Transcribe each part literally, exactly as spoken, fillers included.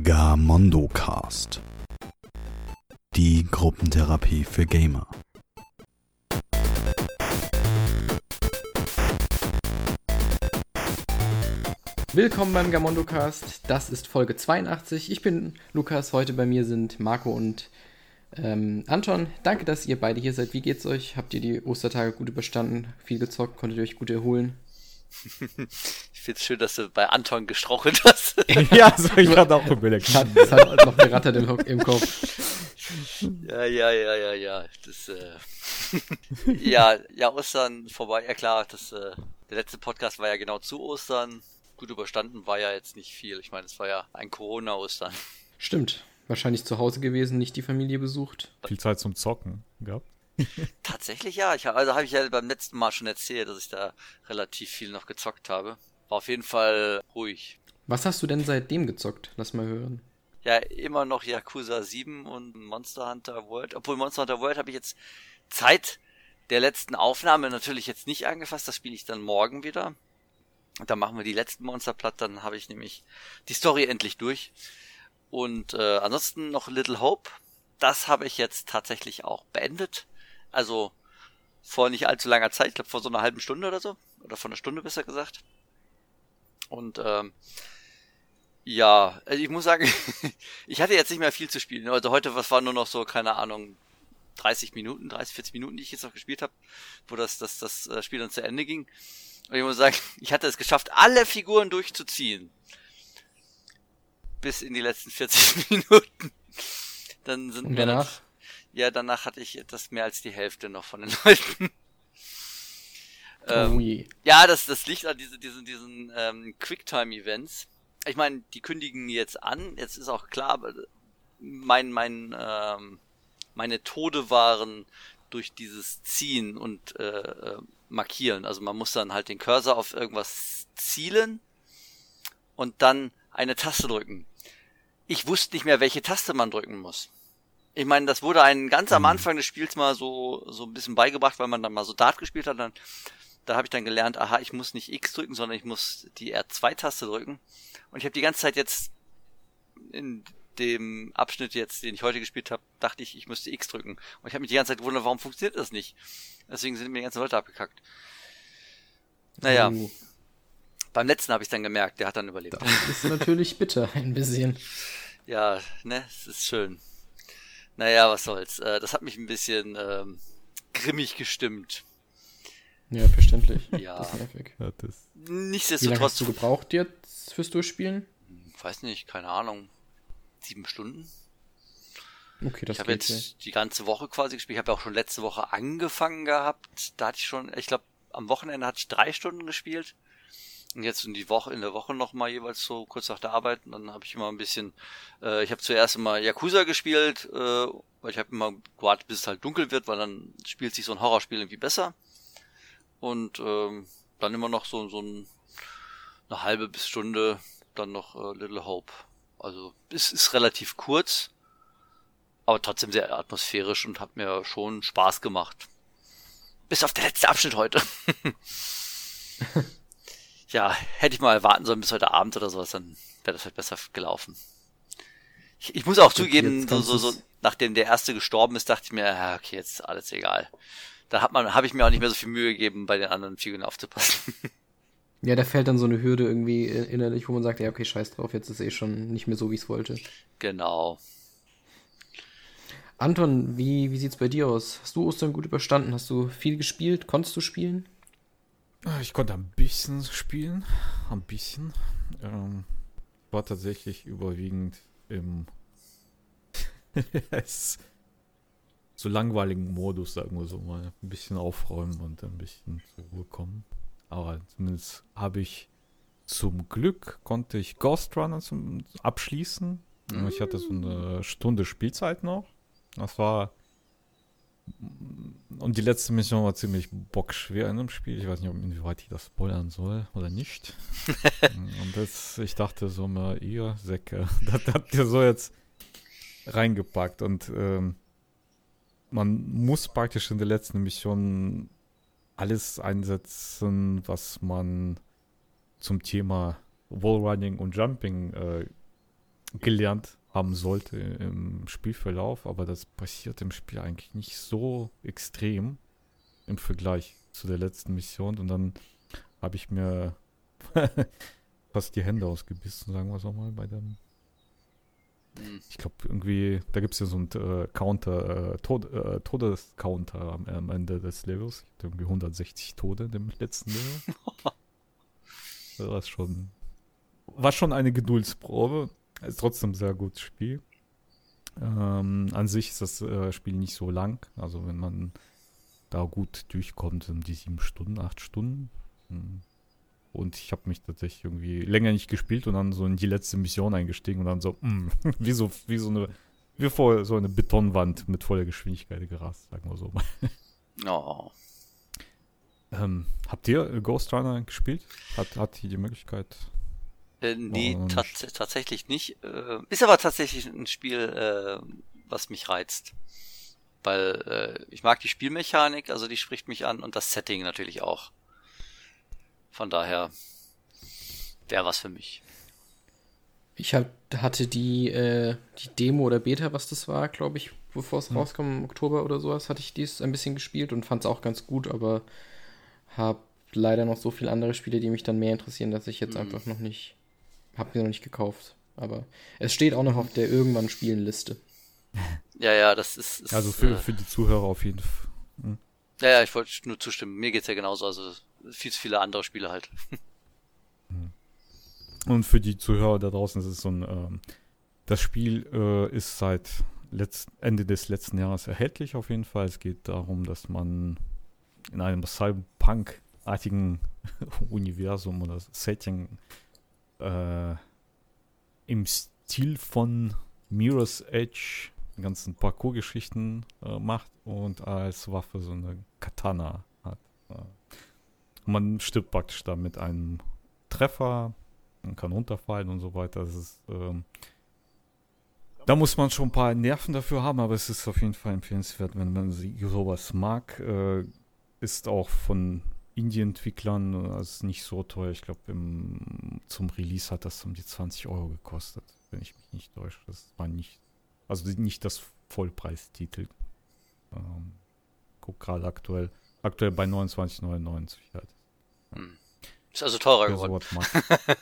Gamondocast. Die Gruppentherapie für Gamer. Willkommen beim Gamondocast, das ist Folge zweiundachtzig. Ich bin Lukas, heute bei mir sind Marco und ähm, Anton. Danke, dass ihr beide hier seid. Wie geht's euch? Habt ihr die Ostertage gut überstanden? Viel gezockt? Konntet ihr euch gut erholen? Ich find's schön, dass du bei Anton gestrauchelt hast. Ja, so, ich hatte auch überlegt. Hat, das hat noch gerattert im, im Kopf. Ja, ja, ja, ja, ja. Das, äh ja, ja, Ostern vorbei. Ja klar, das, äh, der letzte Podcast war ja genau zu Ostern. Gut überstanden war ja jetzt nicht viel. Ich meine, es war ja ein Corona-Ostern. Stimmt. Wahrscheinlich zu Hause gewesen, nicht die Familie besucht. Viel Zeit zum Zocken gehabt. Tatsächlich ja. Ich, also habe ich ja beim letzten Mal schon erzählt, dass ich da relativ viel noch gezockt habe. War auf jeden Fall ruhig. Was hast du denn seitdem gezockt? Lass mal hören. Ja, immer noch Yakuza sieben und Monster Hunter World. Obwohl Monster Hunter World habe ich jetzt Zeit der letzten Aufnahme natürlich jetzt nicht angefasst. Das spiele ich dann morgen wieder. Dann machen wir die letzten Monster platt. Dann habe ich nämlich die Story endlich durch. Und äh, ansonsten noch Little Hope. Das habe ich jetzt tatsächlich auch beendet. Also vor nicht allzu langer Zeit. Ich glaube vor so einer halben Stunde oder so. Oder vor einer Stunde besser gesagt. Und ähm, ja, also ich muss sagen, ich hatte jetzt nicht mehr viel zu spielen. Also heute, was war nur noch so, keine Ahnung, dreißig Minuten, dreißig, vierzig Minuten, die ich jetzt noch gespielt habe, wo das, das, das Spiel dann zu Ende ging. Und ich muss sagen, ich hatte es geschafft, alle Figuren durchzuziehen. Bis in die letzten vierzig Minuten. Dann sind Und mir danach? Dann, ja, danach hatte ich etwas mehr als die Hälfte noch von den Leuten. ähm, oh je. ja, das, das liegt an diese, diesen, diesen ähm, Quicktime-Events. Ich meine, die kündigen jetzt an. Jetzt ist auch klar, mein, mein, ähm, meine Tode waren durch dieses Ziehen und äh, Markieren. Also man muss dann halt den Cursor auf irgendwas zielen und dann eine Taste drücken. Ich wusste nicht mehr, welche Taste man drücken muss. Ich meine, das wurde einen ganz am Anfang des Spiels mal so so ein bisschen beigebracht, weil man dann mal so Dart gespielt hat. Dann, da habe ich dann gelernt, aha, ich muss nicht X drücken, sondern ich muss die R zwei Taste drücken. Und ich habe die ganze Zeit jetzt in dem Abschnitt jetzt, den ich heute gespielt habe, dachte ich, ich müsste X drücken. Und ich habe mich die ganze Zeit gewundert, warum funktioniert das nicht? Deswegen sind mir die ganzen Leute abgekackt. Naja, Oh. beim letzten habe ich dann gemerkt, der hat dann überlebt. Das ist natürlich bitter, ein bisschen. Ja, ne, es ist schön. Naja, was soll's. Äh, das hat mich ein bisschen ähm, grimmig gestimmt. Ja, verständlich. Ja. Das ist nervig. Ja, das Wie lange Nichtsdestotrotz, hast du gebraucht jetzt fürs Durchspielen? weiß nicht, keine Ahnung, sieben Stunden. Okay, das Ich habe geht jetzt die ganze Woche quasi gespielt. Ich habe ja auch schon letzte Woche angefangen gehabt. Da hatte ich schon, ich glaube, am Wochenende hatte ich drei Stunden gespielt. Und jetzt in die Woche, in der Woche nochmal jeweils so kurz nach der Arbeit. Und dann habe ich immer ein bisschen, äh, ich habe zuerst immer Yakuza gespielt, äh, weil ich habe immer gewartet, bis es halt dunkel wird, weil dann spielt sich so ein Horrorspiel irgendwie besser. Und ähm, dann immer noch so, so ein, eine halbe bis Stunde dann noch äh, Little Hope. Also es ist relativ kurz, aber trotzdem sehr atmosphärisch und hat mir schon Spaß gemacht. Bis auf den letzten Abschnitt heute. Ja, hätte ich mal warten sollen bis heute Abend oder sowas, dann wäre das halt besser gelaufen. Ich, ich muss auch Okay, zugeben, jetzt so, kannst so, so, du's- nachdem der erste gestorben ist, dachte ich mir, ja, okay, jetzt ist alles egal. Da hat man, habe ich mir auch nicht mehr so viel Mühe gegeben, bei den anderen Figuren aufzupassen. Ja, da fällt dann so eine Hürde irgendwie innerlich, wo man sagt, ja, okay, scheiß drauf, jetzt ist eh schon nicht mehr so, wie ich es wollte. Genau. Anton, wie, wie sieht's bei dir aus? Hast du Ostern gut überstanden? Hast du viel gespielt? Konntest du spielen? Ich konnte ein bisschen spielen. Ein bisschen. Ähm, war tatsächlich überwiegend im es- so langweiligen Modus, sagen wir so mal. Ein bisschen aufräumen und ein bisschen zur Ruhe kommen. Aber zumindest habe ich zum Glück, konnte ich Ghost Runner zum abschließen. Ich hatte so eine Stunde Spielzeit noch. Das war. Und die letzte Mission war ziemlich bockschwer in dem Spiel. Ich weiß nicht, inwieweit ich das spoilern soll oder nicht. Und das, ich dachte so mal, ihr Säcke, das habt ihr so jetzt reingepackt. Und ähm, man muss praktisch in der letzten Mission alles einsetzen, was man zum Thema Wallrunning und Jumping äh, gelernt haben sollte im Spielverlauf, aber das passiert im Spiel eigentlich nicht so extrem im Vergleich zu der letzten Mission. Und dann habe ich mir fast die Hände ausgebissen, sagen wir es mal, bei dem. Ich glaube, irgendwie, da gibt es ja so einen äh, Counter, äh, Tod, äh, Todescounter am, am Ende des Levels. Ich hatte irgendwie hundertsechzig Tode in dem letzten Level. Das war schon, war schon eine Geduldsprobe. Ist trotzdem ein sehr gutes Spiel. Ähm, an sich ist das äh, Spiel nicht so lang. Also wenn man da gut durchkommt, sind die sieben Stunden, acht Stunden. Und ich habe mich tatsächlich irgendwie länger nicht gespielt und dann so in die letzte Mission eingestiegen und dann so, mh, wie so, wie so eine, wie vor so eine Betonwand mit voller Geschwindigkeit gerast, sagen wir so. Oh. ähm, habt ihr Ghost Runner gespielt? Hat, hat die die Möglichkeit? Äh, nee, Oh, tats- tatsächlich nicht. Äh, ist aber tatsächlich ein Spiel, äh, was mich reizt. Weil äh, ich mag die Spielmechanik, also die spricht mich an und das Setting natürlich auch. Von daher wäre was für mich. Ich hab, hatte die, äh, die Demo oder Beta, was das war, glaube ich, bevor es Hm. rauskam, im Oktober oder sowas, hatte ich dies ein bisschen gespielt und fand es auch ganz gut, aber habe leider noch so viele andere Spiele, die mich dann mehr interessieren, dass ich jetzt Hm. einfach noch nicht, habe mir noch nicht gekauft. Aber es steht auch noch auf der irgendwann spielen Liste. Ja, ja, das ist... ist Also für, äh, für die Zuhörer auf jeden Fall. Hm. ja, ja, ich wollte nur zustimmen. Mir geht's ja genauso, also viel zu viele andere Spiele halt. Und für die Zuhörer da draußen ist es so ein, ähm, das Spiel äh, ist seit letzt, Ende des letzten Jahres erhältlich auf jeden Fall. Es geht darum, dass man in einem Cyberpunk-artigen Universum oder Setting äh, im Stil von Mirror's Edge die ganzen Parkour-Geschichten äh, macht und als Waffe so eine Katana hat. Äh, man stirbt praktisch da mit einem Treffer, man kann runterfallen und so weiter. Das ist, ähm, da muss man schon ein paar Nerven dafür haben, aber es ist auf jeden Fall empfehlenswert, wenn man sowas mag. Äh, ist auch von Indie-Entwicklern, also ist nicht so teuer. Ich glaube, zum Release hat das um die zwanzig Euro gekostet, wenn ich mich nicht täusche. Das war nicht, also nicht das Vollpreistitel. Ähm, guck gerade aktuell, aktuell bei neunundzwanzig neunundneunzig halt. Hm. Ist also teurer Wer geworden. sowas mag.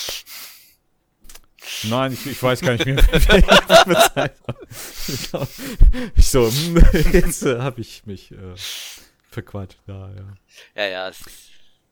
Nein, ich, ich weiß gar nicht mehr, wie bezahlt habe. Ich so, hm, jetzt äh, habe ich mich äh, verquatscht. Ja, ja. Ja, ja, es ist,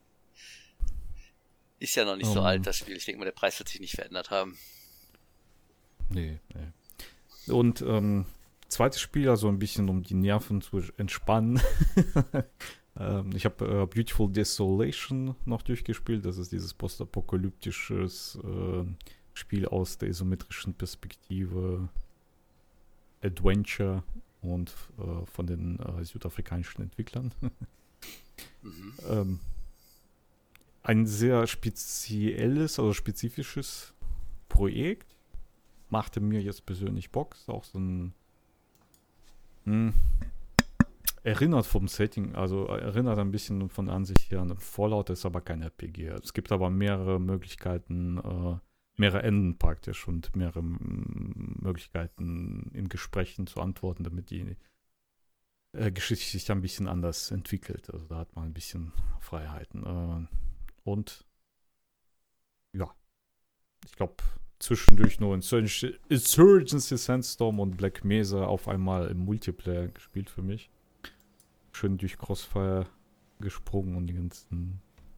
ist ja noch nicht so Um. alt, das Spiel. Ich denke mal, der Preis wird sich nicht verändert haben. Nee, nee. Und ähm, zweites Spiel, also ein bisschen um die Nerven zu entspannen. ähm, ich habe äh, Beautiful Desolation noch durchgespielt. Das ist dieses postapokalyptisches äh, Spiel aus der isometrischen Perspektive, Adventure und äh, von den äh, südafrikanischen Entwicklern. Mhm. ähm, ein sehr spezielles, also spezifisches Projekt. Machte mir jetzt persönlich Bock. Ist auch so ein mh, erinnert vom Setting, also erinnert ein bisschen von Ansicht her an Fallout, ist aber kein R P G. Es gibt aber mehrere Möglichkeiten, äh, mehrere Enden praktisch und mehrere m- Möglichkeiten in Gesprächen zu antworten, damit die äh, Geschichte sich ein bisschen anders entwickelt. Also da hat man ein bisschen Freiheiten. Äh, und ja, ich glaube, zwischendurch nur Insurgency, Insurgency Sandstorm und Black Mesa auf einmal im Multiplayer gespielt für mich. Schön durch Crossfire gesprungen und die ganzen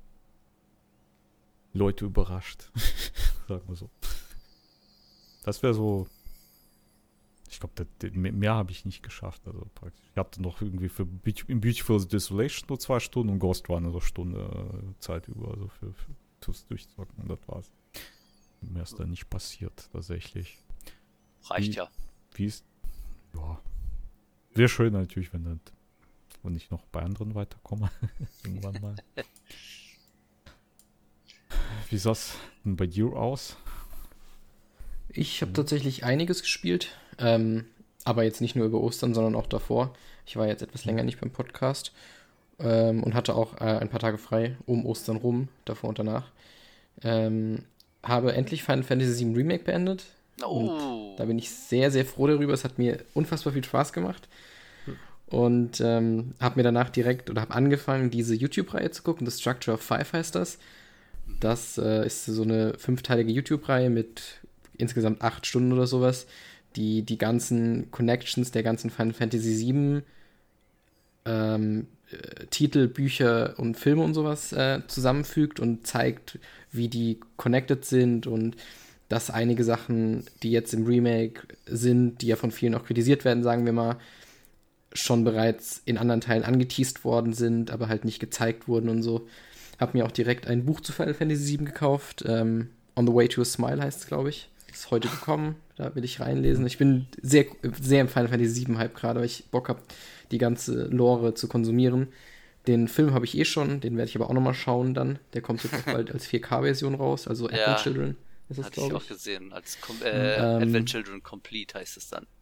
Leute überrascht. Sagen wir so. Das wäre so. Ich glaube, mehr habe ich nicht geschafft. Also praktisch. Ich hatte noch irgendwie für Be- in Beautiful Desolation nur zwei Stunden und Ghost Runner so Stunde äh, Zeit über, also für, für fürs Durchzocken. Und das war's. Mehr ist da nicht passiert, tatsächlich. Reicht Wie- ja. Wie ist. Ja. Wäre schön natürlich, wenn das, wenn ich noch bei anderen weiterkomme. Irgendwann mal. Wie sah es denn bei dir aus? Ich habe tatsächlich einiges gespielt, ähm, aber jetzt nicht nur über Ostern, sondern auch davor. Ich war jetzt etwas länger nicht beim Podcast ähm, und hatte auch äh, ein paar Tage frei um Ostern rum, davor und danach. Ähm, habe endlich Final Fantasy sieben Remake beendet. Oh. Und da bin ich sehr, sehr froh darüber. Es hat mir unfassbar viel Spaß gemacht. Und ähm, habe mir danach direkt oder habe angefangen, diese YouTube-Reihe zu gucken. The Structure of Five heißt das. Das äh, ist so eine fünfteilige YouTube-Reihe mit insgesamt acht Stunden oder sowas, die die ganzen Connections der ganzen Final Fantasy sieben ähm, äh, Titel, Bücher und Filme und sowas äh, zusammenfügt und zeigt, wie die connected sind und dass einige Sachen, die jetzt im Remake sind, die ja von vielen auch kritisiert werden, sagen wir mal, schon bereits in anderen Teilen angeteased worden sind, aber halt nicht gezeigt wurden und so. Hab mir auch direkt ein Buch zu Final Fantasy sieben gekauft. Ähm, On the Way to a Smile heißt es, glaube ich. Ist heute gekommen. Da will ich reinlesen. Ich bin sehr, sehr im Final Fantasy sieben Hype gerade, weil ich Bock habe, die ganze Lore zu konsumieren. Den Film habe ich eh schon, den werde ich aber auch nochmal schauen dann. Der kommt jetzt auch bald als vier K-Version raus, also Ja, Advent Children ist es, Hatte ich glaube auch ich. gesehen. Als Com äh, Ähm, Advent Children Complete heißt es dann.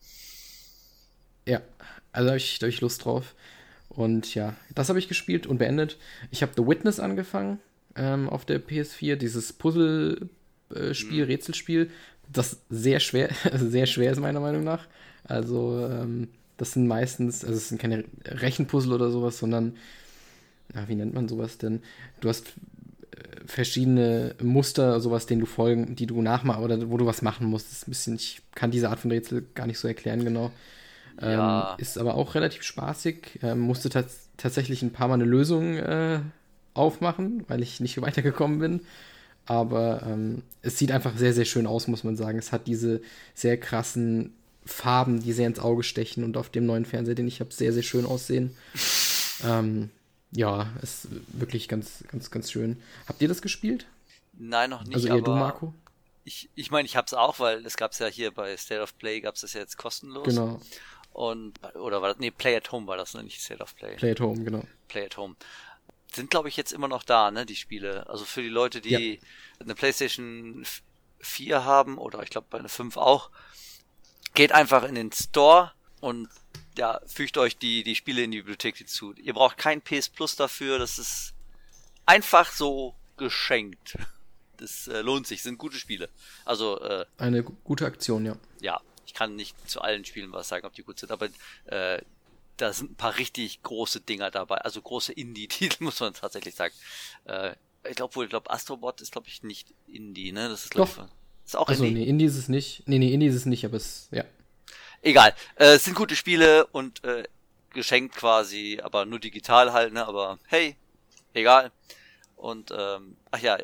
Ja, also da habe ich, da hab ich Lust drauf. Und ja, das habe ich gespielt und beendet. Ich habe The Witness angefangen ähm, auf der P S vier, dieses Puzzle-Spiel, Mhm. Rätselspiel, das sehr schwer, sehr schwer ist meiner Meinung nach. Also ähm, das sind meistens, also es sind keine Rechenpuzzle oder sowas, sondern, ja, wie nennt man sowas denn? Du hast äh, verschiedene Muster, sowas, denen du folgen, die du nachmachst oder wo du was machen musst. Das ist ein bisschen, ich kann diese Art von Rätsel gar nicht so erklären genau. Ja. Ähm, ist aber auch relativ spaßig. Ähm, musste tats tatsächlich ein paar Mal eine Lösung äh, aufmachen, weil ich nicht weitergekommen bin. Aber ähm, es sieht einfach sehr, sehr schön aus, muss man sagen. Es hat diese sehr krassen Farben, die sehr ins Auge stechen und auf dem neuen Fernseher, den ich habe, sehr, sehr schön aussehen. ähm, ja, ist wirklich ganz, ganz, ganz schön. Habt ihr das gespielt? Nein, noch nicht, Also eher aber du, Marco? ich ich meine, ich hab's auch, weil es gab's ja hier bei State of Play, gab's das ja jetzt kostenlos. Genau, Und, oder war das, nee, Play at Home war das, ne? Nicht State of Play. Play at Home, genau. Play at Home. Sind, glaube ich, jetzt immer noch da, ne, die Spiele. Also für die Leute, die eine PlayStation vier haben, oder ich glaube bei einer fünf auch, geht einfach in den Store und ja, fügt euch die, die Spiele in die Bibliothek hinzu. Ihr braucht kein P S Plus dafür, das ist einfach so geschenkt. Das äh, lohnt sich, sind gute Spiele. Also, äh, Eine gu- gute Aktion, ja. ja, ich kann nicht zu allen Spielen was sagen, ob die gut sind, aber äh, da sind ein paar richtig große Dinger dabei, also große Indie-Titel, muss man tatsächlich sagen. Äh, ich glaube wohl, ich glaube Astrobot ist, glaube ich, nicht Indie, ne? Das ist, glaub Doch. ich, ist auch Also, Indie. nee, Indie ist es nicht. Nee, nee, Indie ist es nicht, aber es, ja. Egal, äh, es sind gute Spiele und äh, geschenkt quasi, aber nur digital halt, ne? Aber hey, egal. Und, ähm, ach ja,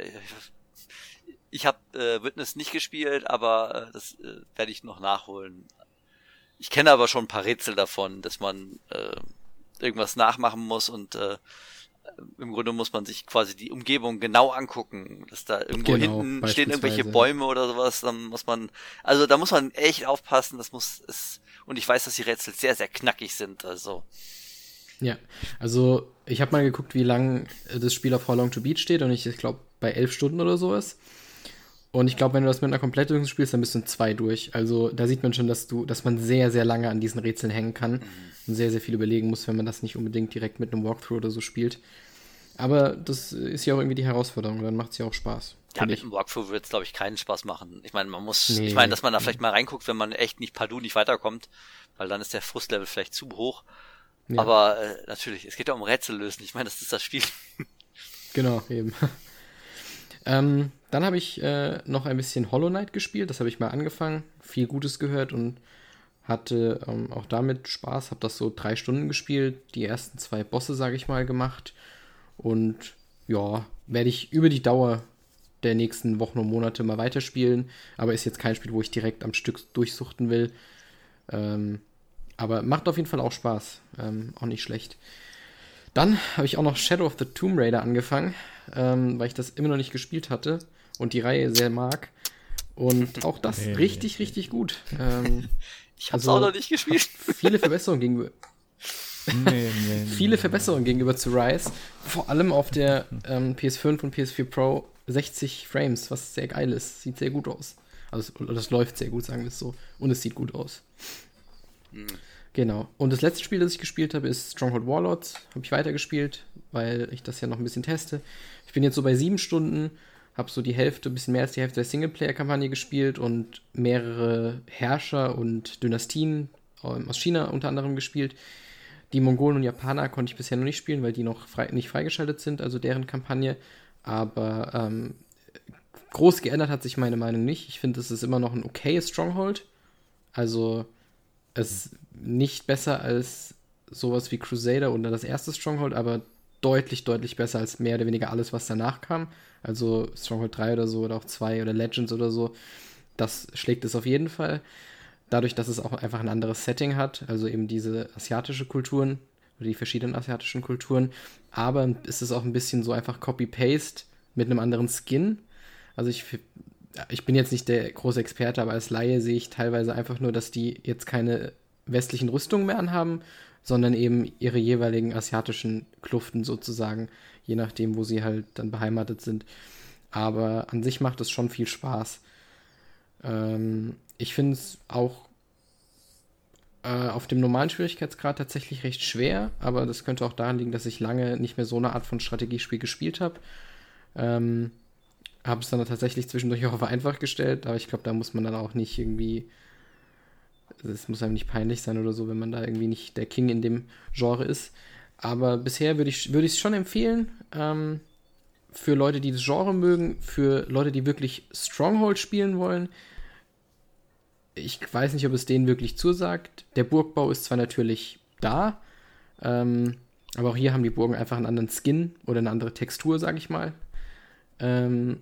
ich habe äh, Witness nicht gespielt, aber äh, das äh, werde ich noch nachholen. Ich kenne aber schon ein paar Rätsel davon, dass man äh, irgendwas nachmachen muss und äh, im Grunde muss man sich quasi die Umgebung genau angucken, dass da irgendwo Genau, hinten stehen irgendwelche beispielsweise. Bäume oder sowas, dann muss man, also da muss man echt aufpassen, das muss es, und ich weiß, dass die Rätsel sehr, sehr knackig sind, also Ja, also ich habe mal geguckt, wie lang äh, das Spiel auf How Long to Beat steht und ich, ich glaube bei elf Stunden oder sowas. Und ich glaube, wenn du das mit einer Komplettlösung spielst, dann bist du in zwei durch. Also da sieht man schon, dass du, dass man sehr, sehr lange an diesen Rätseln hängen kann und sehr, sehr viel überlegen muss, wenn man das nicht unbedingt direkt mit einem Walkthrough oder so spielt. Aber das ist ja auch irgendwie die Herausforderung, dann macht es ja auch Spaß. ja, finde mit ich. dem Walkthrough wird es, glaube ich, keinen Spaß machen. Ich meine, man muss, Nee. ich meine, dass man da vielleicht mal reinguckt, wenn man echt nicht partout nicht weiterkommt, weil dann ist der Frustlevel vielleicht zu hoch. Ja. Aber äh, natürlich, es geht ja um Rätsel lösen. Ich meine, das ist das Spiel. Genau, eben. ähm, dann habe ich äh, noch ein bisschen Hollow Knight gespielt. Das habe ich mal angefangen. Viel Gutes gehört und hatte ähm, auch damit Spaß. Habe das so drei Stunden gespielt. Die ersten zwei Bosse, sage ich mal, gemacht. Und ja, werde ich über die Dauer der nächsten Wochen und Monate mal weiterspielen. Aber ist jetzt kein Spiel, wo ich direkt am Stück durchsuchten will. Ähm, aber macht auf jeden Fall auch Spaß. Ähm, auch nicht schlecht. Dann habe ich auch noch Shadow of the Tomb Raider angefangen, ähm, weil ich das immer noch nicht gespielt hatte und die Reihe sehr mag. Und auch das Nee, richtig, nee, richtig gut. Ähm, Ich hab's Also, auch noch nicht gespielt. viele Verbesserungen gegenüber, Nee, nee, viele nee. Verbesserungen gegenüber zu Rise. Vor allem auf der ähm, P S fünf und P S vier Pro sechzig Frames, was sehr geil ist. Sieht sehr gut aus. Also es- das läuft sehr gut, sagen wir es so. Und es sieht gut aus. Hm. Genau. Und das letzte Spiel, das ich gespielt habe, ist Stronghold Warlords. Habe ich weitergespielt, weil ich das ja noch ein bisschen teste. Ich bin jetzt so bei sieben Stunden, habe so die Hälfte, ein bisschen mehr als die Hälfte der Singleplayer-Kampagne gespielt und mehrere Herrscher und Dynastien ähm, aus China unter anderem gespielt. Die Mongolen und Japaner konnte ich bisher noch nicht spielen, weil die noch frei, nicht freigeschaltet sind, also deren Kampagne. Aber ähm, groß geändert hat sich meine Meinung nicht. Ich finde, es ist immer noch ein okayes Stronghold. Also es ist nicht besser als sowas wie Crusader oder das erste Stronghold, aber deutlich, deutlich besser als mehr oder weniger alles, was danach kam. Also Stronghold drei oder so oder auch zwei oder Legends oder so. Das schlägt es auf jeden Fall. Dadurch, dass es auch einfach ein anderes Setting hat, also eben diese asiatische Kulturen oder die verschiedenen asiatischen Kulturen. Aber es ist auch ein bisschen so einfach Copy-Paste mit einem anderen Skin. Also ich, ich bin jetzt nicht der große Experte, aber als Laie sehe ich teilweise einfach nur, dass die jetzt keine westlichen Rüstungen mehr anhaben, sondern eben ihre jeweiligen asiatischen Kluften sozusagen, je nachdem, wo sie halt dann beheimatet sind. Aber an sich macht es schon viel Spaß. Ähm, ich finde es auch äh, auf dem normalen Schwierigkeitsgrad tatsächlich recht schwer, aber das könnte auch daran liegen, dass ich lange nicht mehr so eine Art von Strategiespiel gespielt habe. Ähm, habe es dann tatsächlich zwischendurch auch auf einfach gestellt, aber ich glaube, da muss man dann auch nicht irgendwie, es muss einem nicht peinlich sein oder so, wenn man da irgendwie nicht der King in dem Genre ist. Aber bisher würde ich würde ich es schon empfehlen, ähm, für Leute, die das Genre mögen, für Leute, die wirklich Stronghold spielen wollen. Ich weiß nicht, ob es denen wirklich zusagt. Der Burgbau ist zwar natürlich da, ähm, aber auch hier haben die Burgen einfach einen anderen Skin oder eine andere Textur, sag ich mal. Ähm,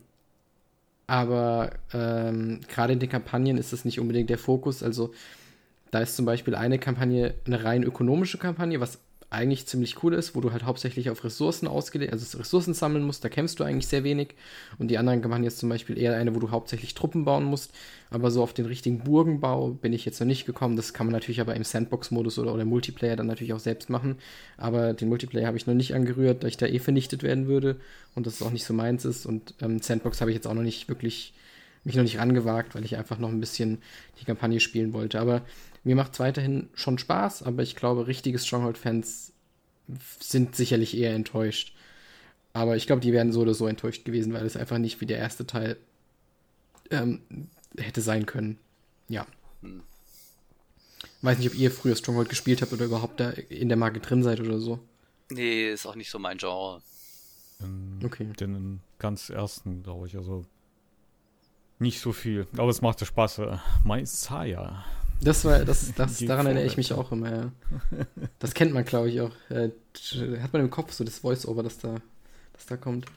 aber ähm, gerade in den Kampagnen ist das nicht unbedingt der Fokus. Also da ist zum Beispiel eine Kampagne eine rein ökonomische Kampagne, was eigentlich ziemlich cool ist, wo du halt hauptsächlich auf Ressourcen ausgelegt, also Ressourcen sammeln musst, da kämpfst du eigentlich sehr wenig. Und die anderen Kampagnen ist zum Beispiel eher eine, wo du hauptsächlich Truppen bauen musst. Aber so auf den richtigen Burgenbau bin ich jetzt noch nicht gekommen. Das kann man natürlich aber im Sandbox-Modus oder, oder Multiplayer dann natürlich auch selbst machen. Aber den Multiplayer habe ich noch nicht angerührt, da ich da eh vernichtet werden würde und das auch nicht so meins ist. Und ähm, Sandbox habe ich jetzt auch noch nicht wirklich, mich noch nicht rangewagt, weil ich einfach noch ein bisschen die Kampagne spielen wollte. Aber mir macht es weiterhin schon Spaß, aber ich glaube, richtige Stronghold-Fans sind sicherlich eher enttäuscht. Aber ich glaube, die wären so oder so enttäuscht gewesen, weil es einfach nicht wie der erste Teil ähm, hätte sein können. Ja. Hm. Weiß nicht, ob ihr früher Stronghold gespielt habt oder überhaupt da in der Marke drin seid oder so. Nee, ist auch nicht so mein Genre. In, okay. Den ganz ersten, glaube ich, also nicht so viel. Aber es machte Spaß. Messiah. Das war, das, das daran erinnere ich mich auch immer, ja. Das kennt man, glaube ich, auch. Äh, hat man im Kopf so das Voice-Over, das da, das da kommt.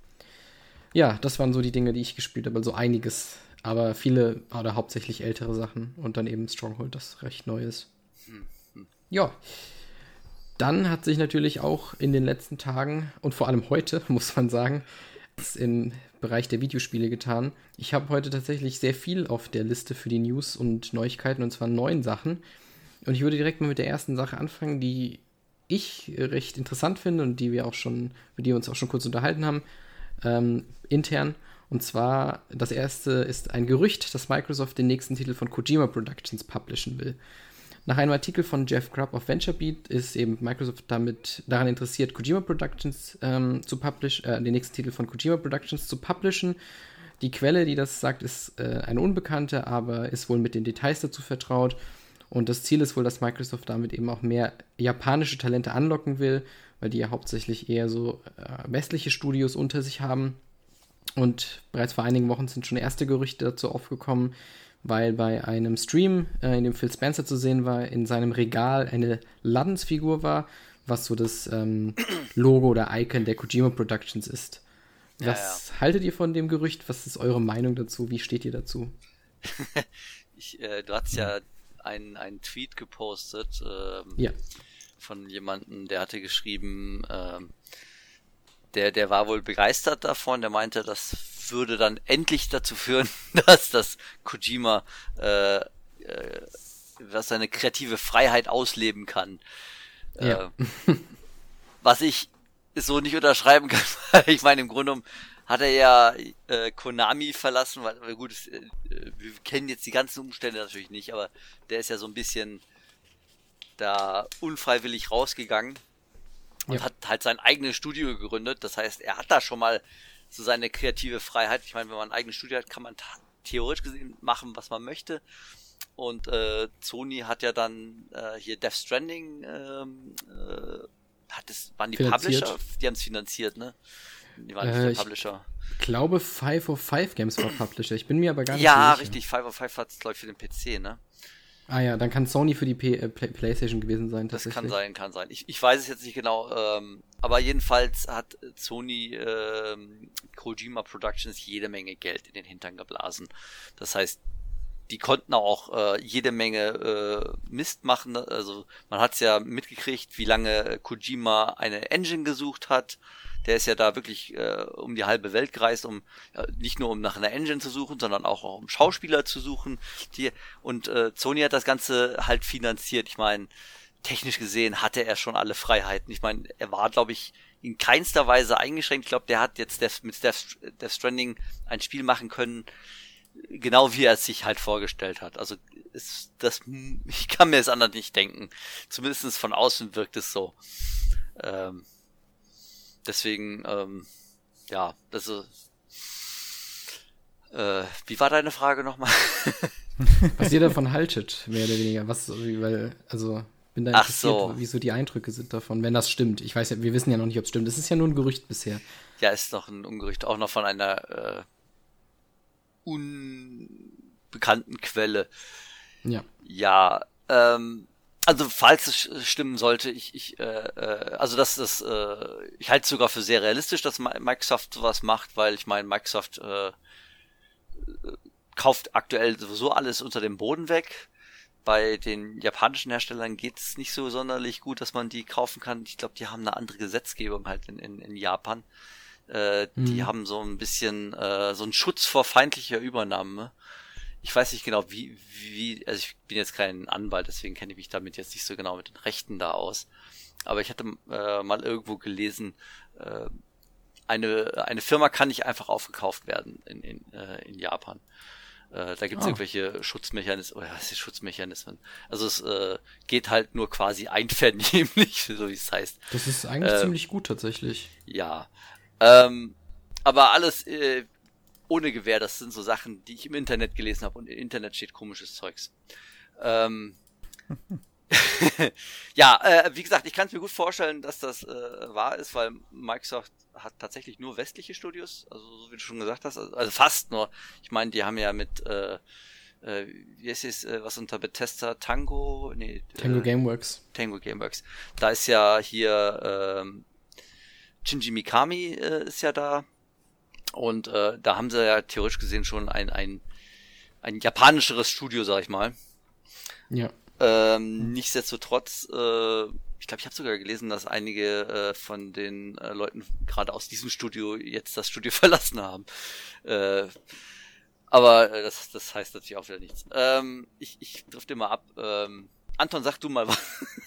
Ja, das waren so die Dinge, die ich gespielt habe. Also einiges, aber viele oder hauptsächlich ältere Sachen und dann eben Stronghold, das recht neu ist. Ja. Dann hat sich natürlich auch in den letzten Tagen und vor allem heute, muss man sagen, im Bereich der Videospiele getan. Ich habe heute tatsächlich sehr viel auf der Liste für die News und Neuigkeiten, und zwar neun Sachen. Und ich würde direkt mal mit der ersten Sache anfangen, die ich recht interessant finde und die wir auch schon, mit die wir uns auch schon kurz unterhalten haben, ähm, intern. Und zwar, das erste ist ein Gerücht, dass Microsoft den nächsten Titel von Kojima Productions publishen will. Nach einem Artikel von Jeff Grubb auf VentureBeat ist eben Microsoft damit daran interessiert, Kojima Productions ähm, zu publish, äh, den nächsten Titel von Kojima Productions zu publishen. Die Quelle, die das sagt, ist äh, eine unbekannte, aber ist wohl mit den Details dazu vertraut. Und das Ziel ist wohl, dass Microsoft damit eben auch mehr japanische Talente anlocken will, weil die ja hauptsächlich eher so äh, westliche Studios unter sich haben. Und bereits vor einigen Wochen sind schon erste Gerüchte dazu aufgekommen, weil bei einem Stream, äh, in dem Phil Spencer zu sehen war, in seinem Regal eine Ladensfigur war, was so das ähm, Logo oder Icon der Kojima Productions ist. Was ja, ja. haltet ihr von dem Gerücht? Was ist eure Meinung dazu? Wie steht ihr dazu? ich, äh, du hast ja einen, einen Tweet gepostet ähm, ja. von jemandem, der hatte geschrieben, ähm, der, der war wohl begeistert davon, der meinte, das würde dann endlich dazu führen, dass das Kojima äh, äh, was seine kreative Freiheit ausleben kann. Ja. Äh, was ich so nicht unterschreiben kann. Ich meine, im Grunde genommen hat er ja äh, Konami verlassen, weil, weil gut, es, äh, wir kennen jetzt die ganzen Umstände natürlich nicht, aber der ist ja so ein bisschen da unfreiwillig rausgegangen und ja. hat halt sein eigenes Studio gegründet. Das heißt, er hat da schon mal so seine kreative Freiheit. Ich meine, wenn man ein eigenes Studio hat, kann man ta- theoretisch gesehen machen, was man möchte. Und äh, Sony hat ja dann äh, hier Death Stranding, ähm, äh, hat es, waren die Finanziert. Publisher? Die haben es finanziert, ne? Die waren Äh, nicht der ich- Publisher. Ich glaube, five oh five Games war Publisher. Ich bin mir aber gar nicht Ja, so sicher. richtig. five oh five hat es, glaube ich, für den P C, ne? Ah ja, dann kann Sony für die P- äh, Play- PlayStation gewesen sein. Das Tatsächlich. kann sein, kann sein. Ich, ich weiß es jetzt nicht genau, ähm, aber jedenfalls hat Sony ähm, Kojima Productions jede Menge Geld in den Hintern geblasen. Das heißt, die konnten auch äh, jede Menge äh, Mist machen. Also man hat es ja mitgekriegt, wie lange Kojima eine Engine gesucht hat. Der ist ja da wirklich äh, um die halbe Welt gereist, um äh, nicht nur um nach einer Engine zu suchen, sondern auch, auch um Schauspieler zu suchen. Die, und äh, Sony hat das Ganze halt finanziert. Ich meine, technisch gesehen hatte er schon alle Freiheiten. Ich meine, er war, glaube ich, in keinster Weise eingeschränkt. Ich glaube, der hat jetzt Death, mit Death, Death Stranding ein Spiel machen können, genau wie er es sich halt vorgestellt hat. Also ist das, ich kann mir das anders nicht denken. Zumindest von außen wirkt es so. Ähm, deswegen, ähm, ja, also äh, wie war deine Frage nochmal? Was ihr davon haltet, mehr oder weniger. Was, weil, also, bin da Ach interessiert, so. wie so die Eindrücke sind davon, wenn das stimmt. Ich weiß ja, wir wissen ja noch nicht, ob es stimmt. Es ist ja nur ein Gerücht bisher. Ja, ist noch ein Ungerücht, auch noch von einer äh, unbekannten Quelle. Ja. Ja, ähm, also falls es sch- stimmen sollte, ich, ich, äh, äh, also das, das, äh, ich halte es sogar für sehr realistisch, dass Mi- Microsoft sowas macht, weil ich meine, Microsoft äh, äh, kauft aktuell sowieso alles unter dem Boden weg. Bei den japanischen Herstellern geht es nicht so sonderlich gut, dass man die kaufen kann. Ich glaube, die haben eine andere Gesetzgebung halt in, in, in Japan. Äh, Die Mhm. haben so ein bisschen äh, so einen Schutz vor feindlicher Übernahme. Ich weiß nicht genau, wie, wie, also ich bin jetzt kein Anwalt, deswegen kenne ich mich damit jetzt nicht so genau mit den Rechten da aus. Aber ich hatte äh, mal irgendwo gelesen, äh, eine, eine Firma kann nicht einfach aufgekauft werden in, in, äh, in Japan. Äh, da gibt es Ah. irgendwelche Schutzmechanismen, oder was ist Schutzmechanismen? Also es äh, geht halt nur quasi einvernehmlich, so wie es heißt. Das ist eigentlich Äh, ziemlich gut tatsächlich. Ja. Ähm, aber alles äh, ohne Gewähr, das sind so Sachen, die ich im Internet gelesen habe und im Internet steht komisches Zeugs. Ähm, ja, äh, wie gesagt, ich kann es mir gut vorstellen, dass das äh, wahr ist, weil Microsoft hat tatsächlich nur westliche Studios, also so wie du schon gesagt hast, also, also fast nur. Ich meine, die haben ja mit, äh, äh, wie heißt es, äh, was unter Bethesda, Tango, nee, Tango äh, Gameworks. Tango Gameworks. Da ist ja hier ähm, Shinji Mikami äh, ist ja da und äh, da haben sie ja theoretisch gesehen schon ein ein ein japanischeres Studio, sag ich mal. Ja. Ähm, nichtsdestotrotz, äh, ich glaube, ich habe sogar gelesen, dass einige äh, von den äh, Leuten gerade aus diesem Studio jetzt das Studio verlassen haben. Äh, aber äh, das, das heißt natürlich auch wieder nichts. Ähm, ich, ich drifte mal ab. Ähm, Anton, sag du mal was.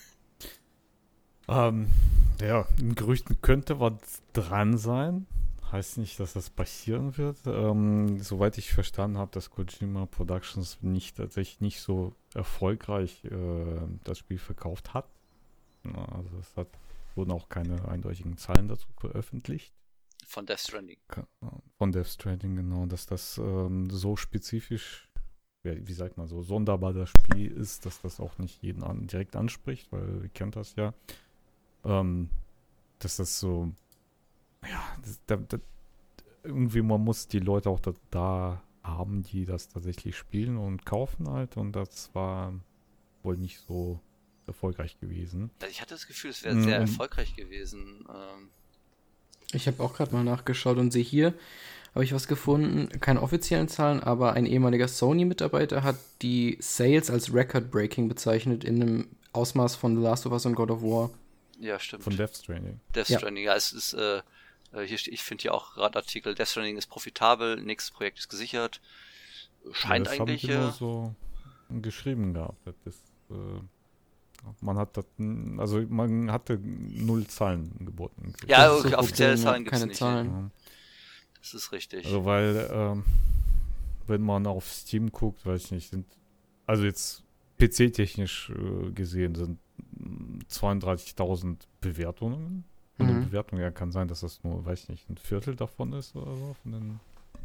Ähm, ja, in Gerüchten könnte was dran sein. Heißt nicht, dass das passieren wird. Ähm, soweit ich verstanden habe, dass Kojima Productions nicht tatsächlich nicht so erfolgreich äh, das Spiel verkauft hat. Na, also es hat, wurden auch keine eindeutigen Zahlen dazu veröffentlicht. Von Death Stranding. Ka- Von Death Stranding, genau, dass das ähm, so spezifisch, wie, wie sagt man so, sonderbar das Spiel ist, dass das auch nicht jeden an, direkt anspricht, weil ihr kennt das ja. Ähm, dass das so, ja, das, da, da, irgendwie man muss die Leute auch da, da haben, die das tatsächlich spielen und kaufen halt, und das war wohl nicht so erfolgreich gewesen. Ich hatte das Gefühl, es wäre Mm, sehr und- erfolgreich gewesen. Ähm, Ich habe auch gerade mal nachgeschaut und sehe hier, habe ich was gefunden, keine offiziellen Zahlen, aber ein ehemaliger Sony-Mitarbeiter hat die Sales als Record-Breaking bezeichnet in einem Ausmaß von The Last of Us und God of War. ja, stimmt. Von Death Stranding. Death Ja. Stranding, ja, es ist, äh, äh, hier steht, ich finde hier auch gerade Artikel, Death Stranding ist profitabel, nächstes Projekt ist gesichert. Scheint Ja, das eigentlich, haben die nur äh, so geschrieben gehabt. Das ist, äh, man hat das, n- also man hatte null Zahlen geboten. Ja, Das ist okay, das offizielle Problem, Zahlen gibt's keine nicht. Zahlen. Ja. Das ist richtig. Also weil, ähm, wenn man auf Steam guckt, weiß ich nicht, sind, also jetzt P C-technisch äh, gesehen sind mm, zweiunddreißigtausend Bewertungen Von den Mhm. Bewertungen her kann sein, dass das nur, weiß ich nicht, ein Viertel davon ist oder so. Von den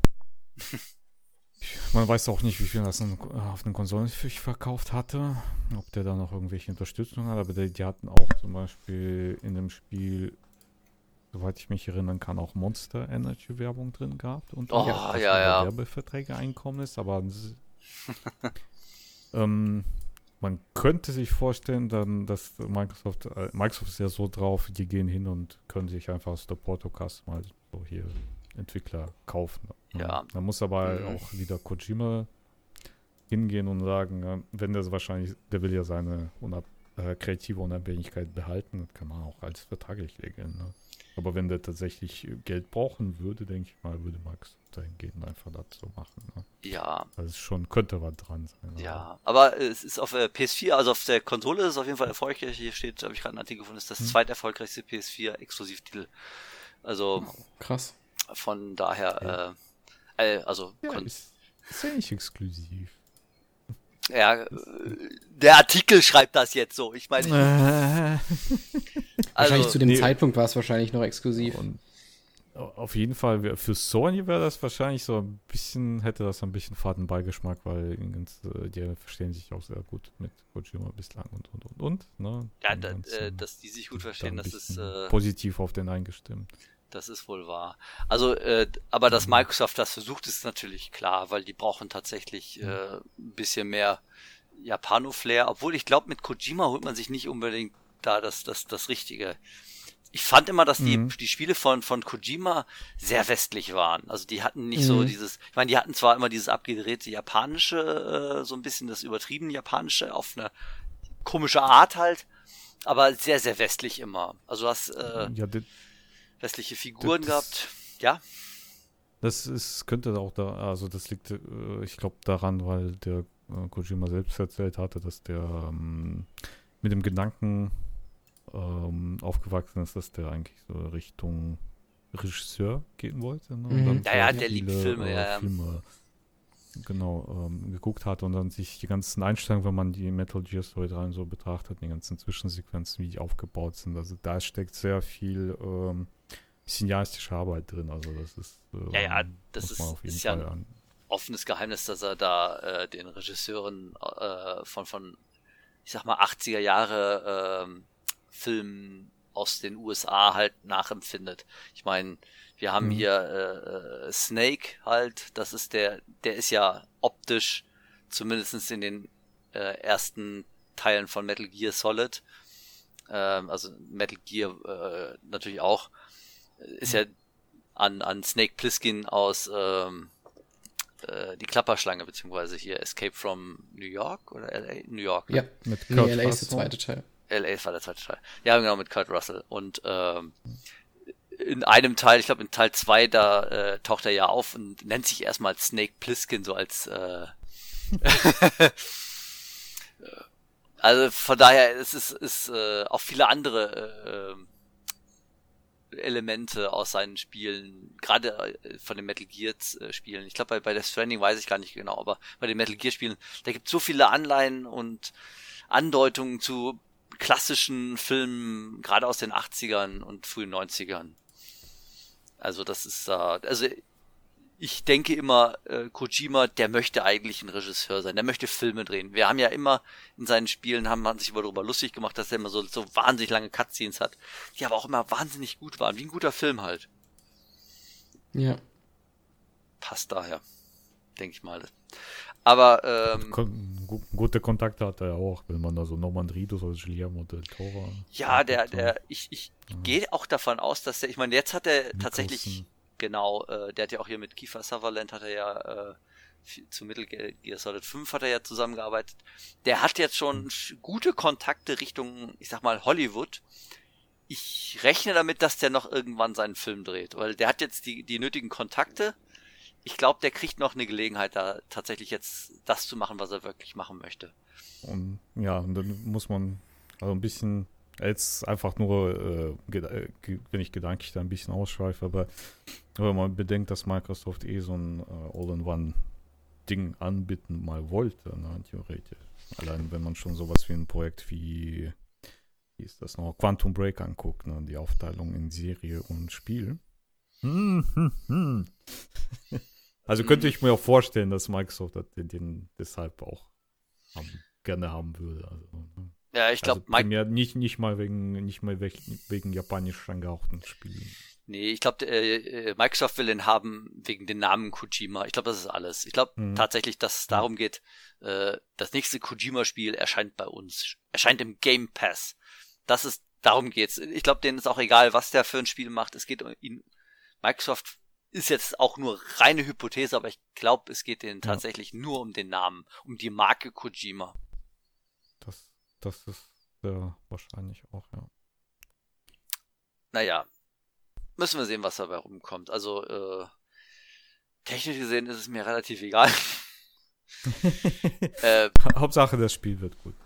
Man weiß auch nicht, wie viel das auf den Konsolen sich verkauft hatte. Ob der da noch irgendwelche Unterstützung hat. Aber die, die hatten auch zum Beispiel in dem Spiel, soweit ich mich erinnern kann, auch Monster Energy Werbung drin gehabt. Und Oh, dass ja, über ja. Werbeverträge einkommen ist. Aber s- ähm, man könnte sich vorstellen, dann, dass Microsoft, äh, Microsoft ist ja so drauf, die gehen hin und können sich einfach aus der Portokasse mal so hier Entwickler kaufen. Ja. Da muss aber Mhm. auch wieder Kojima hingehen und sagen, ja, wenn das wahrscheinlich, der will ja seine unab äh, kreative Unabhängigkeit behalten, das kann man auch als vertraglich regeln. Ne? Aber wenn der tatsächlich Geld brauchen würde, denke ich mal, würde Max dahin gehen und einfach das so machen. Ne? Ja, Also es schon, könnte was dran sein. aber- ja. Aber es ist auf äh, P S vier, also auf der Konsole ist es auf jeden Fall erfolgreich. Hier steht, habe ich gerade einen Artikel gefunden, ist das Hm. zweiterfolgreichste P S vier Exklusivtitel. Also Krass. von daher, äh, äh, also Ja, kon- ist, ist ja nicht exklusiv. ja, äh, der Artikel schreibt das jetzt so. Ich meine, Wahrscheinlich also zu dem nee. Zeitpunkt war es wahrscheinlich noch exklusiv. Und auf jeden Fall, wär- für Sony wäre das wahrscheinlich so ein bisschen, hätte das ein bisschen faden Beigeschmack, weil ganz, äh, die verstehen sich auch sehr gut mit Kojima bislang und und und und. Ne? ja, Und da, ganz, äh, äh, dass die sich gut da verstehen, ein das ist, bisschen äh, positiv auf den eingestimmt. das ist wohl wahr. Also, äh, aber dass Microsoft das versucht, ist natürlich klar, weil die brauchen tatsächlich äh, ein bisschen mehr Japano-Flair. Obwohl ich glaube, mit Kojima holt man sich nicht unbedingt da das, das, das Richtige. Ich fand immer, dass die, Mhm. die Spiele von, von Kojima sehr westlich waren. Also die hatten nicht so Mhm. dieses, ich meine, die hatten zwar immer dieses abgedrehte japanische, äh, so ein bisschen das übertrieben japanische auf eine komische Art halt, aber sehr, sehr westlich immer. Also du hast äh, Ja, das, westliche Figuren das- gehabt. Ja, das ist, könnte auch da, also das liegt, äh, ich glaube, daran, weil der äh, Kojima selbst erzählt hatte, dass der ähm, mit dem Gedanken ähm, aufgewachsen ist, dass der eigentlich so Richtung Regisseur gehen wollte. Ne? Und Mhm. dann Ja, ja, sehr der liebt viele, Filme, äh, ja, ja. Filme genau, ähm, geguckt hat und dann sich die ganzen Einstellungen, wenn man die Metal Gear Story drei und so betrachtet, die ganzen Zwischensequenzen, wie die aufgebaut sind, also da steckt sehr viel ähm, cineastische Arbeit drin, also das ist ähm, Ja, ja, das muss ist- man auf jeden ist ja Fall ein- an. offenes Geheimnis, dass er da äh, den Regisseuren äh, von, von, ich sag mal, achtziger Jahre ähm, Filmen aus den U S A halt nachempfindet. Ich meine, wir haben Mhm. hier äh, äh, Snake halt, das ist der, der ist ja optisch, zumindest in den äh, ersten Teilen von Metal Gear Solid, ähm, also Metal Gear äh, natürlich auch, ist ja an, an Snake Plissken aus ähm, äh, die Klapperschlange, beziehungsweise hier Escape from New York oder L A? New York. Ja, Mit nee, Kurt L A ist der Russell. zweite Teil. L A war der zweite Teil. Ja, genau, mit Kurt Russell. Und ähm, in einem Teil, ich glaube in Teil zwei, da äh, taucht er ja auf und nennt sich erstmal Snake Plissken, so als äh, also von daher, es ist, ist äh, auch viele andere äh, Elemente aus seinen Spielen, gerade äh, von den Metal Gear äh, Spielen. Ich glaube, bei, bei Death Stranding weiß ich gar nicht genau, aber bei den Metal Gear Spielen, da gibt es so viele Anleihen und Andeutungen zu klassischen Filmen, gerade aus den achtzigern und frühen neunzigern. Also das ist, äh, also ich denke immer, äh, Kojima, der möchte eigentlich ein Regisseur sein, der möchte Filme drehen. Wir haben ja immer in seinen Spielen, haben man sich immer darüber lustig gemacht, dass er immer so, so wahnsinnig lange Cutscenes hat, die aber auch immer wahnsinnig gut waren, wie ein guter Film halt. Ja. Passt daher, denke ich mal. Aber, ähm, Kon gu gute Kontakte hat er ja auch, wenn man da so Norman Reedus oder Guillermo del Toro. ja, der, so der, ich, ich Ja. gehe auch davon aus, dass der, ich meine, jetzt hat er Nicholson. tatsächlich, genau, äh, der hat ja auch hier mit Kiefer Sutherland, hat er ja, äh, viel- zu Metal Gear Solid fünf hat er ja zusammengearbeitet. Der hat jetzt schon sch- gute Kontakte Richtung, ich sag mal, Hollywood. Ich rechne damit, dass der noch irgendwann seinen Film dreht, weil der hat jetzt die, die nötigen Kontakte. Ich glaube, der kriegt noch eine Gelegenheit, da tatsächlich jetzt das zu machen, was er wirklich machen möchte. Und ja, und dann muss man also ein bisschen, jetzt einfach nur, äh, ged äh, ge- wenn ich gedanklich da ein bisschen ausschweife, aber wenn man bedenkt, dass Microsoft eh so ein äh, All-in-One-Ding anbieten mal wollte, ne, theoretisch. Allein wenn man schon sowas wie ein Projekt wie wie ist das noch, Quantum Break anguckt, ne, die Aufteilung in Serie und Spiel. Hm, hm, hm. Also könnte ich mir auch vorstellen, dass Microsoft den, den deshalb auch haben, gerne haben würde. Also, ne. Ja, ich glaube, also Mike- nicht, nicht mal wegen, nicht mal wegen, wegen japanisch angehauchten Spielen. Nee, ich glaube, äh, Microsoft will den haben wegen den Namen Kojima. Ich glaube, das ist alles. Ich glaube Mhm. tatsächlich, dass es darum geht, äh, das nächste Kojima-Spiel erscheint bei uns. Erscheint im Game Pass. Das ist, darum geht's. Ich glaube, denen ist auch egal, was der für ein Spiel macht. Es geht um ihn. Microsoft ist jetzt auch nur reine Hypothese, aber ich glaube, es geht denen tatsächlich ja. nur um den Namen, um die Marke Kojima. Das, das ist ja wahrscheinlich auch, ja. Naja. Müssen wir sehen, was dabei rumkommt. Also, äh, technisch gesehen ist es mir relativ egal. äh, Hauptsache, das Spiel wird gut.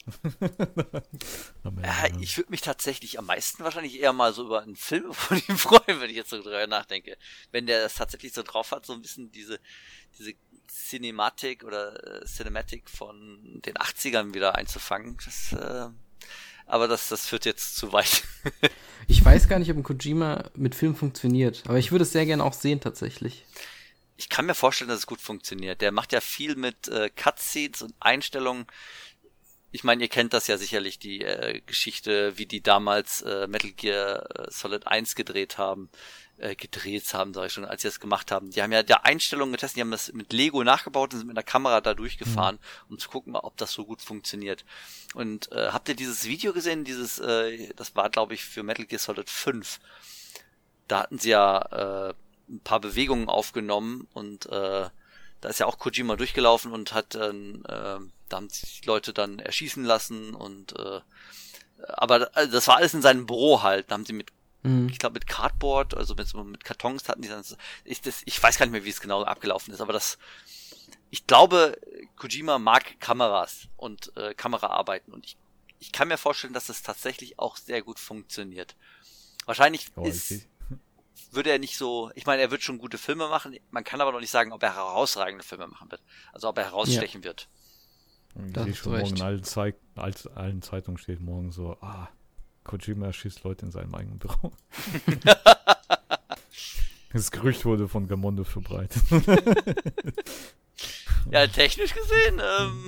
ja, ich würde mich tatsächlich am meisten wahrscheinlich eher mal so über einen Film von ihm freuen, wenn ich jetzt so drüber nachdenke. Wenn der das tatsächlich so drauf hat, so ein bisschen diese, diese Cinematic oder äh, Cinematic von den achtzigern wieder einzufangen. Das, äh, aber das, das führt jetzt zu weit. Ich weiß gar nicht, ob ein Kojima mit Film funktioniert, aber ich würde es sehr gerne auch sehen tatsächlich. Ich kann mir vorstellen, dass es gut funktioniert. Der macht ja viel mit äh, Cutscenes und Einstellungen. Ich meine, ihr kennt das ja sicherlich, die äh, Geschichte, wie die damals äh, Metal Gear äh, Solid eins gedreht haben. Äh, gedreht haben, sag ich schon, als sie das gemacht haben. Die haben ja der Einstellungen getestet, die haben das mit Lego nachgebaut und sind mit einer Kamera da durchgefahren, mhm. um zu gucken, ob das so gut funktioniert. Und äh, habt ihr dieses Video gesehen? Dieses, äh, das war, glaube ich, für Metal Gear Solid fünf. Da hatten sie ja äh, ein paar Bewegungen aufgenommen und äh, da ist ja auch Kojima durchgelaufen und hat dann, äh, da haben sich die Leute dann erschießen lassen und äh, aber also das war alles in seinem Büro halt. Da haben sie mit Ich glaube mit Cardboard, also mit, mit Kartons hatten die dann, ich, das, ich weiß gar nicht mehr, wie es genau abgelaufen ist, aber das, ich glaube, Kojima mag Kameras und äh, Kameraarbeiten und ich, ich kann mir vorstellen, dass das tatsächlich auch sehr gut funktioniert. Wahrscheinlich oh, ist, würde er nicht so, ich meine, er wird schon gute Filme machen, man kann aber noch nicht sagen, ob er herausragende Filme machen wird, also ob er herausstechen ja. wird. Ich sehe schon morgen in allen, Zei- allen Zeitungen steht morgen so, ah, Kojima erschießt Leute in seinem eigenen Büro. Das Gerücht wurde von Gamondo verbreitet. Ja, technisch gesehen, ähm...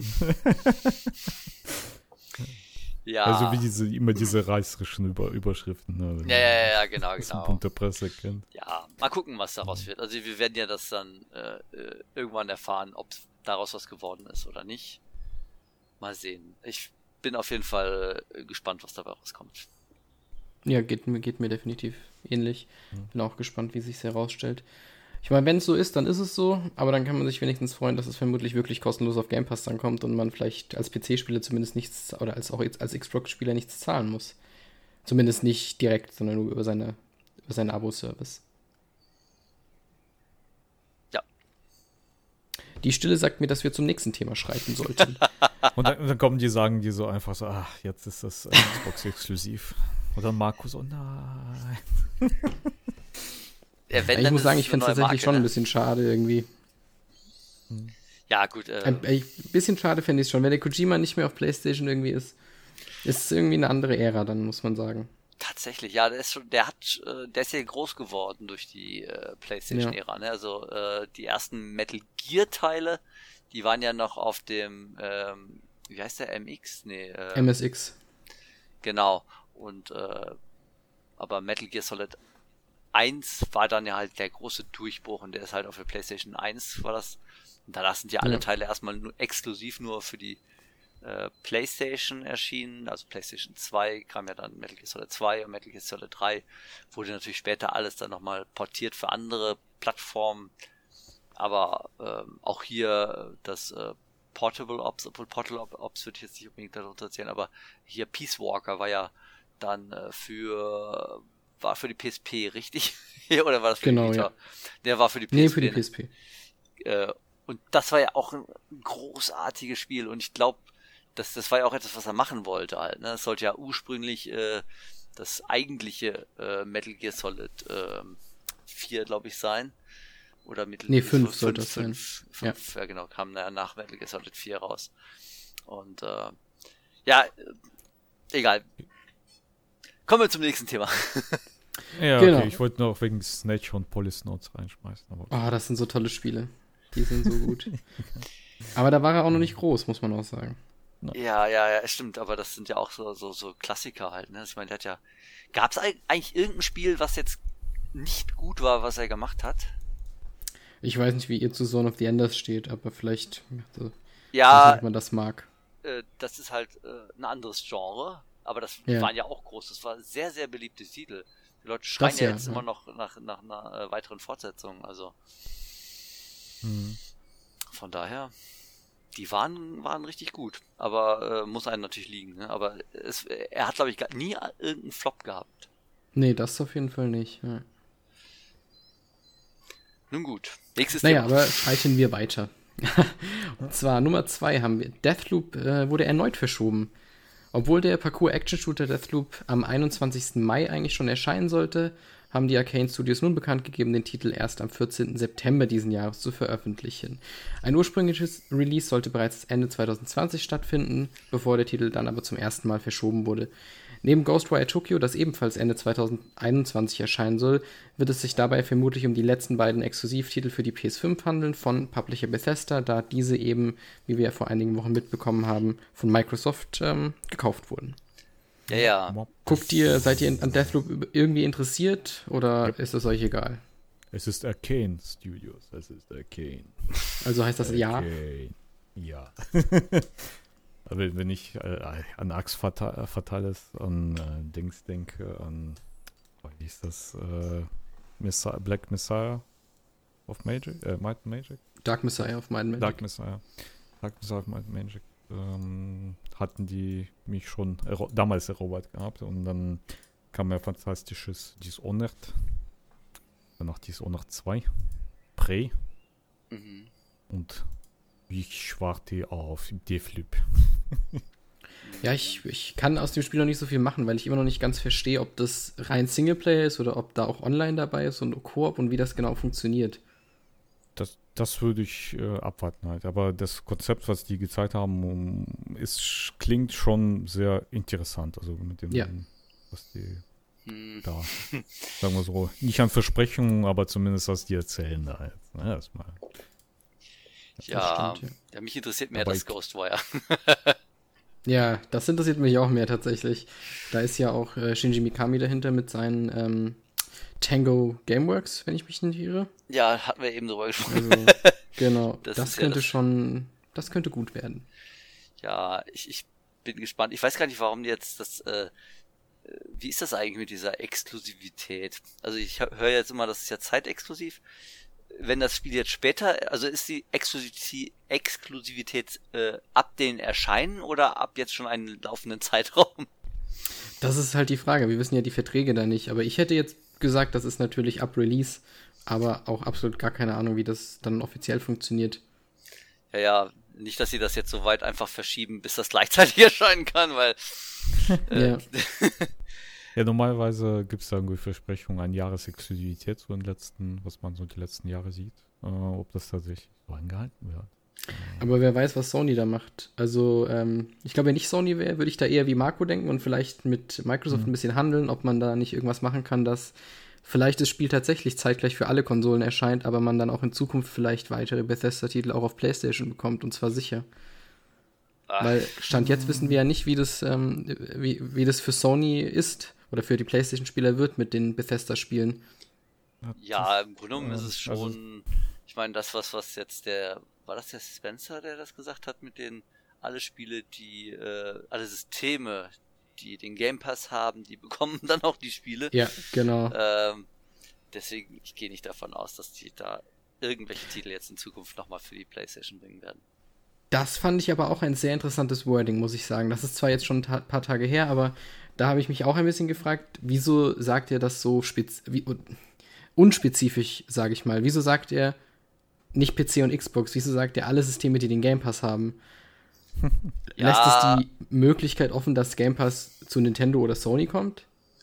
ja. Also wie diese, immer diese reißerischen Über- Überschriften. Ne, ja, ja, ja, genau, was genau. man Punkt der Presse kennt. Ja, mal gucken, was daraus wird. Also wir werden ja das dann äh, irgendwann erfahren, ob daraus was geworden ist oder nicht. Mal sehen. Ich bin auf jeden Fall äh, gespannt, was dabei rauskommt. Ja, geht, geht mir definitiv ähnlich. Bin auch gespannt, wie sich es herausstellt. Ich meine, wenn es so ist, dann ist es so, aber dann kann man sich wenigstens freuen, dass es vermutlich wirklich kostenlos auf Game Pass dann kommt und man vielleicht als P C-Spieler zumindest nichts, oder als auch als Xbox-Spieler nichts zahlen muss. Zumindest nicht direkt, sondern nur über seine, über seinen Abo-Service. Ja. Die Stille sagt mir, dass wir zum nächsten Thema schreiten sollten. Und dann, dann kommen die, sagen die so einfach so, ach, jetzt ist das Xbox-exklusiv. Und dann Markus, oh nein. Ja, wenn, ich muss sagen, ich finde es tatsächlich Marke, schon ne? ein bisschen schade irgendwie. Ja, gut. Äh, ein, ein bisschen schade finde ich es schon. Wenn der Kojima nicht mehr auf PlayStation irgendwie ist, ist es irgendwie eine andere Ära, dann muss man sagen. Tatsächlich, ja, der ist schon, der hat, der ist ja groß geworden durch die äh, PlayStation-Ära, ja. ne? Also äh, die ersten Metal Gear-Teile, die waren ja noch auf dem, ähm, wie heißt der, M X? Nee, äh, M S X. Genau. Und äh, aber Metal Gear Solid eins war dann ja halt der große Durchbruch und der ist halt auf der PlayStation eins war das. Und danach sind ja alle ja. Teile erstmal nur exklusiv nur für die äh, PlayStation erschienen. Also PlayStation zwei kam ja dann Metal Gear Solid zwei und Metal Gear Solid drei. Wurde natürlich später alles dann nochmal portiert für andere Plattformen. Aber ähm, auch hier das äh, Portable Ops, obwohl Portable Ops würde ich jetzt nicht unbedingt darunter zählen, aber hier Peace Walker war ja dann äh, für war für die P S P, richtig? Oder war das für genau, die Vita? Ja. Der war für die P S P. Nee, für die P S P. Äh, und das war ja auch ein großartiges Spiel und ich glaube, das, das war ja auch etwas, was er machen wollte halt. Ne? Das sollte ja ursprünglich äh, das eigentliche äh, Metal Gear Solid äh, vier, glaube ich, sein. Oder Metal nee, Gear fünf sollte das sein. fünf, ja. ja, genau, kam ja nach Metal Gear Solid vier raus. Und äh, ja, egal. Kommen wir zum nächsten Thema. Ja, Genau. okay, ich wollte noch wegen Snatch und Polysnotes reinschmeißen. Aber Oh, das sind so tolle Spiele. Die sind so gut. Aber da war er auch noch nicht groß, muss man auch sagen. Ja, ja, ja, stimmt, aber das sind ja auch so, so, so Klassiker halt, ne? Ich meine, der hat ja. Gab es eigentlich irgendein Spiel, was jetzt nicht gut war, was er gemacht hat? Ich weiß nicht, wie ihr zu Zone of the Enders steht, aber vielleicht, also, Ja, ob man das mag. äh, das ist halt äh, ein anderes Genre, aber das Ja. waren ja auch groß. Das war sehr, sehr beliebtes Titel. Die Leute schreien Das ja ja, jetzt ja. immer noch nach, nach einer äh, weiteren Fortsetzung, also. Hm. Von daher, die waren, waren richtig gut. Aber äh, muss einem natürlich liegen. Ne? Aber es, er hat, glaube ich, gar nie irgendeinen Flop gehabt. Nee, das auf jeden Fall nicht. Ja. Nun gut, nächstes Naja, Thema. aber schreiten wir weiter. Und zwar Nummer zwei haben wir. Deathloop äh, wurde erneut verschoben. Obwohl der Parkour-Action-Shooter Deathloop am einundzwanzigsten Mai eigentlich schon erscheinen sollte, haben die Arcane Studios nun bekannt gegeben, den Titel erst am vierzehnten September diesen Jahres zu veröffentlichen. Ein ursprüngliches Release sollte bereits Ende zwanzig zwanzig stattfinden, bevor der Titel dann aber zum ersten Mal verschoben wurde. Neben Ghostwire Tokyo, das ebenfalls Ende zwanzig einundzwanzig erscheinen soll, wird es sich dabei vermutlich um die letzten beiden Exklusivtitel für die P S fünf handeln von Publisher Bethesda, da diese eben, wie wir vor einigen Wochen mitbekommen haben, von Microsoft ähm, gekauft wurden. Ja, ja. Guckt ihr, seid ihr an Deathloop irgendwie interessiert oder ist es euch egal? Es ist Arcane Studios, es ist Arcane. Also heißt das ja? Arcane. Ja. Aber wenn ich äh, an Axe Fatal, Fatalis, an äh, Dings denke, an, wie hieß das, äh, Messiah, Black Messiah of Magic, äh, Might and Magic? Dark Messiah auf meinen Magic. Dark Messiah. Dark Messiah of Might and Magic. Ähm, hatten die mich schon ero- damals erobert gehabt und dann kam ja fantastisches Dishonored. Danach Dishonored zwei. Prey. Mhm. Und ich warte auf Deathloop. Ja, ich, ich kann aus dem Spiel noch nicht so viel machen, weil ich immer noch nicht ganz verstehe, ob das rein Singleplayer ist oder ob da auch Online dabei ist und Koop und wie das genau funktioniert. Das, das würde ich äh, abwarten halt. Aber das Konzept, was die gezeigt haben, um, ist, klingt schon sehr interessant. Also mit dem, Ja. was die Hm. da, sagen wir so, nicht an Versprechungen, aber zumindest was die erzählen da jetzt. Ne, erstmal. Ja, Das stimmt, ja, mich interessiert mehr Aber das ich- Ghostwire. Ja, das interessiert mich auch mehr tatsächlich. Da ist ja auch äh, Shinji Mikami dahinter mit seinen ähm, Tango Gameworks, wenn ich mich nicht irre. Ja, hatten wir eben drüber gesprochen. Also, genau, Das das, ist ja könnte das- schon, das könnte gut werden. Ja, ich, ich bin gespannt. Ich weiß gar nicht, warum die jetzt das, äh, äh, wie ist das eigentlich mit dieser Exklusivität? Also ich höre jetzt immer, das ist ja zeitexklusiv. Wenn das Spiel jetzt später, also ist die Exklusivität, Exklusivität äh, ab den Erscheinen oder ab jetzt schon einen laufenden Zeitraum? Das ist halt die Frage. Wir wissen ja die Verträge da nicht. Aber ich hätte jetzt gesagt, das ist natürlich ab Release, aber auch absolut gar keine Ahnung, wie das dann offiziell funktioniert. Ja, ja, nicht, dass sie das jetzt so weit einfach verschieben, bis das gleichzeitig erscheinen kann, weil äh, Ja. Ja, normalerweise gibt es da irgendwie Versprechungen an Jahresexklusivität, so in den letzten, was man so die letzten Jahre sieht. Äh, ob das tatsächlich so eingehalten wird. Aber wer weiß, was Sony da macht. Also, ähm, ich glaube, wenn ich Sony wäre, würde ich da eher wie Marco denken und vielleicht mit Microsoft Mhm. ein bisschen handeln, ob man da nicht irgendwas machen kann, dass vielleicht das Spiel tatsächlich zeitgleich für alle Konsolen erscheint, aber man dann auch in Zukunft vielleicht weitere Bethesda-Titel auch auf PlayStation bekommt, und zwar sicher. ach, Weil Stand jetzt wissen wir ja nicht, wie das, ähm, wie, wie das für Sony ist oder für die PlayStation-Spieler wird mit den Bethesda-Spielen. ja, im Grunde genommen äh, ist es schon, also- ich meine, das, was, was jetzt der, war das der Spencer, der das gesagt hat, mit den, alle Spiele, die, äh, alle Systeme, die den Game Pass haben, die bekommen dann auch die Spiele. Ja, genau. Ähm, deswegen, ich gehe nicht davon aus, dass die da irgendwelche Titel jetzt in Zukunft nochmal für die PlayStation bringen werden. Das fand ich aber auch ein sehr interessantes Wording, muss ich sagen. Das ist zwar jetzt schon ein ta- paar Tage her, aber da habe ich mich auch ein bisschen gefragt, wieso sagt er das so spez wie, unspezifisch, sage ich mal. Wieso sagt er nicht P C und Xbox? Wieso sagt er alle Systeme, die den Game Pass haben? Ja. Lässt es die Möglichkeit offen, dass Game Pass zu Nintendo oder Sony kommt?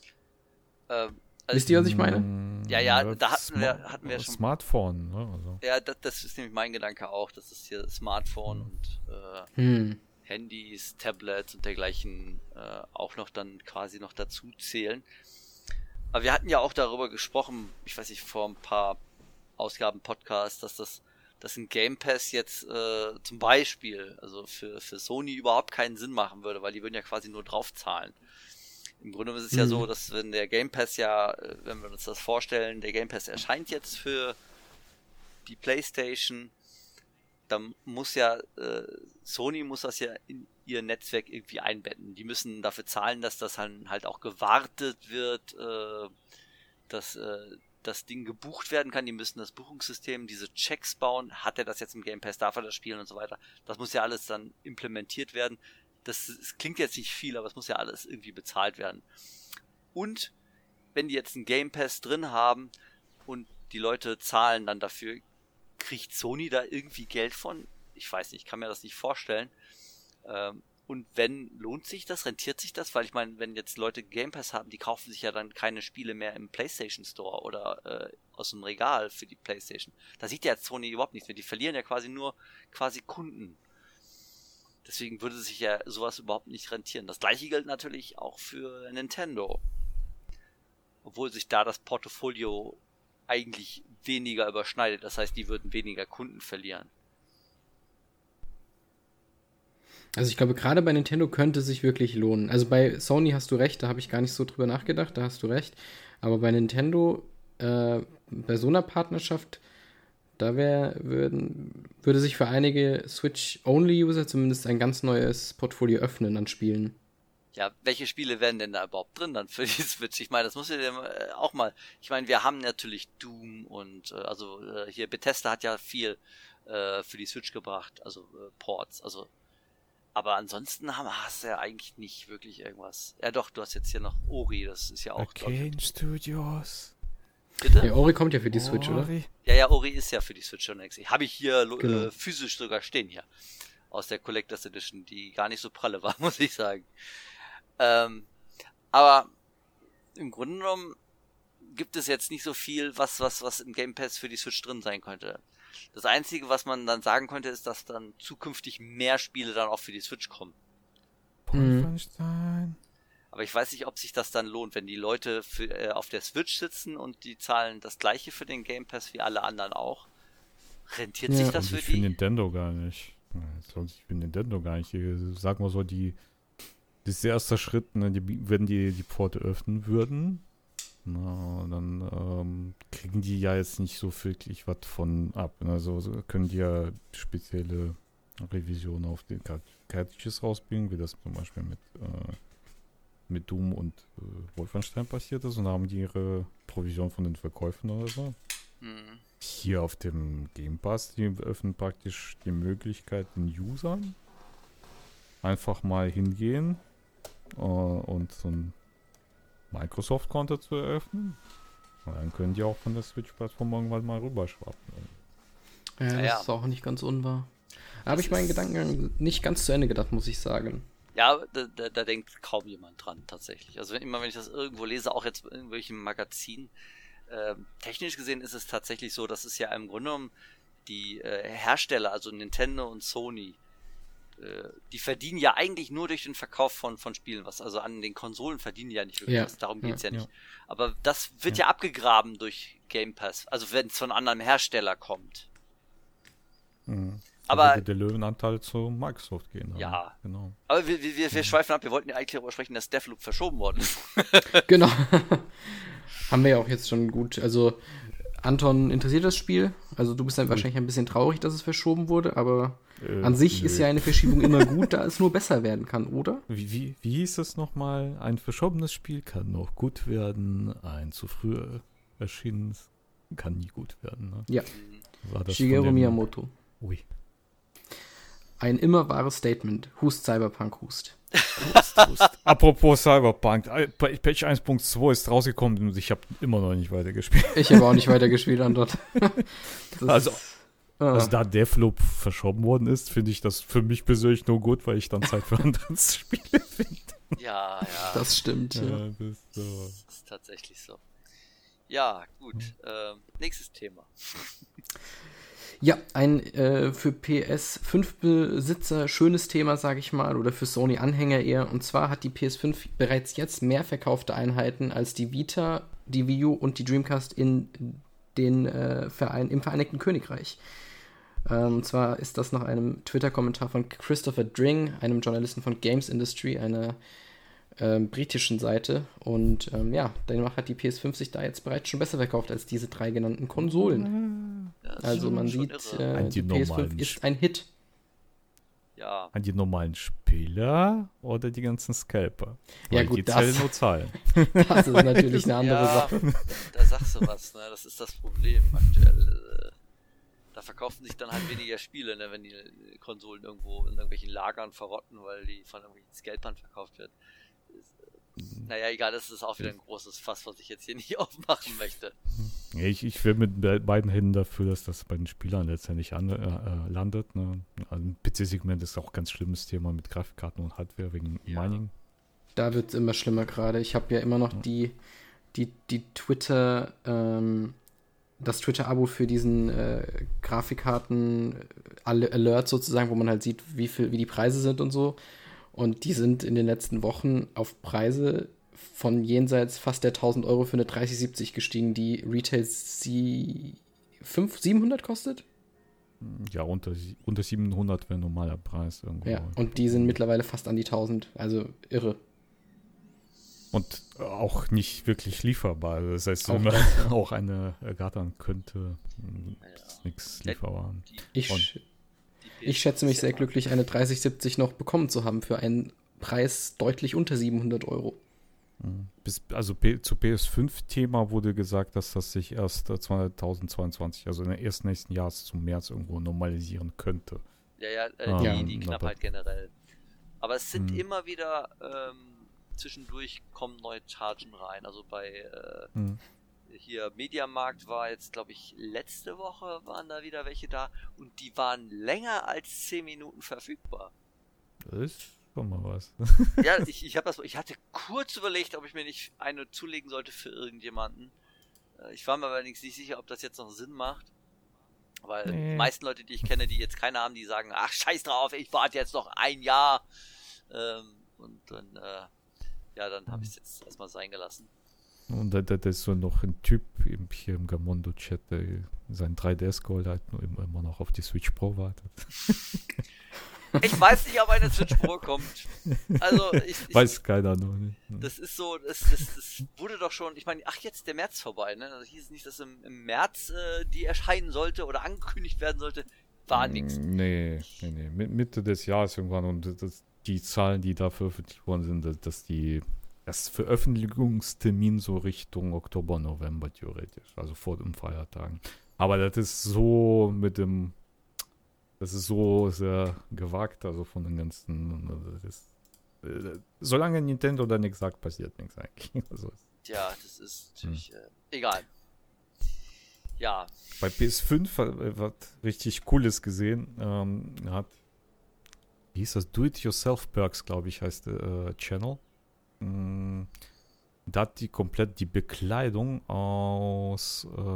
Ähm, also, Wisst ihr, was ich meine? Mm, Ja, ja, da hatten wir- Smart- hatten wir schon- Smartphone, ne? Also. Ja, das, das ist nämlich mein Gedanke auch, dass es hier Smartphone und äh, Hm. Handys, Tablets und dergleichen äh, auch noch dann quasi noch dazu zählen. Aber wir hatten ja auch darüber gesprochen, ich weiß nicht, vor ein paar Ausgaben Podcasts, dass das, dass ein Game Pass jetzt äh, zum Beispiel, also für, für Sony überhaupt keinen Sinn machen würde, weil die würden ja quasi nur draufzahlen. Im Grunde ist es mhm. ja so, dass wenn der Game Pass ja, wenn wir uns das vorstellen, der Game Pass erscheint jetzt für die PlayStation, dann muss ja, äh, Sony muss das ja in ihr Netzwerk irgendwie einbetten. Die müssen dafür zahlen, dass das halt, halt auch gewartet wird, äh, dass äh, das Ding gebucht werden kann. Die müssen das Buchungssystem, diese Checks bauen. Hat er das jetzt im Game Pass, darf er das spielen und so weiter. Das muss ja alles dann implementiert werden. Das, das klingt jetzt nicht viel, aber es muss ja alles irgendwie bezahlt werden. Und wenn die jetzt einen Game Pass drin haben und die Leute zahlen dann dafür, kriegt Sony da irgendwie Geld von? Ich weiß nicht, ich kann mir das nicht vorstellen. Ähm, und wenn, lohnt sich das? Rentiert sich das? Weil ich meine, wenn jetzt Leute Game Pass haben, die kaufen sich ja dann keine Spiele mehr im PlayStation Store oder äh, aus dem Regal für die PlayStation. Da sieht ja Sony überhaupt nichts mehr. Die verlieren ja quasi nur quasi Kunden. Deswegen würde sich ja sowas überhaupt nicht rentieren. Das gleiche gilt natürlich auch für Nintendo. Obwohl sich da das Portfolio eigentlich weniger überschneidet. Das heißt, die würden weniger Kunden verlieren. Also ich glaube, gerade bei Nintendo könnte es sich wirklich lohnen. Also bei Sony hast du recht, da habe ich gar nicht so drüber nachgedacht, da hast du recht. Aber bei Nintendo, äh, bei so einer Partnerschaft, da wär, würden, würde sich für einige Switch-Only-User zumindest ein ganz neues Portfolio öffnen an Spielen. Ja, welche Spiele wären denn da überhaupt drin dann für die Switch? Ich meine, das muss ja auch mal, ich meine, wir haben natürlich Doom und, äh, also äh, hier Bethesda hat ja viel äh, für die Switch gebracht, also äh, Ports, also, aber ansonsten haben, hast du ja eigentlich nicht wirklich irgendwas. Ja doch, du hast jetzt hier noch Ori, das ist ja auch, Arcane Studios. Bitte? Ja, Ori kommt ja für die Switch, Ori. oder? Ja, ja, Ori ist ja für die Switch schon extra. Habe ich hier Genau. äh, physisch sogar stehen hier. Aus der Collectors Edition, die gar nicht so pralle war, muss ich sagen. Ähm, aber im Grunde genommen gibt es jetzt nicht so viel, was, was, was im Game Pass für die Switch drin sein könnte. Das Einzige, was man dann sagen könnte, ist, dass dann zukünftig mehr Spiele dann auch für die Switch kommen. Wolfenstein. Aber ich weiß nicht, ob sich das dann lohnt, wenn die Leute für, äh, auf der Switch sitzen und die zahlen das gleiche für den Game Pass wie alle anderen auch. Rentiert Ja. sich das Und für ich für die? Nintendo gar nicht. Sonst ich bin Nintendo gar nicht. Sag mal so, die das ist der erste Schritt, ne, die, wenn die die Pforte öffnen würden, na, dann ähm, kriegen die ja jetzt nicht so wirklich was von ab. Ne? Also so können die ja spezielle Revisionen auf den Cartridges rausbringen, wie das zum Beispiel mit, äh, mit Doom und äh, Wolfenstein passiert ist, und haben die ihre Provision von den Verkäufen oder so. Hm. Hier auf dem Game Pass, die öffnen praktisch die Möglichkeit den Usern einfach mal hingehen uh, und so ein Microsoft-Konto zu eröffnen. Und dann können die auch von der Switch-Plattform irgendwann mal rüberschwappen. Ja, das Ja. ist auch nicht ganz unwahr. Da habe Das ich meinen ist- Gedankengang nicht ganz zu Ende gedacht, muss ich sagen. Ja, da, da, da denkt kaum jemand dran, tatsächlich. Also wenn, immer wenn ich das irgendwo lese, auch jetzt in irgendwelchen Magazinen, ähm, technisch gesehen ist es tatsächlich so, dass es ja im Grunde genommen die äh, Hersteller, also Nintendo und Sony, äh, die verdienen ja eigentlich nur durch den Verkauf von, von Spielen was. Also an den Konsolen verdienen die ja nicht wirklich Ja, was, darum ja, geht's ja, ja. nicht. Aber das wird ja, abgegraben durch Game Pass, also wenn es von einem anderen Hersteller kommt. Mhm. Aber- Da würde der Löwenanteil zu Microsoft gehen. Dann. Ja. Genau. Aber wir, wir, wir, wir schweifen ab, wir wollten ja eigentlich darüber sprechen, dass Deathloop verschoben worden ist. Genau. Haben wir ja auch jetzt schon gut. Also, Anton, interessiert das Spiel? Also, du bist dann wahrscheinlich ein bisschen traurig, dass es verschoben wurde, aber Äh, an sich nö. ist ja eine Verschiebung immer gut, da es nur besser werden kann, oder? Wie, wie, wie hieß es nochmal? Ein verschobenes Spiel kann noch gut werden, ein zu früh erschienenes kann nie gut werden. Ne? Ja. War das Shigeru von dem- Miyamoto. Ui. Ein immer wahres Statement. Hust Cyberpunk, Hust. Hust, Hust. Apropos Cyberpunk, äh, Patch eins Punkt zwei ist rausgekommen und ich habe immer noch nicht weitergespielt. Ich habe auch nicht weitergespielt, Anton. Das Also- ist- ah. Also da Deathloop verschoben worden ist, finde ich das für mich persönlich nur gut, weil ich dann Zeit für andere Spiele finde. Ja, ja. Das stimmt, ja. Ja, das ist so. Das ist tatsächlich so. Ja, gut. Ähm, nächstes Thema. Ja, ein äh, für P S fünf Besitzer schönes Thema, sage ich mal, oder für Sony-Anhänger eher. Und zwar hat die P S fünf bereits jetzt mehr verkaufte Einheiten als die Vita, die Wii U und die Dreamcast in den äh, Verein, im Vereinigten Königreich. Ähm, und zwar ist das nach einem Twitter-Kommentar von Christopher Dring, einem Journalisten von Games Industry, einer ähm, britischen Seite. Und ähm, ja, demnach hat die P S fünf sich da jetzt bereits schon besser verkauft als diese drei genannten Konsolen. Ja, das Also ist man schon sieht, irre. äh, Die die P S fünf normalen ist ein Hit. Ja, An die normalen Spieler oder die ganzen Scalper? Ja, Weil gut, die das- zählen nur Zahlen. Das ist natürlich eine andere ja, Sache. da sagst du was, ne? Das ist das Problem aktuell. Äh, Da verkaufen sich dann halt weniger Spiele, ne? Wenn die Konsolen irgendwo in irgendwelchen Lagern verrotten, weil die von irgendwelchen Scalpern verkauft werden. Ist, äh, naja, egal, das ist auch wieder ein großes Fass, was ich jetzt hier nicht aufmachen möchte. Ja, ich, ich will mit be beiden Händen dafür, dass das bei den Spielern letztendlich an, äh, landet. Ne? Also im P C-Segment ist auch ein ganz schlimmes Thema mit Grafikkarten und Hardware wegen Ja. Mining. Da wird es immer schlimmer gerade. Ich habe ja immer noch die, die, die Twitter, ähm, das Twitter-Abo für diesen äh, Grafikkarten alle Alerts sozusagen, wo man halt sieht, wie viel, wie die Preise sind und so. Und die sind in den letzten Wochen auf Preise von jenseits fast der tausend Euro für eine dreißig siebzig gestiegen, die Retail sie fünf, siebenhundert kostet. Ja, unter, sie- unter siebenhundert wäre normaler Preis irgendwo. Ja, und die sind mittlerweile fast an die tausend. Also irre. Und auch nicht wirklich lieferbar. Also das heißt, Auch wenn man das, auch eine ergattern könnte, Ja. ist nichts Ja, lieferbar. Die, Ich, Und- sch- die P S ich schätze mich ist sehr ja- glücklich, eine dreißig siebzig noch bekommen zu haben für einen Preis deutlich unter siebenhundert Euro. Bis, also P zu P S fünf-Thema wurde gesagt, dass das sich erst äh, zweitausendzweiundzwanzig, also in der ersten nächsten Jahres zum März irgendwo normalisieren könnte. Ja, ja, äh, Ah, die, ja, die aber- Knappheit generell. Aber es sind Hm. immer wieder, ähm, zwischendurch kommen neue Chargen rein. Also bei äh, Hm. hier Mediamarkt war jetzt, glaube ich, letzte Woche waren da wieder welche da und die waren länger als zehn Minuten verfügbar. Das ist schon mal was. Ja, ich, ich habe das, ich hatte kurz überlegt, ob ich mir nicht eine zulegen sollte für irgendjemanden. Äh, Ich war mir allerdings nicht sicher, ob das jetzt noch Sinn macht. Weil Nee. die meisten Leute, die ich kenne, die jetzt keine haben, die sagen, ach scheiß drauf, ich warte jetzt noch ein Jahr. Ähm, und dann, äh, ja, dann habe ich es jetzt erstmal sein gelassen. Und da, da, da ist so noch ein Typ im, hier im Gamondo-Chat, der sein drei D S-Gold halt nur immer, immer noch auf die Switch Pro wartet. Ich weiß nicht, ob eine Switch Pro kommt. Also, ich, ich Weiß keiner noch nicht. das ist so, das, das, das wurde doch schon, ich meine, ach, jetzt der März vorbei, ne? Also hieß es nicht, dass im, im März äh, die erscheinen sollte oder angekündigt werden sollte. War nix. Nee, nee, nee. Mit Mitte des Jahres irgendwann und das, die Zahlen, die da veröffentlicht worden sind, dass, dass die das Veröffentlichungstermin so Richtung Oktober, November theoretisch, also vor den Feiertagen. Aber das ist so mit dem, das ist so sehr gewagt, also von den ganzen, also das ist, äh, solange Nintendo da nichts sagt, passiert nichts eigentlich. Also, Ja, das ist natürlich, äh, egal. Ja, bei P S fünf hat, hat richtig Cooles gesehen. Ähm, hat, wie hieß das? Do-It-Yourself-Perks, glaube ich, heißt der äh, Channel. Mm, da hat die komplett die Bekleidung aus äh,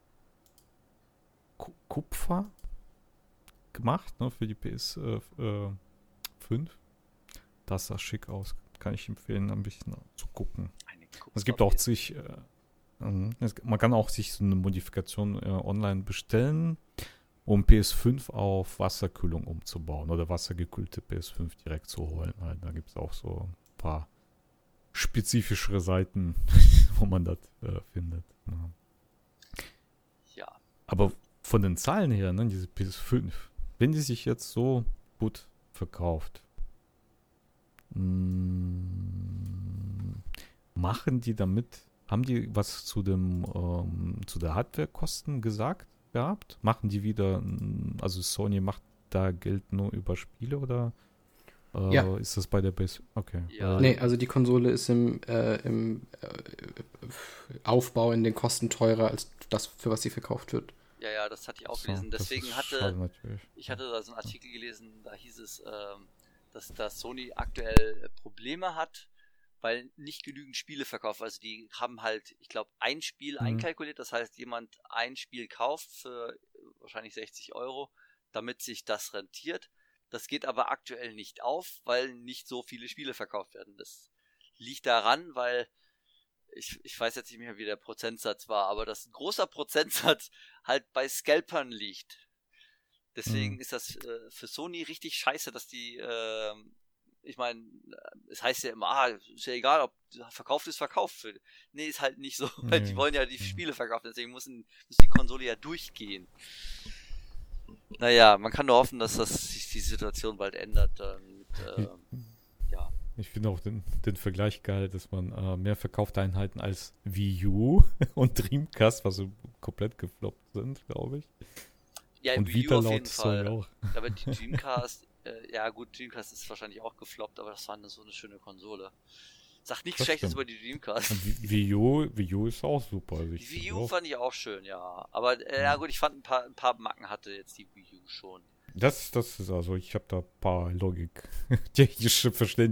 Ku- Kupfer gemacht, ne, für die P S fünf. Das sah schick aus. Kann ich empfehlen, ein bisschen zu gucken. eine Es gibt auch sich, äh, ähm, es, man kann auch sich so eine Modifikation äh, online bestellen, um P S fünf auf Wasserkühlung umzubauen oder wassergekühlte P S fünf direkt zu holen. Halt. Da gibt es auch so ein paar spezifischere Seiten, wo man das äh, findet. Ja. Ja, Aber von den Zahlen her, ne, diese P S fünf, wenn die sich jetzt so gut verkauft, mh, machen die damit, haben die was zu dem ähm, zu der Hardwarekosten gesagt gehabt? Machen die wieder, mh, also Sony macht da Geld nur über Spiele oder äh, Ja. ist das bei der Base? Okay. Ja. Weil- Nee, also die Konsole ist im, äh, im äh, Aufbau in den Kosten teurer als das, für was sie verkauft wird. ja, ja, das hatte ich auch So, gelesen. das Deswegen ist hatte, schade natürlich. ich hatte da so einen Artikel gelesen, da hieß es, ähm, dass, dass Sony aktuell Probleme hat, weil nicht genügend Spiele verkauft. Also die haben halt, ich glaube, ein Spiel Mhm. einkalkuliert. Das heißt, jemand ein Spiel kauft für wahrscheinlich sechzig Euro, damit sich das rentiert. Das geht aber aktuell nicht auf, weil nicht so viele Spiele verkauft werden. Das liegt daran, weil ich, ich weiß jetzt nicht mehr, wie der Prozentsatz war, aber dass ein großer Prozentsatz halt bei Scalpern liegt. Deswegen Mhm. ist das äh, für Sony richtig scheiße, dass die, äh, ich meine, es heißt ja immer, ah, ist ja egal, ob verkauft ist, verkauft. Nee, ist halt nicht so, weil die Nee. wollen ja die Mhm. Spiele verkaufen, deswegen müssen, muss die Konsole ja durchgehen. Naja, man kann nur hoffen, dass das sich die Situation bald ändert. Dann mit, äh, ja. Ich finde auch den, den Vergleich geil, dass man äh, mehr verkaufte Einheiten als Wii U und Dreamcast, was so komplett gefloppt sind, glaube ich. Ja, Und Wii U Vita auf laut jeden Sony Fall. auch. Aber die Dreamcast, äh, ja gut, Dreamcast ist wahrscheinlich auch gefloppt, aber das war eine, so eine schöne Konsole. Sagt nichts Das Schlechtes stimmt. über die Dreamcast. Und Wii- Wii U, Wii U ist auch super. Also ich Die Wii finde U auch, fand ich auch schön, ja. Aber äh, ja gut, ich fand ein paar, ein paar Macken hatte jetzt die Wii U schon. das, das ist also, ich habe da ein paar Logik, technische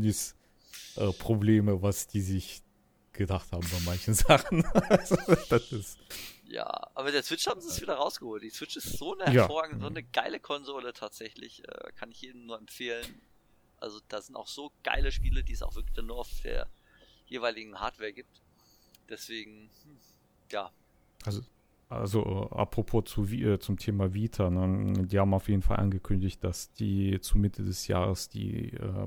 Verständnisprobleme, äh, was die sich gedacht haben bei manchen Sachen. Also, das ist, Ja, aber der Switch haben sie es wieder rausgeholt. Die Switch ist so eine Ja. hervorragende, so eine geile Konsole tatsächlich. Äh, kann ich jedem nur empfehlen. Also da sind auch so geile Spiele, die es auch wirklich dann nur auf der jeweiligen Hardware gibt. Deswegen, hm, ja. also, also äh, apropos zu, Vi- äh, zum Thema Vita, ne, die haben auf jeden Fall angekündigt, dass die zu Mitte des Jahres die äh,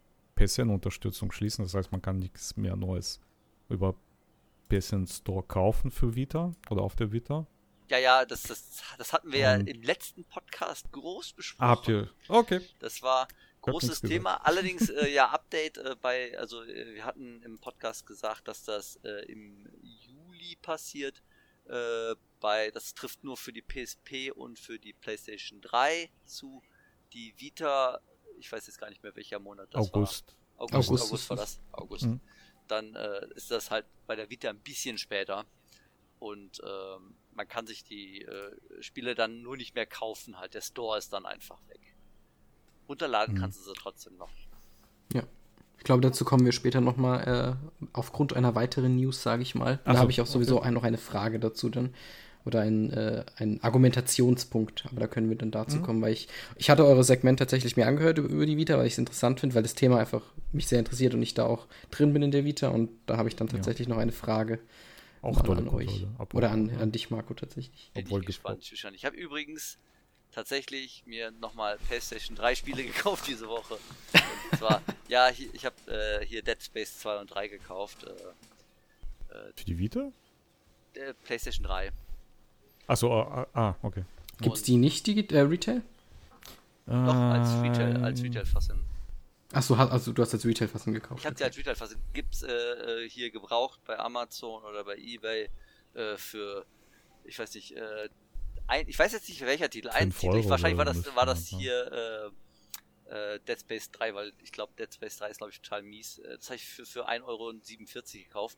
P S N-Unterstützung schließen. Das heißt, man kann nichts mehr Neues über P S N Store kaufen für Vita oder auf der Vita. Ja, ja, das, das, das hatten wir ja Und- im letzten Podcast groß besprochen. Ah, habt ihr? Okay. Das war hab großes nichts gesagt. Thema. Allerdings, äh, ja, Update äh, bei, also äh, wir hatten im Podcast gesagt, dass das äh, im Juli passiert. Äh, bei, das trifft nur für die P S P und für die PlayStation drei zu. Die Vita, ich weiß jetzt gar nicht mehr, welcher Monat das August. war. August. August August ist war das. das. August. Mhm. Dann äh, ist das halt bei der Vita ein bisschen später. Und ähm, man kann sich die äh, Spiele dann nur nicht mehr kaufen, halt. Der Store ist dann einfach weg. Runterladen Mhm. kannst du sie trotzdem noch. Ja. Ich glaube, dazu kommen wir später nochmal äh, aufgrund einer weiteren News, sage ich mal. Da Ach so, habe ich auch sowieso okay. ein, noch eine Frage dazu dann. Oder ein, äh, ein Argumentationspunkt. Aber da können wir dann dazu Mhm. kommen, weil ich, ich hatte eure Segment tatsächlich mir angehört über, über die Vita, weil ich es interessant finde, weil das Thema einfach mich sehr interessiert und ich da auch drin bin in der Vita. Und da habe ich dann Ja. tatsächlich noch eine Frage Auch mal tolle an euch. Konsole. Ab- Oder an, an dich, Marco, tatsächlich. Bin Obwohl ich gespannt. gefloppt. Tschüss. Ich habe übrigens tatsächlich mir nochmal PlayStation drei Spiele gekauft diese Woche. Und zwar, ja, hier, ich habe äh, hier Dead Space zwei und drei gekauft. Äh, äh, Für die Vita? äh, PlayStation drei. Achso, ah, ah, okay. Gibt es Und die nicht, die äh, Retail? Noch als Ähm, Retail, als Retail-Fassung. Achso, also du hast als Retail-Fassung gekauft. Ich habe sie als Retail-Fassung. Gibt's äh, äh, hier gebraucht bei Amazon oder bei eBay äh, für, ich weiß nicht, äh, ein, ich weiß jetzt nicht welcher Titel. Ein Fünf Titel. Ich, Euro wahrscheinlich war oder das, so war das müsste man hier äh, äh, Dead Space drei, weil ich glaube Dead Space drei ist glaube ich total mies. Äh, Das habe ich für, für ein Euro siebenundvierzig gekauft.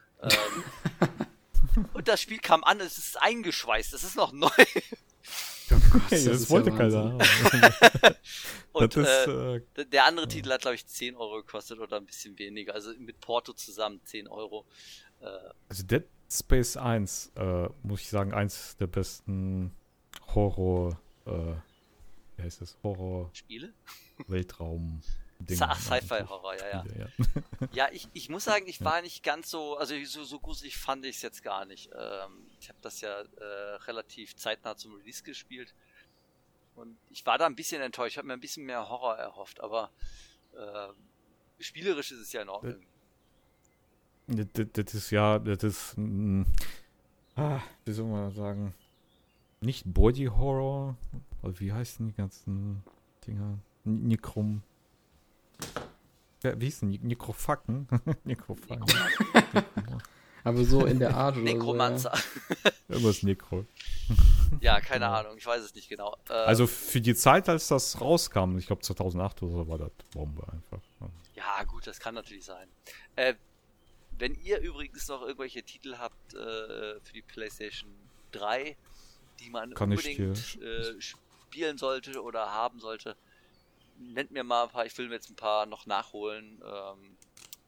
Ähm, und das Spiel kam an, es ist eingeschweißt, es ist noch neu. Oh Gott, Hey, das, ist wollte ja keiner Wahnsinn. haben. Und das ist, äh, äh, d- der andere Titel hat glaube ich zehn Euro gekostet oder ein bisschen weniger. Also mit Porto zusammen zehn Euro. Äh, also Dead Space eins, äh, muss ich sagen, eins der besten Horror, äh, wie heißt das? Horror, Spiele? Weltraum. Sa- Sci-Fi-Horror, ja, ja. ja. Ja, ich, ich muss sagen, ich war nicht ganz so, also so, so gruselig fand ich es jetzt gar nicht. Ähm, ich habe das ja äh, relativ zeitnah zum Release gespielt und ich war da ein bisschen enttäuscht. Ich habe mir ein bisschen mehr Horror erhofft, aber äh, spielerisch ist es ja in Ordnung. Das, das, das ist ja, das ist, mm, ah, wie soll man sagen, nicht Body Horror, oder wie heißen die ganzen Dinger? N- Nekrom. Ja, wie hieß denn? Nekrofacken? Nekrofacken. Aber so in der Art oder Necromancer. Irgendwas Nekro. Ja, keine Ahnung, ich weiß es nicht genau. Äh, Also für die Zeit, als das rauskam, ich glaube zweitausendacht oder so, war das Bombe einfach. Ja, gut, das kann natürlich sein. Äh, wenn ihr übrigens noch irgendwelche Titel habt äh, für die PlayStation drei, die man Kann ich unbedingt äh, spielen sollte oder haben sollte, nennt mir mal ein paar, ich will mir jetzt ein paar noch nachholen. Ähm,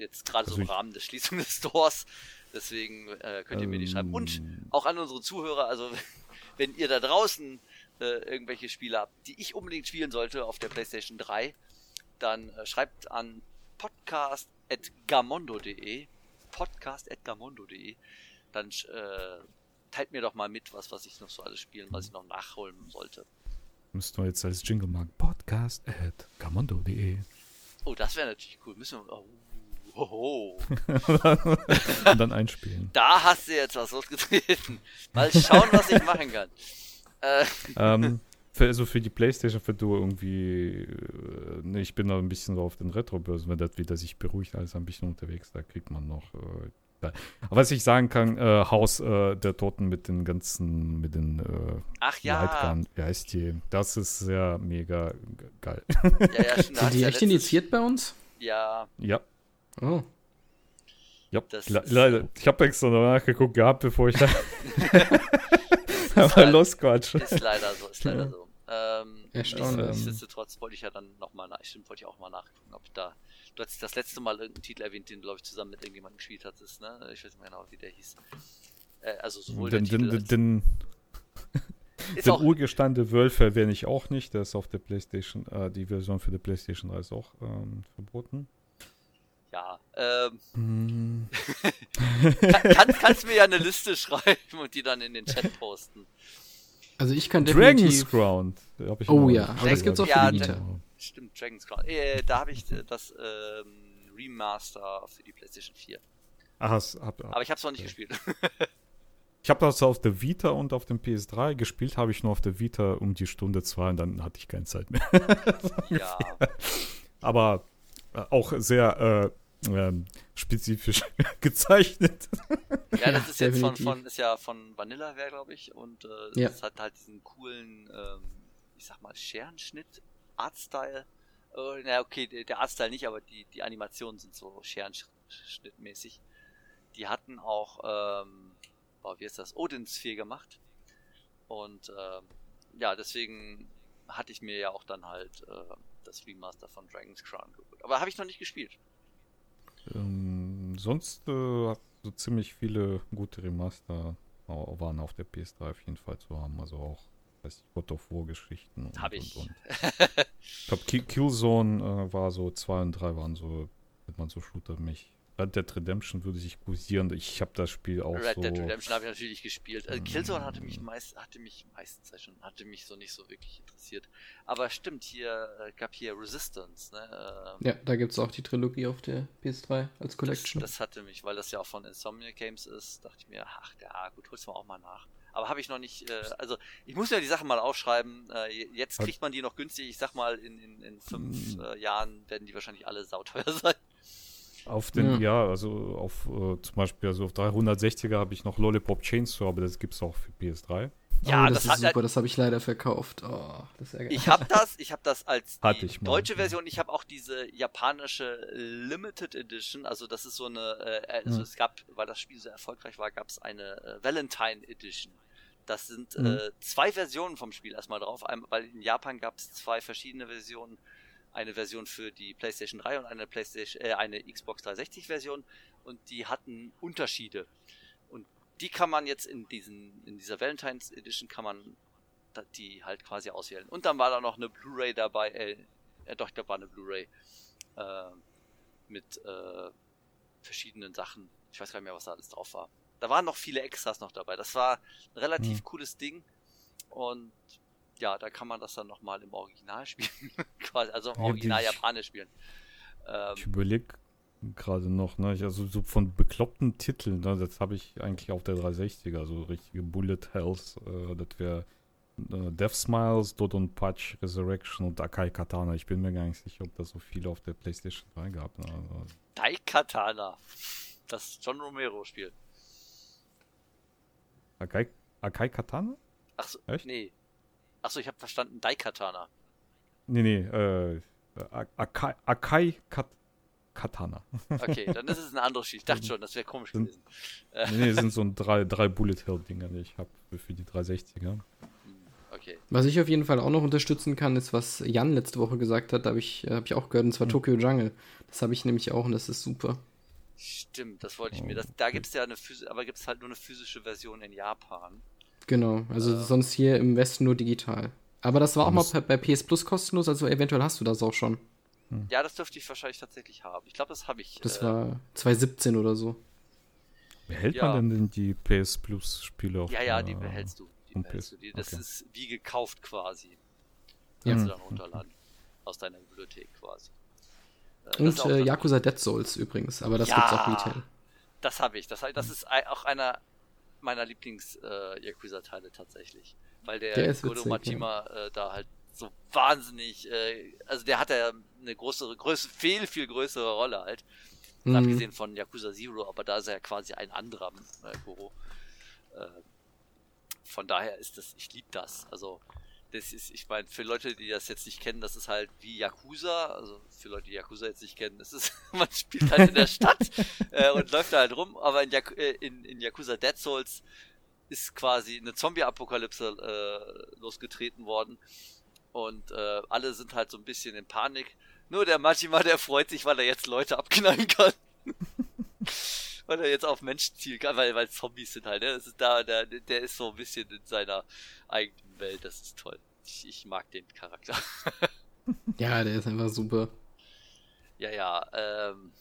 jetzt gerade Also so im ich- Rahmen der Schließung des Stores. Deswegen äh, könnt ihr mir die schreiben. Und Ähm, auch an unsere Zuhörer, also wenn ihr da draußen äh, irgendwelche Spiele habt, die ich unbedingt spielen sollte auf der PlayStation drei, dann äh, schreibt an podcast at gamondo punkt de podcast at gamondo punkt de. Dann äh, teilt mir doch mal mit, was, was ich noch so alles spielen, was ich noch nachholen sollte. Müssten wir jetzt als Jingle machen. Podcast at gamondo punkt de. Oh, das wäre natürlich cool. Müssen wir... Oh, oh, oh. Und dann einspielen. Da hast du jetzt was losgetreten. Mal schauen, was ich machen kann. Äh, ähm, für, also für die PlayStation, für du irgendwie, äh, ne, ich bin da ein bisschen so auf den Retro-Börsen, wenn das wieder sich beruhigt, alles ein bisschen unterwegs, da kriegt man noch. Äh, da. Aber was ich sagen kann, äh, Haus äh, der Toten mit den ganzen, mit den äh, ach ja. Lightgun, wie heißt die? Das ist sehr mega g- geil. Ja, ja, stimmt, da Sind hat's die ja echt letztes- indiziert bei uns? Ja, Ja. Oh. Ja, Das le- ist leider. so. Ich habe extra noch nachgeguckt gehabt, bevor ich da ist, aber leider, los, Quatsch. ist leider so, ist leider so. Ähm, Erstaunlich. nichtsdestotrotz wollte ich ja dann nochmal nach, stimmt, wollte ich auch mal nachgucken, ob da, du hast das letzte Mal irgendeinen Titel erwähnt, den du, glaube ich, zusammen mit irgendjemandem gespielt hattest, ne? Ich weiß nicht mehr genau, wie der hieß. Äh, also sowohl Den, der den, Titel als, den, ist den auch, Urgestein der Wölfe erwähne ich auch nicht. Der ist auf der PlayStation, äh, die Version für die PlayStation drei ist auch ähm, verboten. ja, ähm, Hm. kann, kannst, kannst mir ja eine Liste schreiben und die dann in den Chat posten. Also ich kann Dragon's definitiv... Crown. Da hab ich Oh auch ja, nicht aber das gibt's auch Ja, für die da- Vita. Stimmt, Dragon's Crown. Äh, da habe ich äh, das ähm, Remaster für die PlayStation vier. Ach, has- hab, Aber ich habe es noch nicht Okay. gespielt. ich habe das auf der Vita und auf dem P S drei gespielt, habe ich nur auf der Vita um die Stunde zwei und dann hatte ich keine Zeit mehr. Ja, Aber äh, auch sehr äh, ähm, spezifisch gezeichnet. ja, das ist jetzt von, Definitiv. von ist ja von Vanillaware, glaube ich, und äh, Ja. das hat halt diesen coolen, ähm, ich sag mal, Scherenschnitt, Artstyle. Äh, na okay, der, der Artstyle nicht, aber die, die Animationen sind so Scherenschnittmäßig. Die hatten auch, ähm, boah, wie ist das, Odins vier gemacht. Und ähm, ja, deswegen hatte ich mir ja auch dann halt äh, das Remaster von Dragon's Crown geholt. Aber habe ich noch nicht gespielt. Ähm, sonst äh, so ziemlich viele gute Remaster au- waren auf der P S drei auf jeden Fall zu haben. Also auch, weiß ich, God of War Geschichten. Und, Habe ich. Und, und. Ich glaube, Ki- Killzone äh, war so, zwei und drei waren so, wird man so Shooter mich. Red Dead Redemption würde sich kursieren. Ich habe das Spiel auch Red so. Dead Redemption habe ich natürlich gespielt. Also Killzone hatte mich Mm. meist, hatte mich meistens ja schon, hatte mich so nicht so wirklich interessiert. Aber stimmt, hier äh, gab hier Resistance, ne? Ähm, Ja, da gibt's auch die Trilogie auf der P S drei als das, Collection. das hatte mich, weil das ja auch von Insomniac Games ist, dachte ich mir, ach ja, gut, holst du mal auch mal nach. Aber habe ich noch nicht, äh, also ich muss mir die Sachen mal aufschreiben. Äh, jetzt Hat- kriegt man die noch günstig. Ich sag mal, in, in, in fünf Mm. äh, Jahren werden die wahrscheinlich alle sauteuer sein. Auf den, Ja. ja, also auf äh, zum Beispiel also auf dreihundertsechziger habe ich noch Lollipop Chainsaw, aber das gibt's auch für P S drei. Ja, oh, das, das ist hat- super, das habe ich leider verkauft. Oh, das ärgert Ich habe das, ich habe das als die Hatte ich mal. deutsche Version. Ich habe auch diese japanische Limited Edition. Also das ist so eine, äh, also Mhm. es gab, weil das Spiel so erfolgreich war, gab es eine äh, Valentine Edition. Das sind Mhm. äh, zwei Versionen vom Spiel erstmal drauf, Einmal, weil in Japan gab es zwei verschiedene Versionen. Eine Version für die PlayStation drei und eine PlayStation, äh, eine Xbox dreihundertsechzig Version, und die hatten Unterschiede. Und die kann man jetzt in diesen, in dieser Valentine's Edition kann man da- die halt quasi auswählen. Und dann war da noch eine Blu-ray dabei, äh, äh doch, ich glaube, war eine Blu-ray äh, mit äh, verschiedenen Sachen. Ich weiß gar nicht mehr, was da alles drauf war. Da waren noch viele Extras noch dabei. Das war ein relativ Hm. cooles Ding. Und ja, da kann man das dann nochmal im Original spielen. Quasi, also im Ja, Original die- Japanisch spielen. Ähm, Ich überlege gerade noch, ne? Ich, also so von bekloppten Titeln, ne? Das habe ich eigentlich auf der dreihundertsechziger, also richtige Bullet Hells, äh, das wäre äh, Death Smiles, Dodon Patch, Resurrection und Akai Katana. Ich bin mir gar nicht sicher, ob das so viele auf der PlayStation drei gab. Ne? Also, Daikatana. Das John Romero-Spiel. Akai, Akai Katana? Achso, Echt? nee. Achso, ich habe verstanden, Daikatana. Nee, nee, äh, A- Akai, Akai Kat Katana. Okay, dann ist es ein anderes Spiel. Ich dachte schon, das wäre komisch Sind- gewesen. nee, nee, das sind so ein drei, drei Bullet Hell-Dinger, die ich habe für die dreihundertsechziger. Hm, Okay. Was ich auf jeden Fall auch noch unterstützen kann, ist, was Jan letzte Woche gesagt hat. Da habe ich, äh, hab ich auch gehört, und zwar Hm. Tokyo Jungle. Das habe ich nämlich auch und das ist super. Stimmt, das wollte ich mir. Das, da gibt es ja eine physische, aber gibt es halt nur eine physische Version in Japan. Genau, also Äh. sonst hier im Westen nur digital. Aber das war auch mal Muss- bei, bei P S Plus kostenlos, also eventuell hast du das auch schon. Ja, das dürfte ich wahrscheinlich tatsächlich haben. Ich glaube, das habe ich. Das äh, war zwanzig siebzehn oder so. Behält Ja. man denn die P S Plus Spiele auf Ja, ja, der die behältst du. Die Homepage? behältst du. Die, das Okay. ist wie gekauft quasi. Ja. Kannst du dann runterladen. Aus deiner Bibliothek quasi. Äh, das ist Und auch äh, das- Yakuza Dead Souls übrigens, aber das Ja. gibt's auch Retail. Das habe ich. Das, das ist ei- auch einer meiner Lieblings-Yakuza-Teile tatsächlich. Weil der, Der ist Goro witzig, Majima äh, da halt so wahnsinnig, äh, also der hat ja eine größere, größere, viel, viel größere Rolle halt. Mhm. Abgesehen von Yakuza Zero, aber da ist er ja quasi ein anderer äh, Goro. Äh, von daher ist das, ich liebe das. Also, das ist, ich meine, für Leute, die das jetzt nicht kennen, das ist halt wie Yakuza, also für Leute, die Yakuza jetzt nicht kennen, das ist, man spielt halt in der Stadt äh, und läuft da halt rum, aber in, Jak äh, in, in Yakuza Dead Souls ist quasi eine Zombie-Apokalypse äh, losgetreten worden und äh, alle sind halt so ein bisschen in Panik. Nur der Majima, der freut sich, weil er jetzt Leute abknallen kann. Weil er jetzt auf Menschen zielen kann, weil, weil Zombies sind halt, ne? Das ist da, der, der ist so ein bisschen in seiner eigenen Welt, das ist toll. Ich, ich mag den Charakter. Ja, der ist einfach super. Ja, ja, ähm.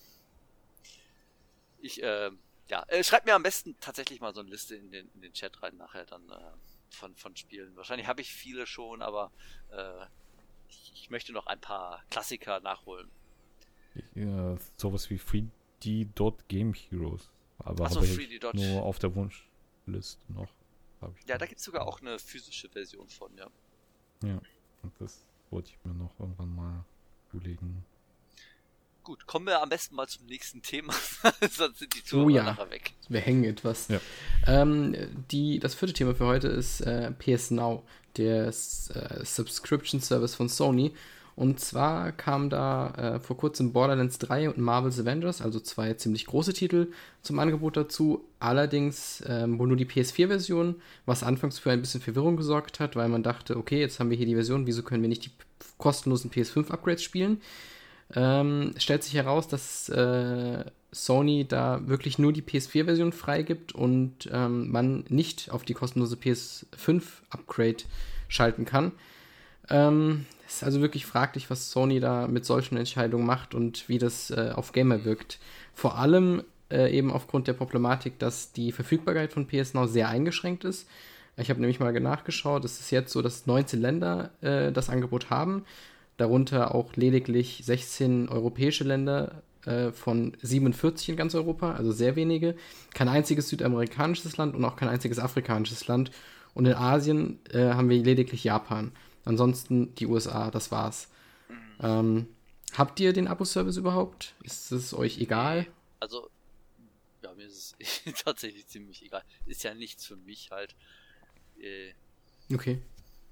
Ich, ähm, ja, äh, schreibt mir am besten tatsächlich mal so eine Liste in den, in den Chat rein nachher dann äh, von, von Spielen. Wahrscheinlich habe ich viele schon, aber äh, ich, ich möchte noch ein paar Klassiker nachholen. Ja, sowas wie drei D Dot Game Heroes. Aber Ach so, habe drei D ich Dot. nur auf der Wunschliste noch. Hab ich Ja, noch. da gibt es sogar auch eine physische Version von, ja. Ja, und das wollte ich mir noch irgendwann mal zulegen. Gut, kommen wir am besten mal zum nächsten Thema, sonst sind die Zuhörer Oh ja. nachher weg. Wir hängen etwas. Ja. Ähm, die, das vierte Thema für heute ist äh, P S Now, der äh, Subscription Service von Sony. Und zwar kam da äh, vor kurzem Borderlands drei und Marvel's Avengers, also zwei ziemlich große Titel, zum Angebot dazu. Allerdings ähm, wohl nur die P S vier Version, was anfangs für ein bisschen Verwirrung gesorgt hat, weil man dachte, okay, jetzt haben wir hier die Version, wieso können wir nicht die kostenlosen P S fünf Upgrades spielen? Ähm, stellt sich heraus, dass äh, Sony da wirklich nur die P S vier Version freigibt und ähm, man nicht auf die kostenlose P S fünf Upgrade schalten kann. Ähm, ist also wirklich fraglich, was Sony da mit solchen Entscheidungen macht und wie das äh, auf Gamer wirkt. Vor allem äh, eben aufgrund der Problematik, dass die Verfügbarkeit von P S Now sehr eingeschränkt ist. Ich habe nämlich mal nachgeschaut, es ist jetzt so, dass neunzehn Länder äh, das Angebot haben, darunter auch lediglich sechzehn europäische Länder äh, von siebenundvierzig in ganz Europa, also sehr wenige. Kein einziges südamerikanisches Land und auch kein einziges afrikanisches Land. Und in Asien äh, haben wir lediglich Japan. Ansonsten die U S A, das war's. Ähm, habt ihr den Abo-Service überhaupt? Ist es euch egal? Also, ja, mir ist es tatsächlich ziemlich egal. Ist ja nichts für mich halt. Äh, Okay.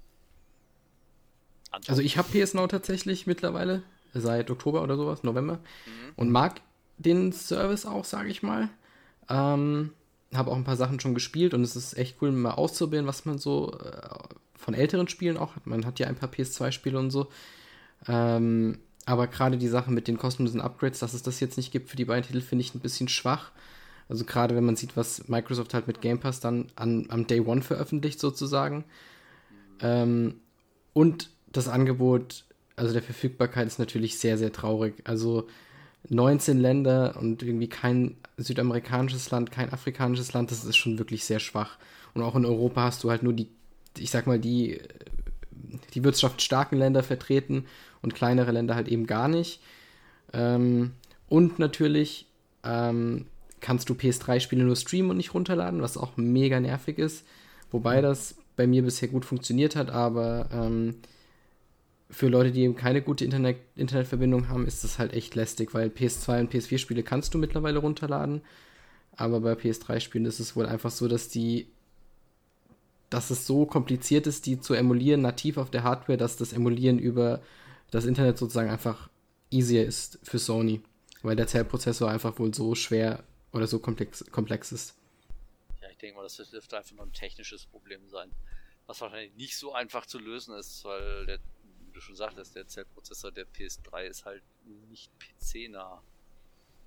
Antwort. Also ich habe P S Now tatsächlich mittlerweile, seit Oktober oder sowas, November. Mhm. Und mag den Service auch, sage ich mal. Ähm, habe auch ein paar Sachen schon gespielt und es ist echt cool, mal auszuprobieren, was man so äh, von älteren Spielen auch hat. Man hat ja ein paar P S zwei Spiele und so. Ähm, aber gerade die Sache mit den kostenlosen Upgrades, dass es das jetzt nicht gibt für die beiden Titel, finde ich ein bisschen schwach. Also gerade wenn man sieht, was Microsoft halt mit Game Pass dann an, am Day One veröffentlicht sozusagen. Ähm, und das Angebot, also der Verfügbarkeit ist natürlich sehr, sehr traurig. Also neunzehn Länder und irgendwie kein südamerikanisches Land, kein afrikanisches Land, das ist schon wirklich sehr schwach. Und auch in Europa hast du halt nur die, ich sag mal, die, die wirtschaftsstarken Länder vertreten und kleinere Länder halt eben gar nicht. Ähm, und natürlich ähm, kannst du P S drei Spiele nur streamen und nicht runterladen, was auch mega nervig ist. Wobei das bei mir bisher gut funktioniert hat, aber ähm, für Leute, die eben keine gute Internet Internetverbindung haben, ist das halt echt lästig, weil P S zwei und P S vier Spiele kannst du mittlerweile runterladen, aber bei P S drei Spielen ist es wohl einfach so, dass die dass es so kompliziert ist, die zu emulieren nativ auf der Hardware, dass das Emulieren über das Internet sozusagen einfach easier ist für Sony, weil der Zellprozessor einfach wohl so schwer oder so komplex, komplex ist. Ja, ich denke mal, das dürfte einfach nur ein technisches Problem sein, was wahrscheinlich nicht so einfach zu lösen ist, weil der, wie du schon sagtest, der Zellprozessor der P S drei ist halt nicht P C-nah.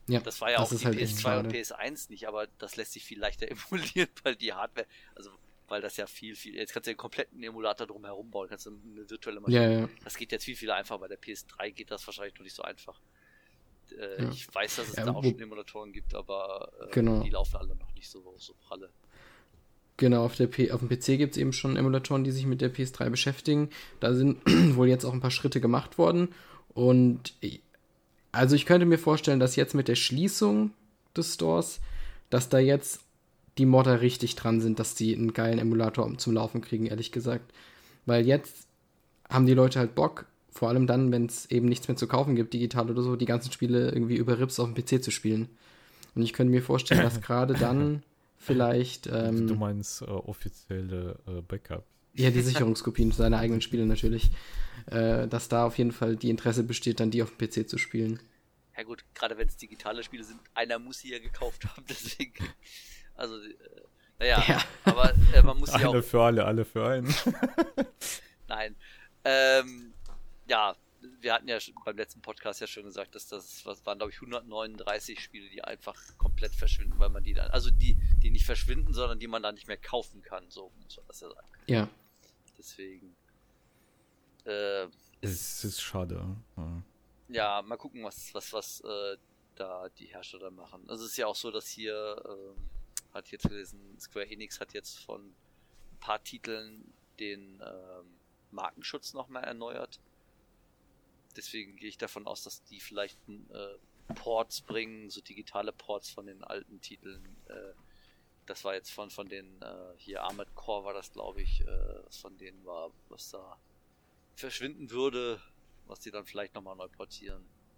Ja, das war ja das auch ist die halt P S echt zwei und schade. P S eins nicht, aber das lässt sich viel leichter emulieren, weil die Hardware, also weil das ja viel, viel, jetzt kannst du den kompletten Emulator drum herum bauen, kannst du eine virtuelle Maschine, Ja, ja. das geht jetzt viel, viel einfacher, bei der P S drei geht das wahrscheinlich noch nicht so einfach. Äh, Ja. Ich weiß, dass es Ja, da auch wo- schon Emulatoren gibt, aber äh, Genau. die laufen alle noch nicht so, so pralle. Genau, auf, der P- auf dem P C gibt es eben schon Emulatoren, die sich mit der P S drei beschäftigen. Da sind wohl jetzt auch ein paar Schritte gemacht worden. Und ich- also ich könnte mir vorstellen, dass jetzt mit der Schließung des Stores, dass da jetzt die Modder richtig dran sind, dass die einen geilen Emulator zum Laufen kriegen, ehrlich gesagt. Weil jetzt haben die Leute halt Bock, vor allem dann, wenn es eben nichts mehr zu kaufen gibt, digital oder so, die ganzen Spiele irgendwie über Rips auf dem P C zu spielen. Und ich könnte mir vorstellen, dass gerade dann vielleicht ähm, Du meinst äh, offizielle äh, Backup. ja, die Sicherungskopien seiner eigenen Spiele natürlich, äh, dass da auf jeden Fall die Interesse besteht, dann die auf dem P C zu spielen. Ja gut, gerade wenn es digitale Spiele sind, einer muss sie ja gekauft haben, deswegen, also, äh, naja, Ja. aber äh, man muss sie auch, Eine für alle, alle für einen. nein, ähm, ja, wir hatten ja schon beim letzten Podcast ja schon gesagt, dass das, was waren glaube ich hundertneununddreißig Spiele, die einfach komplett verschwinden, weil man die dann, also die, die nicht verschwinden, sondern die man dann nicht mehr kaufen kann, so muss man das ja sagen. Ja. Deswegen, äh, Es ist schade. Ja. ja, mal gucken, was, was, was äh, da die Hersteller machen. Also es ist ja auch so, dass hier, ähm, hat jetzt gelesen, Square Enix hat jetzt von ein paar Titeln den ähm, Markenschutz nochmal erneuert. Deswegen gehe ich davon aus, dass die vielleicht äh, Ports bringen, so digitale Ports von den alten Titeln. Äh, das war jetzt von, von den, äh, hier Armored Core war das, glaube ich, äh, was von denen war, was da verschwinden würde, was die dann vielleicht nochmal neu portieren.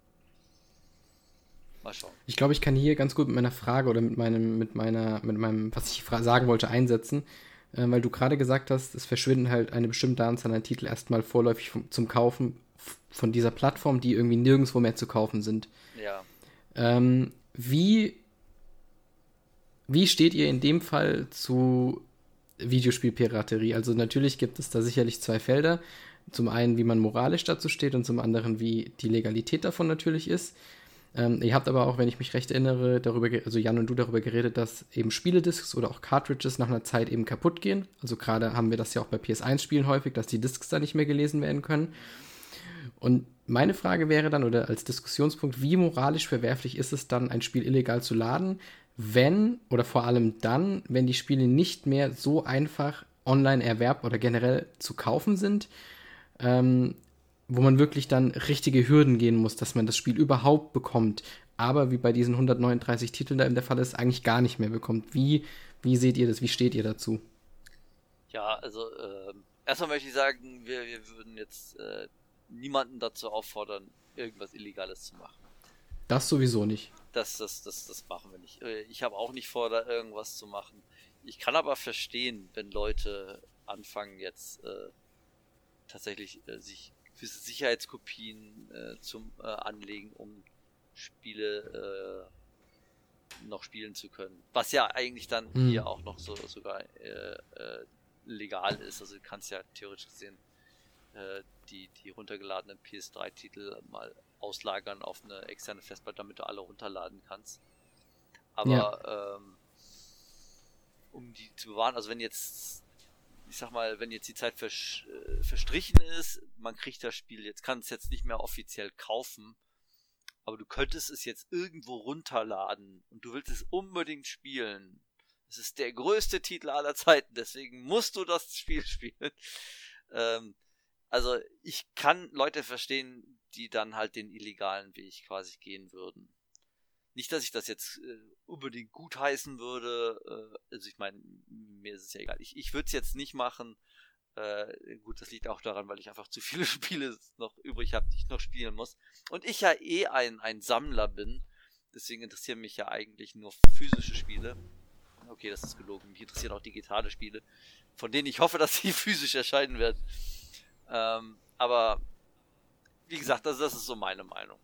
Mal schauen. Ich glaube, ich kann hier ganz gut mit meiner Frage oder mit meinem, mit meiner, mit meinem, was ich fra- sagen wollte, einsetzen, äh, weil du gerade gesagt hast, es verschwinden halt eine bestimmte Anzahl an Titeln erstmal vorläufig vom, zum Kaufen f- von dieser Plattform, die irgendwie nirgendwo mehr zu kaufen sind. Ja, Ähm, wie, wie steht ihr in dem Fall zu Videospielpiraterie? Also natürlich gibt es da sicherlich zwei Felder. Zum einen, wie man moralisch dazu steht und zum anderen, wie die Legalität davon natürlich ist. Ähm, ihr habt aber auch, wenn ich mich recht erinnere, darüber, ge- also Jan und du darüber geredet, dass eben Spielediscs oder auch Cartridges nach einer Zeit eben kaputt gehen. Also gerade haben wir das ja auch bei P S eins Spielen häufig, dass die Discs da nicht mehr gelesen werden können. Und meine Frage wäre dann, oder als Diskussionspunkt, wie moralisch verwerflich ist es dann, ein Spiel illegal zu laden, wenn, oder vor allem dann, wenn die Spiele nicht mehr so einfach online erwerb oder generell zu kaufen sind, ähm, wo man wirklich dann richtige Hürden gehen muss, dass man das Spiel überhaupt bekommt, aber wie bei diesen hundertneununddreißig Titeln da eben der Fall ist, eigentlich gar nicht mehr bekommt. Wie, wie seht ihr das? Wie steht ihr dazu? ja, also ähm, erstmal möchte ich sagen, wir, wir würden jetzt äh, niemanden dazu auffordern, irgendwas Illegales zu machen. Das sowieso nicht. Das, das, das, das machen wir nicht. Äh, Ich habe auch nicht vor, da irgendwas zu machen. Ich kann aber verstehen, wenn Leute anfangen jetzt äh, tatsächlich äh, sich gewisse Sicherheitskopien äh, zum äh, anlegen, um Spiele äh, noch spielen zu können. Was ja eigentlich dann Hm. hier auch noch so sogar äh, äh, legal ist. Also du kannst ja theoretisch gesehen äh, die, die runtergeladenen P S drei Titel mal auslagern auf eine externe Festplatte, damit du alle runterladen kannst. Aber ähm, um die zu bewahren, also wenn jetzt, ich sag mal, wenn jetzt die Zeit versch äh, verstrichen ist, man kriegt das Spiel, jetzt kann es jetzt nicht mehr offiziell kaufen, aber du könntest es jetzt irgendwo runterladen und du willst es unbedingt spielen. Es ist der größte Titel aller Zeiten, deswegen musst du das Spiel spielen. Ähm, also ich kann Leute verstehen, die dann halt den illegalen Weg quasi gehen würden. Nicht, dass ich das jetzt äh, unbedingt gutheißen würde, äh, also ich meine, mir ist es ja egal. Ich, ich würde es jetzt nicht machen. Äh, gut, das liegt auch daran, weil ich einfach zu viele Spiele noch übrig habe, die ich noch spielen muss. Und ich ja eh ein, ein Sammler bin. Deswegen interessieren mich ja eigentlich nur physische Spiele. Okay, das ist gelogen. Mich interessieren auch digitale Spiele, von denen ich hoffe, dass sie physisch erscheinen werden. Ähm, aber wie gesagt, das, das ist so meine Meinung.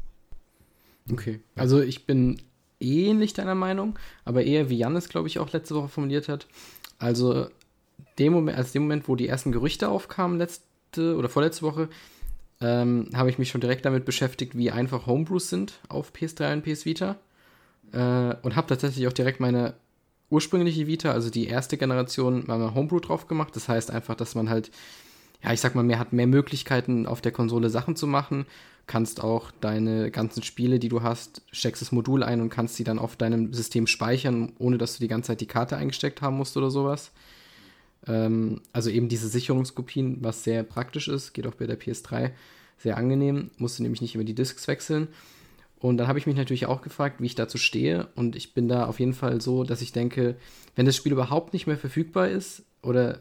Okay, also ich bin ähnlich deiner Meinung, aber eher wie Jan es, glaube ich, auch letzte Woche formuliert hat. Also dem Moment, als dem Moment, wo die ersten Gerüchte aufkamen, letzte oder vorletzte Woche, ähm, habe ich mich schon direkt damit beschäftigt, wie einfach Homebrews sind auf P S drei und P S Vita. Äh, und habe tatsächlich auch direkt meine ursprüngliche Vita, also die erste Generation, mal Homebrew drauf gemacht. Das heißt einfach, dass man halt, ja, ich sag mal, mehr hat mehr Möglichkeiten auf der Konsole Sachen zu machen. Kannst auch deine ganzen Spiele, die du hast, steckst das Modul ein und kannst sie dann auf deinem System speichern, ohne dass du die ganze Zeit die Karte eingesteckt haben musst oder sowas. Ähm, also eben diese Sicherungskopien, was sehr praktisch ist, geht auch bei der P S drei sehr angenehm, musst du nämlich nicht immer die Discs wechseln. Und dann habe ich mich natürlich auch gefragt, wie ich dazu stehe. Und ich bin da auf jeden Fall so, dass ich denke, wenn das Spiel überhaupt nicht mehr verfügbar ist oder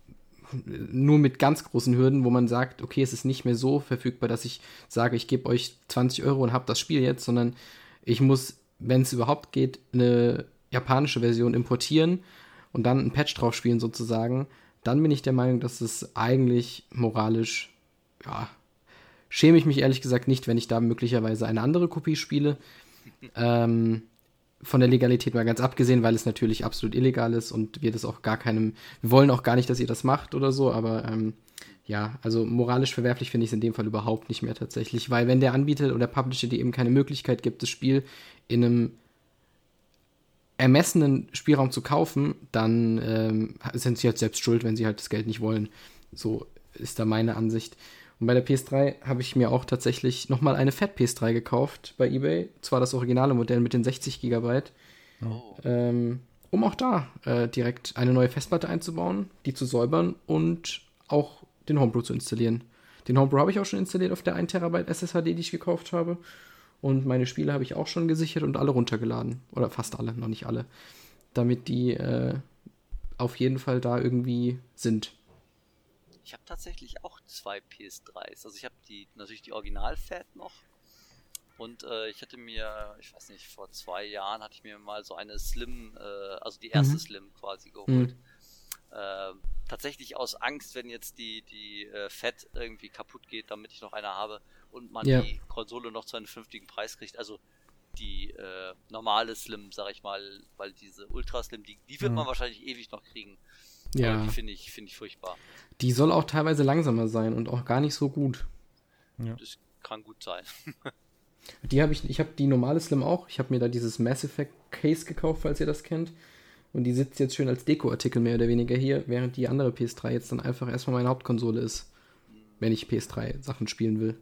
nur mit ganz großen Hürden, wo man sagt, okay, es ist nicht mehr so verfügbar, dass ich sage, ich gebe euch zwanzig Euro und habe das Spiel jetzt, sondern ich muss, wenn es überhaupt geht, eine japanische Version importieren und dann ein Patch drauf spielen sozusagen, dann bin ich der Meinung, dass es eigentlich moralisch, ja, schäme ich mich ehrlich gesagt nicht, wenn ich da möglicherweise eine andere Kopie spiele. Ähm, von der Legalität mal ganz abgesehen, weil es natürlich absolut illegal ist und wir das auch gar keinem, wir wollen auch gar nicht, dass ihr das macht oder so, aber ähm, ja, also moralisch verwerflich finde ich es in dem Fall überhaupt nicht mehr tatsächlich, weil wenn der Anbieter oder Publisher dir eben keine Möglichkeit gibt, das Spiel in einem ermessenen Spielraum zu kaufen, dann ähm, sind sie halt selbst schuld, wenn sie halt das Geld nicht wollen. So ist da meine Ansicht. Und bei der P S drei habe ich mir auch tatsächlich nochmal eine Fat-P S drei gekauft bei eBay. Zwar das originale Modell mit den sechzig Gigabyte. Oh. Ähm, um auch da äh, direkt eine neue Festplatte einzubauen, die zu säubern und auch den Homebrew zu installieren. Den Homebrew habe ich auch schon installiert auf der ein Terabyte S S H D, die ich gekauft habe. Und meine Spiele habe ich auch schon gesichert und alle runtergeladen. Oder fast alle, noch nicht alle. Damit die äh, auf jeden Fall da irgendwie sind. Ich habe tatsächlich auch zwei P S dreis. Also ich habe die natürlich die Original-Fat noch. Und äh, ich hatte mir, ich weiß nicht, vor zwei Jahren hatte ich mir mal so eine Slim, äh, also die erste Mhm. Slim quasi geholt. Mhm. Äh, tatsächlich aus Angst, wenn jetzt die, die äh, Fat irgendwie kaputt geht, damit ich noch eine habe und man Ja. die Konsole noch zu einem vernünftigen Preis kriegt. Also die äh, normale Slim, sag ich mal, weil diese Ultra Slim, die, die wird Mhm. man wahrscheinlich ewig noch kriegen. Ja. Aber die finde ich, finde ich furchtbar. Die soll auch teilweise langsamer sein und auch gar nicht so gut. Ja. Das kann gut sein. Die habe ich, ich habe die normale Slim auch. Ich habe mir da dieses Mass Effect Case gekauft, falls ihr das kennt. Und die sitzt jetzt schön als Dekoartikel mehr oder weniger hier, während die andere P S drei jetzt dann einfach erstmal meine Hauptkonsole ist. Wenn ich P S drei Sachen spielen will.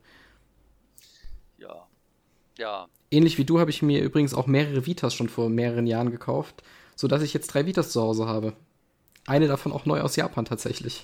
Ja. Ja. Ähnlich wie du habe ich mir übrigens auch mehrere Vitas schon vor mehreren Jahren gekauft, sodass ich jetzt drei Vitas zu Hause habe. Eine davon auch neu aus Japan tatsächlich.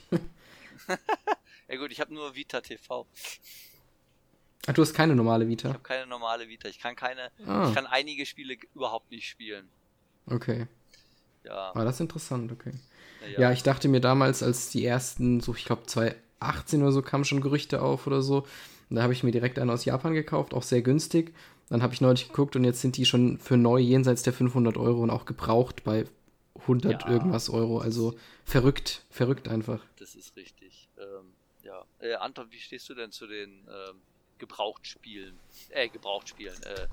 Ja gut, ich habe nur Vita T V. Ach, du hast keine normale Ich Vita? habe keine normale Vita. Ich kann keine, Ah. ich kann einige Spiele g- überhaupt nicht spielen. Okay. Ja. Ah, das ist interessant, okay. Ja, Ja, ich dachte mir damals, als die ersten, so ich glaube zwanzig achtzehn oder so, kamen schon Gerüchte auf oder so. Und da habe ich mir direkt eine aus Japan gekauft, auch sehr günstig. Dann habe ich neulich geguckt und jetzt sind die schon für neu jenseits der fünfhundert Euro und auch gebraucht bei hundert Ja. irgendwas Euro. Also verrückt, verrückt einfach. Das ist richtig. Ähm, ja. Äh, Anton, wie stehst du denn zu den ähm, Gebrauchtspielen? Äh, Gebrauchtspielen. Äh,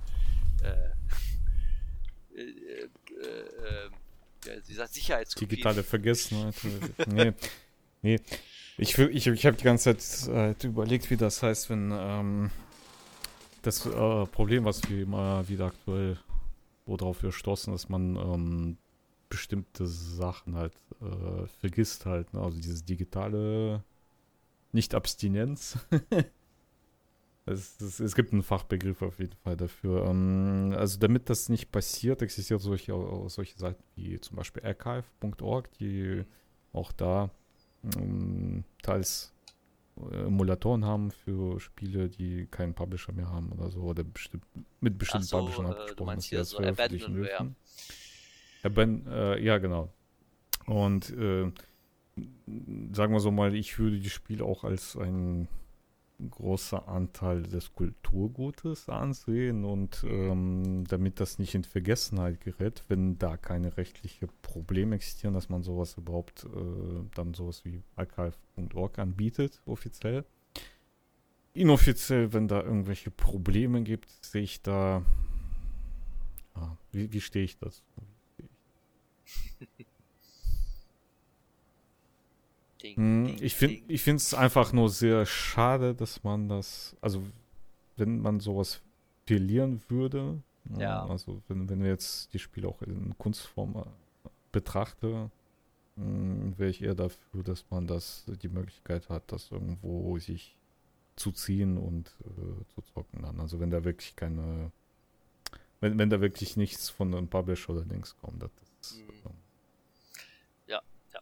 äh, äh, äh, äh, ja, sie sagt Sicherheitskopien. Digitale Vergessenheit. nee, nee. Ich, will- ich, ich habe die ganze Zeit äh, überlegt, wie das heißt, wenn ähm, das äh, Problem, was wir immer wieder aktuell, worauf wir stoßen, dass man ähm, bestimmte Sachen halt äh, vergisst halt. Ne? Also dieses digitale Nicht-Abstinenz. es, es, es gibt einen Fachbegriff auf jeden Fall dafür. Ähm, also damit das nicht passiert, existiert solche, solche Seiten wie zum Beispiel archive punkt org, die auch da ähm, teils äh, Emulatoren haben für Spiele, die keinen Publisher mehr haben oder so, oder bestimmt, mit bestimmten Ach so, Publishern äh, du abgesprochen, meinst dass sie hier das so veröffentlichen Abandonware. dürfen. Aban äh, ja, genau. Und äh, sagen wir so mal, ich würde die Spiele auch als ein großer Anteil des Kulturgutes ansehen und ähm, damit das nicht in Vergessenheit gerät, wenn da keine rechtlichen Probleme existieren, dass man sowas überhaupt äh, dann sowas wie archive punkt org anbietet, offiziell. Inoffiziell, wenn da irgendwelche Probleme gibt, sehe ich da, ja, wie, wie stehe ich das? Ding, Hm, ding, Ich finde ich finde es einfach nur sehr schade, dass man das, also wenn man sowas verlieren würde, Ja. also wenn, wenn wir jetzt die Spiele auch in Kunstform äh, betrachte, wäre ich eher dafür, dass man das die Möglichkeit hat, das irgendwo sich zu ziehen und äh, zu zocken dann. Also wenn da wirklich keine, wenn, wenn da wirklich nichts von einem Publisher oder Links kommt, das ist, Mhm. ähm, Ja, ja.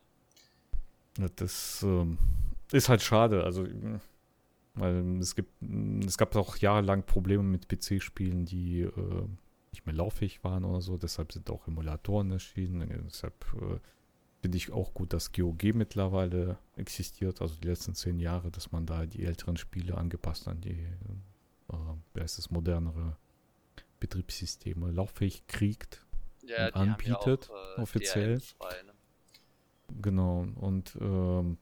das ähm, ist halt schade. Also weil es gibt, es gab auch jahrelang Probleme mit P C-Spielen, die äh, nicht mehr lauffähig waren oder so. Deshalb sind auch Emulatoren erschienen. Deshalb äh, finde ich auch gut, dass G O G mittlerweile existiert, also die letzten zehn Jahre, dass man da die älteren Spiele angepasst an die, äh, wie heißt es, modernere Betriebssysteme lauffähig kriegt Ja, und die haben ja anbietet, auch, äh, offiziell. D R M-frei, ne? Genau, und ähm,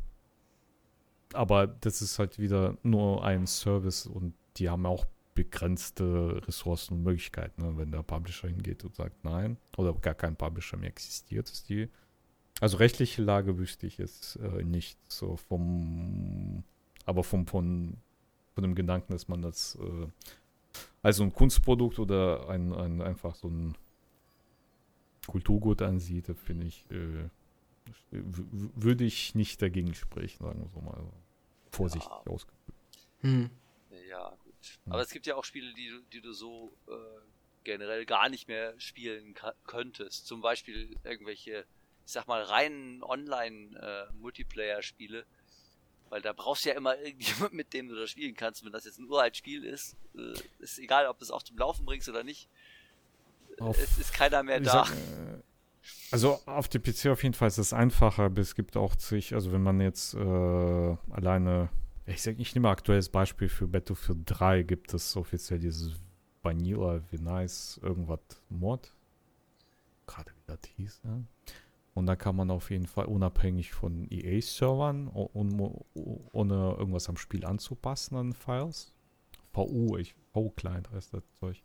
aber das ist halt wieder nur ein Service und die haben auch begrenzte Ressourcen und Möglichkeiten. Ne? Wenn der Publisher hingeht und sagt nein, oder gar kein Publisher mehr existiert, ist die, also rechtliche Lage wüsste ich jetzt äh, nicht so vom, aber vom, von, von dem Gedanken, dass man das äh, als so ein Kunstprodukt oder ein, ein einfach so ein Kulturgut ansieht, finde ich, äh, w- w- würde ich nicht dagegen sprechen, sagen wir so mal. Vorsichtig Ja. ausgedrückt. Hm. Ja, gut. Aber es gibt ja auch Spiele, die du, die du so äh, generell gar nicht mehr spielen ka- könntest. Zum Beispiel irgendwelche, ich sag mal, reinen Online-Multiplayer-Spiele. Weil da brauchst du ja immer irgendjemand, mit dem du das spielen kannst. Wenn das jetzt ein uralt Spiel ist, äh, ist egal, ob du es auch zum Laufen bringst oder nicht. Auf- Es ist keiner mehr Ich da. sag, äh, also auf dem P C auf jeden Fall ist es einfacher, aber es gibt auch sich, also wenn man jetzt äh, alleine, ich sag, ich nehme ein aktuelles Beispiel für Battlefield drei, gibt es offiziell dieses Vanilla Venice irgendwas Mod, gerade wie das hieß, ja. Und da kann man auf jeden Fall unabhängig von E A-Servern, ohne irgendwas am Spiel anzupassen an Files, V U, ich, V-Client heißt das Zeug,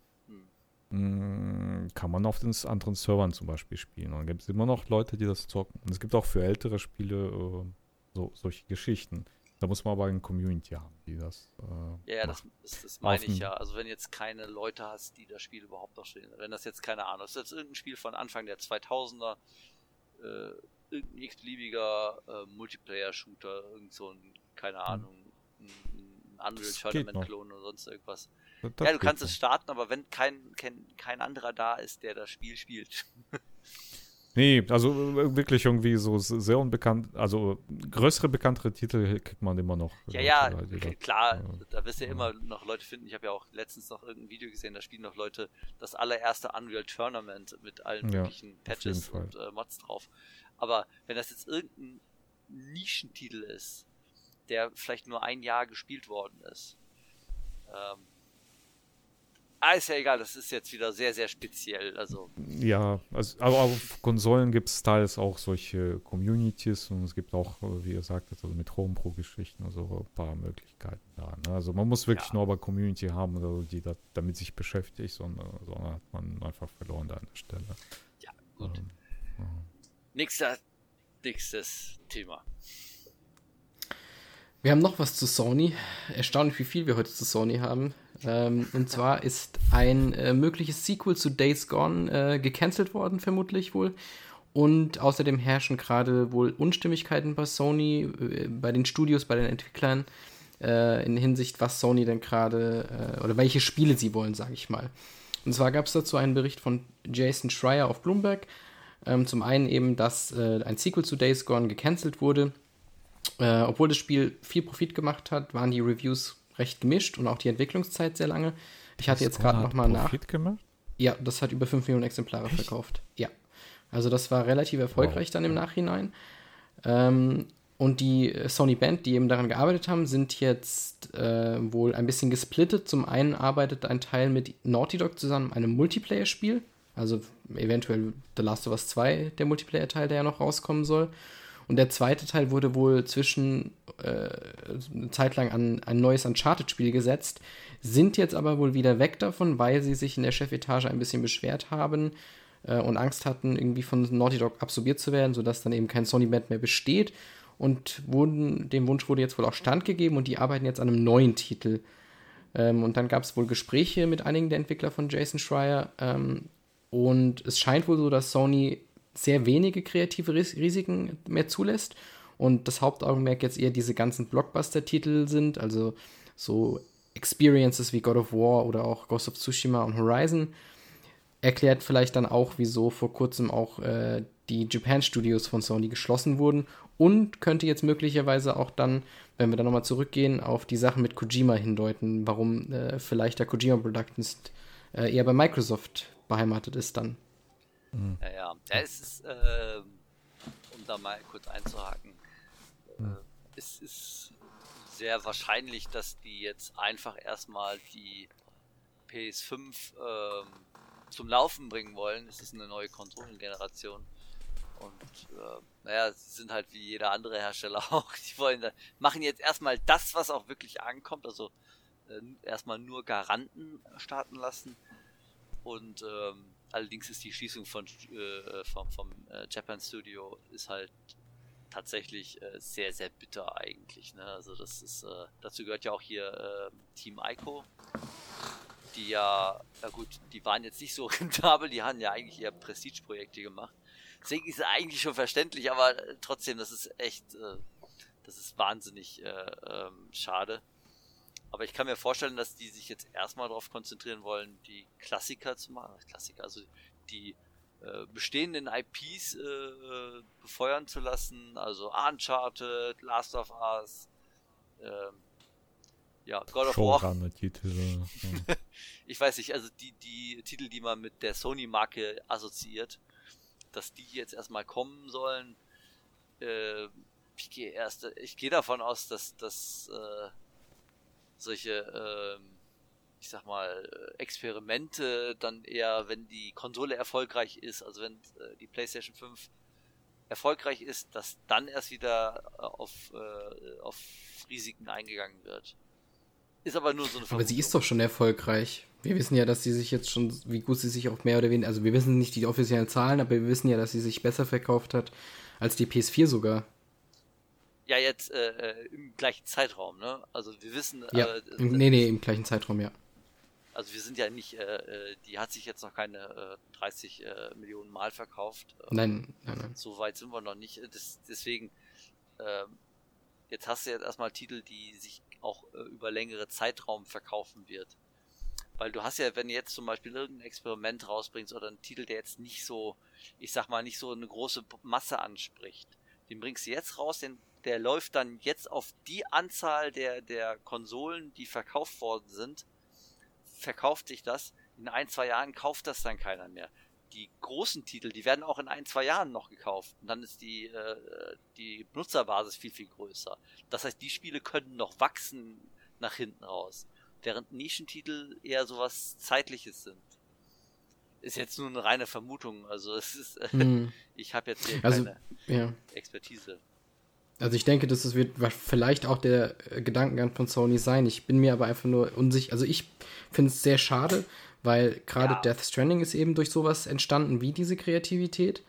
Hm. kann man auf den anderen Servern zum Beispiel spielen. Und dann gibt es immer noch Leute, die das zocken. Und es gibt auch für ältere Spiele äh, so, solche Geschichten. Da muss man aber eine Community haben, die das äh, Ja, ja, das, macht. das, das meine Auf ich dem- ja. Also wenn jetzt keine Leute hast, die das Spiel überhaupt noch spielen. Wenn das jetzt, keine Ahnung, das ist jetzt irgendein Spiel von Anfang der zweitausender, äh, irgendein x-beliebiger äh, Multiplayer-Shooter, irgend so ein, keine Ahnung, ein, ein Unreal Das geht Tournament-Klon oder sonst irgendwas. Das- das Ja, du geht kannst noch. es starten, aber wenn kein, kein, kein anderer da ist, der das Spiel spielt. Nee, also äh, wirklich irgendwie so sehr unbekannt, also größere, bekanntere Titel kriegt man immer noch. Ja, Leute, ja, halt, die k- das, klar, äh, da wirst du ja ja. immer noch Leute finden. Ich habe ja auch letztens noch irgendein Video gesehen, da spielen noch Leute das allererste Unreal Tournament mit allen Ja, möglichen Patches Fall. und äh, Mods drauf. Aber wenn das jetzt irgendein Nischentitel ist, der vielleicht nur ein Jahr gespielt worden ist, ähm, ah, ist ja egal, das ist jetzt wieder sehr, sehr speziell. Also, Ja, also, aber auf Konsolen gibt es teils auch solche Communities und es gibt auch, äh, wie ihr sagt, also mit Homepro-Geschichten, also ein paar Möglichkeiten da. Ne? Also man muss wirklich Ja. nur aber Community haben, oder die da, damit sich beschäftigt, sondern, sondern hat man einfach verloren da an der Stelle. ja, gut. Ähm, ja. Nächster, nächstes Thema. Wir haben noch was zu Sony. Erstaunlich, wie viel wir heute zu Sony haben. Ähm, und zwar ist ein äh, mögliches Sequel zu Days Gone äh, gecancelt worden, vermutlich wohl. Und außerdem herrschen gerade wohl Unstimmigkeiten bei Sony, äh, bei den Studios, bei den Entwicklern, äh, in Hinsicht, was Sony denn gerade, äh, oder welche Spiele sie wollen, sage ich mal. Und zwar gab es dazu einen Bericht von Jason Schreier auf Bloomberg. Ähm, zum einen eben, dass äh, ein Sequel zu Days Gone gecancelt wurde. Äh, obwohl das Spiel viel Profit gemacht hat, waren die Reviews recht gemischt und auch die Entwicklungszeit sehr lange. Ich hatte jetzt gerade nochmal nach. Profit gemacht? Ja, das hat über fünf Millionen Exemplare verkauft. Ja. Also das war relativ erfolgreich Wow. dann im Nachhinein. Ähm, und die äh, Sony Band, die eben daran gearbeitet haben, sind jetzt äh, wohl ein bisschen gesplittet. Zum einen arbeitet ein Teil mit Naughty Dog zusammen an einem Multiplayer-Spiel. Also eventuell The Last of Us zwei, der Multiplayer-Teil, der ja noch rauskommen soll. Und der zweite Teil wurde wohl zwischen äh, eine Zeit lang an ein neues Uncharted-Spiel gesetzt, sind jetzt aber wohl wieder weg davon, weil sie sich in der Chefetage ein bisschen beschwert haben äh, und Angst hatten, irgendwie von Naughty Dog absorbiert zu werden, sodass dann eben kein Sony-Band mehr besteht. und wurden, dem Wunsch wurde jetzt wohl auch standgegeben und die arbeiten jetzt an einem neuen Titel. Ähm, und dann gab es wohl Gespräche mit einigen der Entwickler von Jason Schreier ähm, und es scheint wohl so, dass Sony sehr wenige kreative Ris- Risiken mehr zulässt und das Hauptaugenmerk jetzt eher diese ganzen Blockbuster-Titel sind, also so Experiences wie God of War oder auch Ghost of Tsushima und Horizon. Erklärt vielleicht dann auch, wieso vor kurzem auch äh, die Japan Studios von Sony geschlossen wurden und könnte jetzt möglicherweise auch dann, wenn wir dann nochmal zurückgehen, auf die Sachen mit Kojima hindeuten, warum äh, vielleicht der Kojima Productions äh, eher bei Microsoft beheimatet ist dann. Mhm. Ja, ja. ja, es ist, äh, um da mal kurz einzuhaken, äh, es ist sehr wahrscheinlich, dass die jetzt einfach erstmal die P S fünf ähm, zum Laufen bringen wollen. Es ist eine neue Konsolengeneration. Und äh, naja, sie sind halt wie jeder andere Hersteller auch. Die wollen da, machen jetzt erstmal das, was auch wirklich ankommt. Also äh, erstmal nur Garanten starten lassen. Und ähm, allerdings ist die Schließung von äh, vom, vom äh, Japan Studio ist halt tatsächlich äh, sehr, sehr bitter eigentlich. Ne? Also das ist, äh, dazu gehört ja auch hier äh, Team Ico, die ja, na gut, die waren jetzt nicht so rentabel, die haben ja eigentlich eher Prestige-Projekte gemacht. Deswegen ist es eigentlich schon verständlich, aber äh, trotzdem, das ist echt, äh, das ist wahnsinnig äh, ähm, schade. Aber ich kann mir vorstellen, dass die sich jetzt erstmal darauf konzentrieren wollen, die Klassiker zu machen. Klassiker, also die äh, bestehenden I Ps äh, befeuern zu lassen. Also Uncharted, Last of Us, ähm, ja, God of War. Titel. Ja. Ich weiß nicht, also die, die Titel, die man mit der Sony-Marke assoziiert, dass die jetzt erstmal kommen sollen. Äh, ich gehe erst, ich gehe davon aus, dass, dass äh, solche, äh, ich sag mal, Experimente dann eher, wenn die Konsole erfolgreich ist, also wenn äh, die PlayStation fünf erfolgreich ist, dass dann erst wieder auf, äh, auf Risiken eingegangen wird. Ist aber nur so eine Vermutung. Aber sie ist doch schon erfolgreich. Wir wissen ja, dass sie sich jetzt schon, wie gut sie sich auch mehr oder weniger, also wir wissen nicht die offiziellen Zahlen, aber wir wissen ja, dass sie sich besser verkauft hat als die P S vier sogar. Ja, jetzt äh, im gleichen Zeitraum, ne? Also wir wissen... Ja, äh, im, nee, nee, im gleichen Zeitraum, ja. Also wir sind ja nicht, äh, die hat sich jetzt noch keine äh, dreißig äh, Millionen Mal verkauft. Nein, nein, nein. So weit sind wir noch nicht. Das, deswegen, äh, jetzt hast du jetzt erstmal Titel, die sich auch äh, über längere Zeitraum verkaufen wird. Weil du hast ja, wenn du jetzt zum Beispiel irgendein Experiment rausbringst oder einen Titel, der jetzt nicht so, ich sag mal, nicht so eine große Masse anspricht, den bringst du jetzt raus, den, der läuft dann jetzt auf die Anzahl der, der Konsolen, die verkauft worden sind, verkauft sich das. In ein, zwei Jahren kauft das dann keiner mehr. Die großen Titel, die werden auch in ein, zwei Jahren noch gekauft. Und dann ist die, äh, die Nutzerbasis viel, viel größer. Das heißt, die Spiele können noch wachsen nach hinten raus. Während Nischentitel eher sowas Zeitliches sind. Ist jetzt nur eine reine Vermutung. Also es ist, äh, hm. ich habe jetzt hier also, keine ja. Expertise. Also ich denke, dass es wird vielleicht auch der Gedankengang von Sony sein. Ich bin mir aber einfach nur unsicher. Also ich finde es sehr schade, weil gerade ja. Death Stranding ist eben durch sowas entstanden wie diese Kreativität.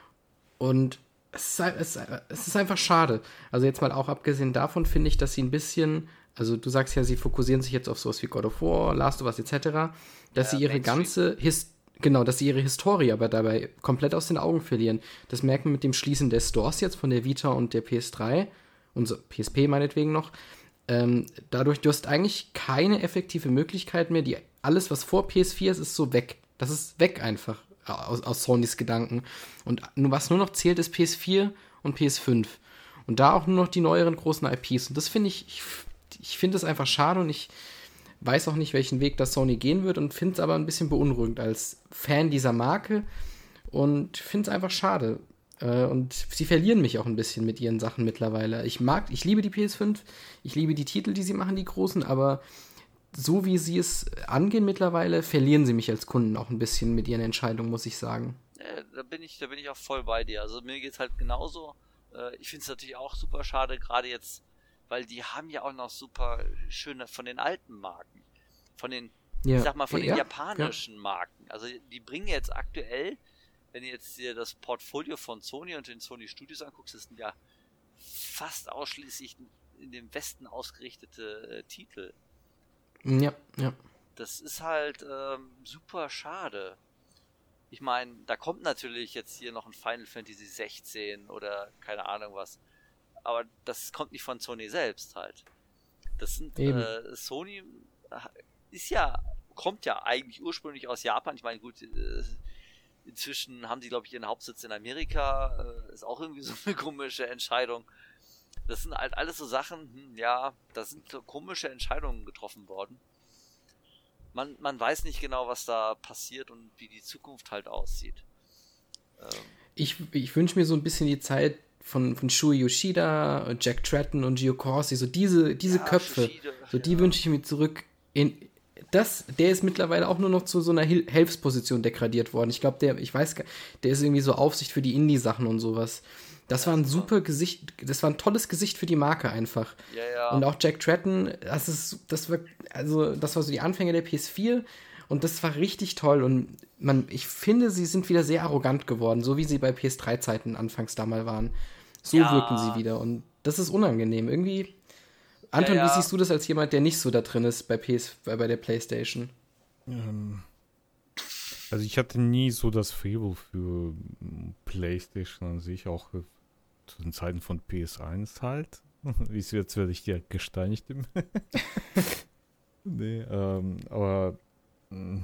Und es ist, es, es ist einfach schade. Also jetzt mal auch abgesehen davon finde ich, dass sie ein bisschen, also du sagst ja, sie fokussieren sich jetzt auf sowas wie God of War, Last of Us et cetera, dass ja, sie ihre ganze Historie Genau, dass sie ihre Historie aber dabei komplett aus den Augen verlieren. Das merkt man mit dem Schließen der Stores jetzt von der Vita und der P S drei und so, P S P meinetwegen noch. Ähm, dadurch, du hast eigentlich keine effektive Möglichkeit mehr. Die, alles, was vor P S vier ist, ist so weg. Das ist weg einfach aus, aus Sonys Gedanken. Und was nur noch zählt, ist P S vier und P S fünf. Und da auch nur noch die neueren großen I Ps. Und das finde ich, ich, ich finde es einfach schade und ich weiß auch nicht, welchen Weg das Sony gehen wird und finde es aber ein bisschen beunruhigend als Fan dieser Marke und finde es einfach schade. Äh, und sie verlieren mich auch ein bisschen mit ihren Sachen mittlerweile. Ich mag, ich liebe die P S fünf, ich liebe die Titel, die sie machen, die großen, aber so wie sie es angehen mittlerweile, verlieren sie mich als Kunden auch ein bisschen mit ihren Entscheidungen, muss ich sagen. Äh, da bin ich, da bin ich auch voll bei dir. Also mir geht's halt genauso. Äh, ich finde es natürlich auch super schade, gerade jetzt, weil die haben ja auch noch super schöne von den alten Marken, von den, ja. ich sag mal, von ja, den japanischen ja. Marken. Also die bringen jetzt aktuell, wenn du jetzt dir das Portfolio von Sony und den Sony Studios anguckst, das sind ja fast ausschließlich in dem Westen ausgerichtete äh, Titel. Ja, ja. Das ist halt ähm, super schade. Ich meine, da kommt natürlich jetzt hier noch ein Final Fantasy sechzehn oder keine Ahnung was. Aber das kommt nicht von Sony selbst halt. Das sind, äh, Sony ist ja, kommt ja eigentlich ursprünglich aus Japan. Ich meine, gut, äh, inzwischen haben sie, glaube ich, ihren Hauptsitz in Amerika. Äh, ist auch irgendwie so eine komische Entscheidung. Das sind halt alles so Sachen, hm, ja, da sind so komische Entscheidungen getroffen worden. Man, man weiß nicht genau, was da passiert und wie die Zukunft halt aussieht. Ähm, ich ich wünsche mir so ein bisschen die Zeit von, von Shuei Yoshida, Jack Tratton und Gio Corsi, so diese, diese ja, Köpfe, Shushida, so die ja. wünsche ich mir zurück. In, das, der ist mittlerweile auch nur noch zu so einer Hil- Hilfsposition degradiert worden. Ich glaube, der, ich weiß gar der ist irgendwie so Aufsicht für die Indie-Sachen und sowas. Das Ja, war ein super. super Gesicht, das war ein tolles Gesicht für die Marke einfach. Ja, ja. Und auch Jack Tratton, das ist, das war, also, das war so die Anfänge der P S vier und das war richtig toll. Und man, ich finde, sie sind wieder sehr arrogant geworden, so wie sie bei P S drei Zeiten anfangs damals waren. So Ja. wirken sie wieder und das ist unangenehm. Irgendwie, Anton, Ja, ja. wie siehst du das als jemand, der nicht so da drin ist bei P S, bei, bei der PlayStation? Ähm, also ich hatte nie so das Faible für mm, PlayStation an sich, auch äh, zu den Zeiten von P S eins halt. Wie es jetzt werde ich dir gesteinigt im Nee, ähm, aber mh,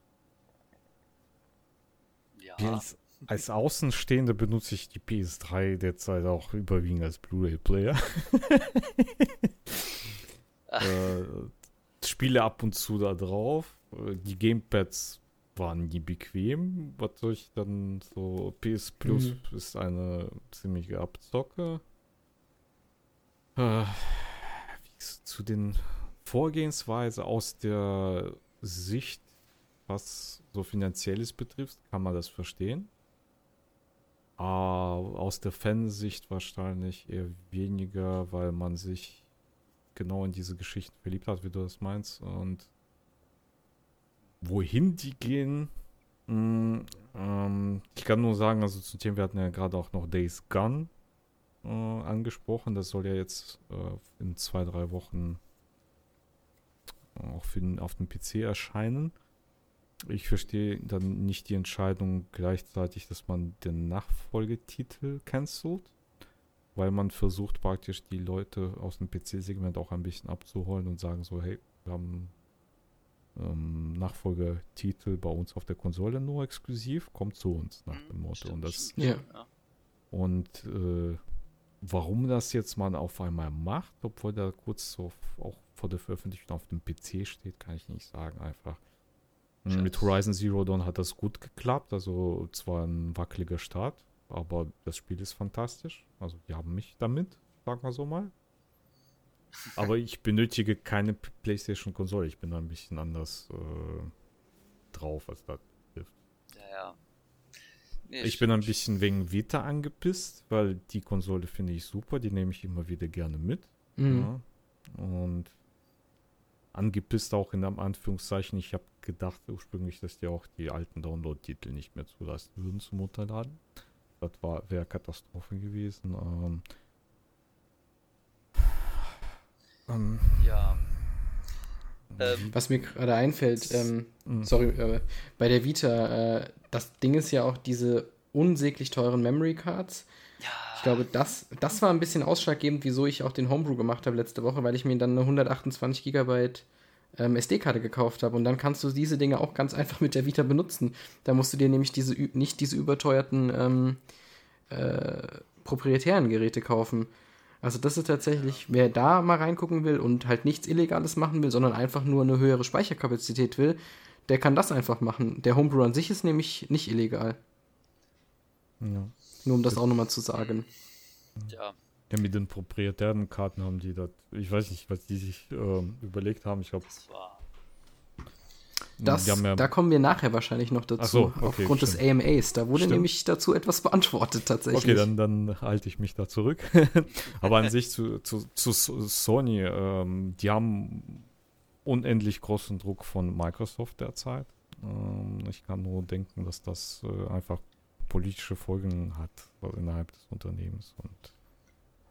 ja. als, als Außenstehender benutze ich die P S drei derzeit auch überwiegend als Blu-ray-Player. äh, spiele ab und zu da drauf. Äh, Die Gamepads waren nie bequem. Was soll ich dann so? P S Plus Mhm. ist eine ziemliche Abzocke. Äh, wie es zu den Vorgehensweise aus der Sicht, was so Finanzielles betrifft, kann man das verstehen. Aber aus der Fansicht wahrscheinlich eher weniger, weil man sich genau in diese Geschichten verliebt hat, wie du das meinst. Und wohin die gehen, mh, ähm, ich kann nur sagen, also zum Thema, wir hatten ja gerade auch noch Days Gone äh, angesprochen. Das soll ja jetzt äh, in zwei, drei Wochen auch für den, auf dem P C erscheinen. Ich verstehe dann nicht die Entscheidung gleichzeitig, dass man den Nachfolgetitel cancelt, weil man versucht praktisch die Leute aus dem P C-Segment auch ein bisschen abzuholen und sagen so, hey, wir haben ähm, Nachfolgetitel bei uns auf der Konsole nur exklusiv, kommt zu uns nach dem Motto. Stimmt, Und das stimmt, Ja. ja. und äh, warum das jetzt man auf einmal macht, obwohl der kurz so f- auch vor der Veröffentlichung auf dem P C steht, kann ich nicht sagen. Einfach. Mm, Scheiße. Mit Horizon Zero Dawn hat das gut geklappt. Also zwar ein wackeliger Start, aber das Spiel ist fantastisch. Also die haben mich damit, sagen wir so mal. Aber ich benötige keine P- PlayStation-Konsole. Ich bin da ein bisschen anders äh, drauf als das. Ja, ja. Nee, Ich bin ein stimmt. bisschen wegen Vita angepisst, weil die Konsole finde ich super, die nehme ich immer wieder gerne mit. Mhm. Ja. Und angepisst auch in einem Anführungszeichen. Ich habe gedacht ursprünglich, dass die auch die alten Download-Titel nicht mehr zulassen würden zum Runterladen. Das war wäre Katastrophe gewesen. Ähm, ähm, Ja. Ähm, Was mir gerade einfällt, ähm, mh. sorry, äh, bei der Vita, äh, das Ding ist ja auch diese unsäglich teuren Memory Cards. ja. Ich glaube, das, das war ein bisschen ausschlaggebend, wieso ich auch den Homebrew gemacht habe letzte Woche, weil ich mir dann eine hundertachtundzwanzig Gigabyte ähm, S D-Karte gekauft habe. Und dann kannst du diese Dinge auch ganz einfach mit der Vita benutzen. Da musst du dir nämlich diese ü- nicht diese überteuerten ähm, äh, proprietären Geräte kaufen. Also das ist tatsächlich, wer da mal reingucken will und halt nichts Illegales machen will, sondern einfach nur eine höhere Speicherkapazität will, der kann das einfach machen. Der Homebrew an sich ist nämlich nicht illegal. Ja. Nur um das auch nochmal zu sagen. ja. Ja, mit den proprietären Karten haben die das, ich weiß nicht, was die sich ähm, überlegt haben. Ich glaube, Das war. Das, die haben ja, da kommen wir nachher wahrscheinlich noch dazu, Ach so, okay, aufgrund des stimmt. A M As. Da wurde Stimmt. nämlich dazu etwas beantwortet tatsächlich. okay, dann, dann halte ich mich da zurück. Aber an sich zu, zu, zu Sony, ähm, die haben unendlich großen Druck von Microsoft derzeit. Ähm, ich kann nur denken, dass das äh, einfach politische Folgen hat innerhalb des Unternehmens. Und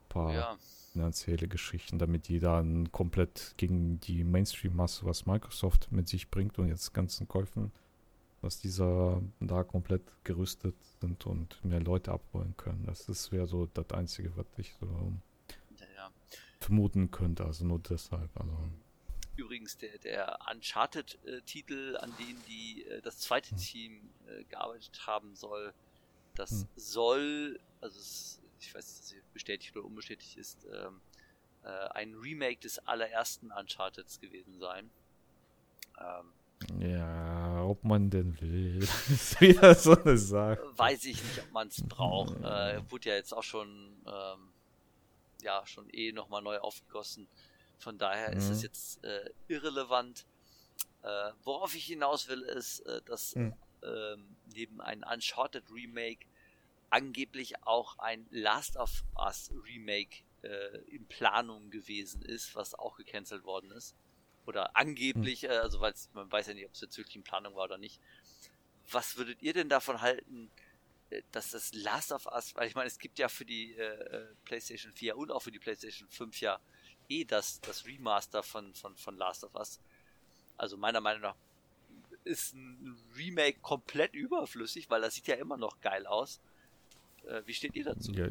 paar Ja. finanzielle Geschichten, damit die dann komplett gegen die Mainstream-Masse, was Microsoft mit sich bringt und jetzt ganzen Käufen, dass dieser da komplett gerüstet sind und mehr Leute abholen können. Das ist wäre so das Einzige, was ich so Ja, ja. vermuten könnte. Also nur deshalb. Also. Übrigens, der, der Uncharted-Titel, an dem die äh, das zweite Hm. Team äh, gearbeitet haben soll, das Hm. soll, also es, ich weiß nicht, ob es bestätigt oder unbestätigt ist, ähm, äh, ein Remake des allerersten Uncharteds gewesen sein. Ähm, Ja, ob man denn will, ist wieder so eine Sache. weiß ich nicht, ob man es braucht. Äh, wurde ja jetzt auch schon, ähm, ja, schon eh nochmal neu aufgegossen. Von daher ist es Mhm. jetzt äh, irrelevant. Äh, worauf ich hinaus will, ist, äh, dass Mhm. ähm, neben einem Uncharted Remake angeblich auch ein Last of Us Remake äh, in Planung gewesen ist, was auch gecancelt worden ist. Oder angeblich, äh, also weil man weiß ja nicht, ob es jetzt wirklich in Planung war oder nicht. Was würdet ihr denn davon halten, äh, dass das Last of Us, weil ich meine, es gibt ja für die äh, PlayStation vier und auch für die PlayStation fünf ja eh das, das Remaster von, von, von Last of Us. Also meiner Meinung nach ist ein Remake komplett überflüssig, weil das sieht ja immer noch geil aus. Äh, wie steht ihr dazu? Ja,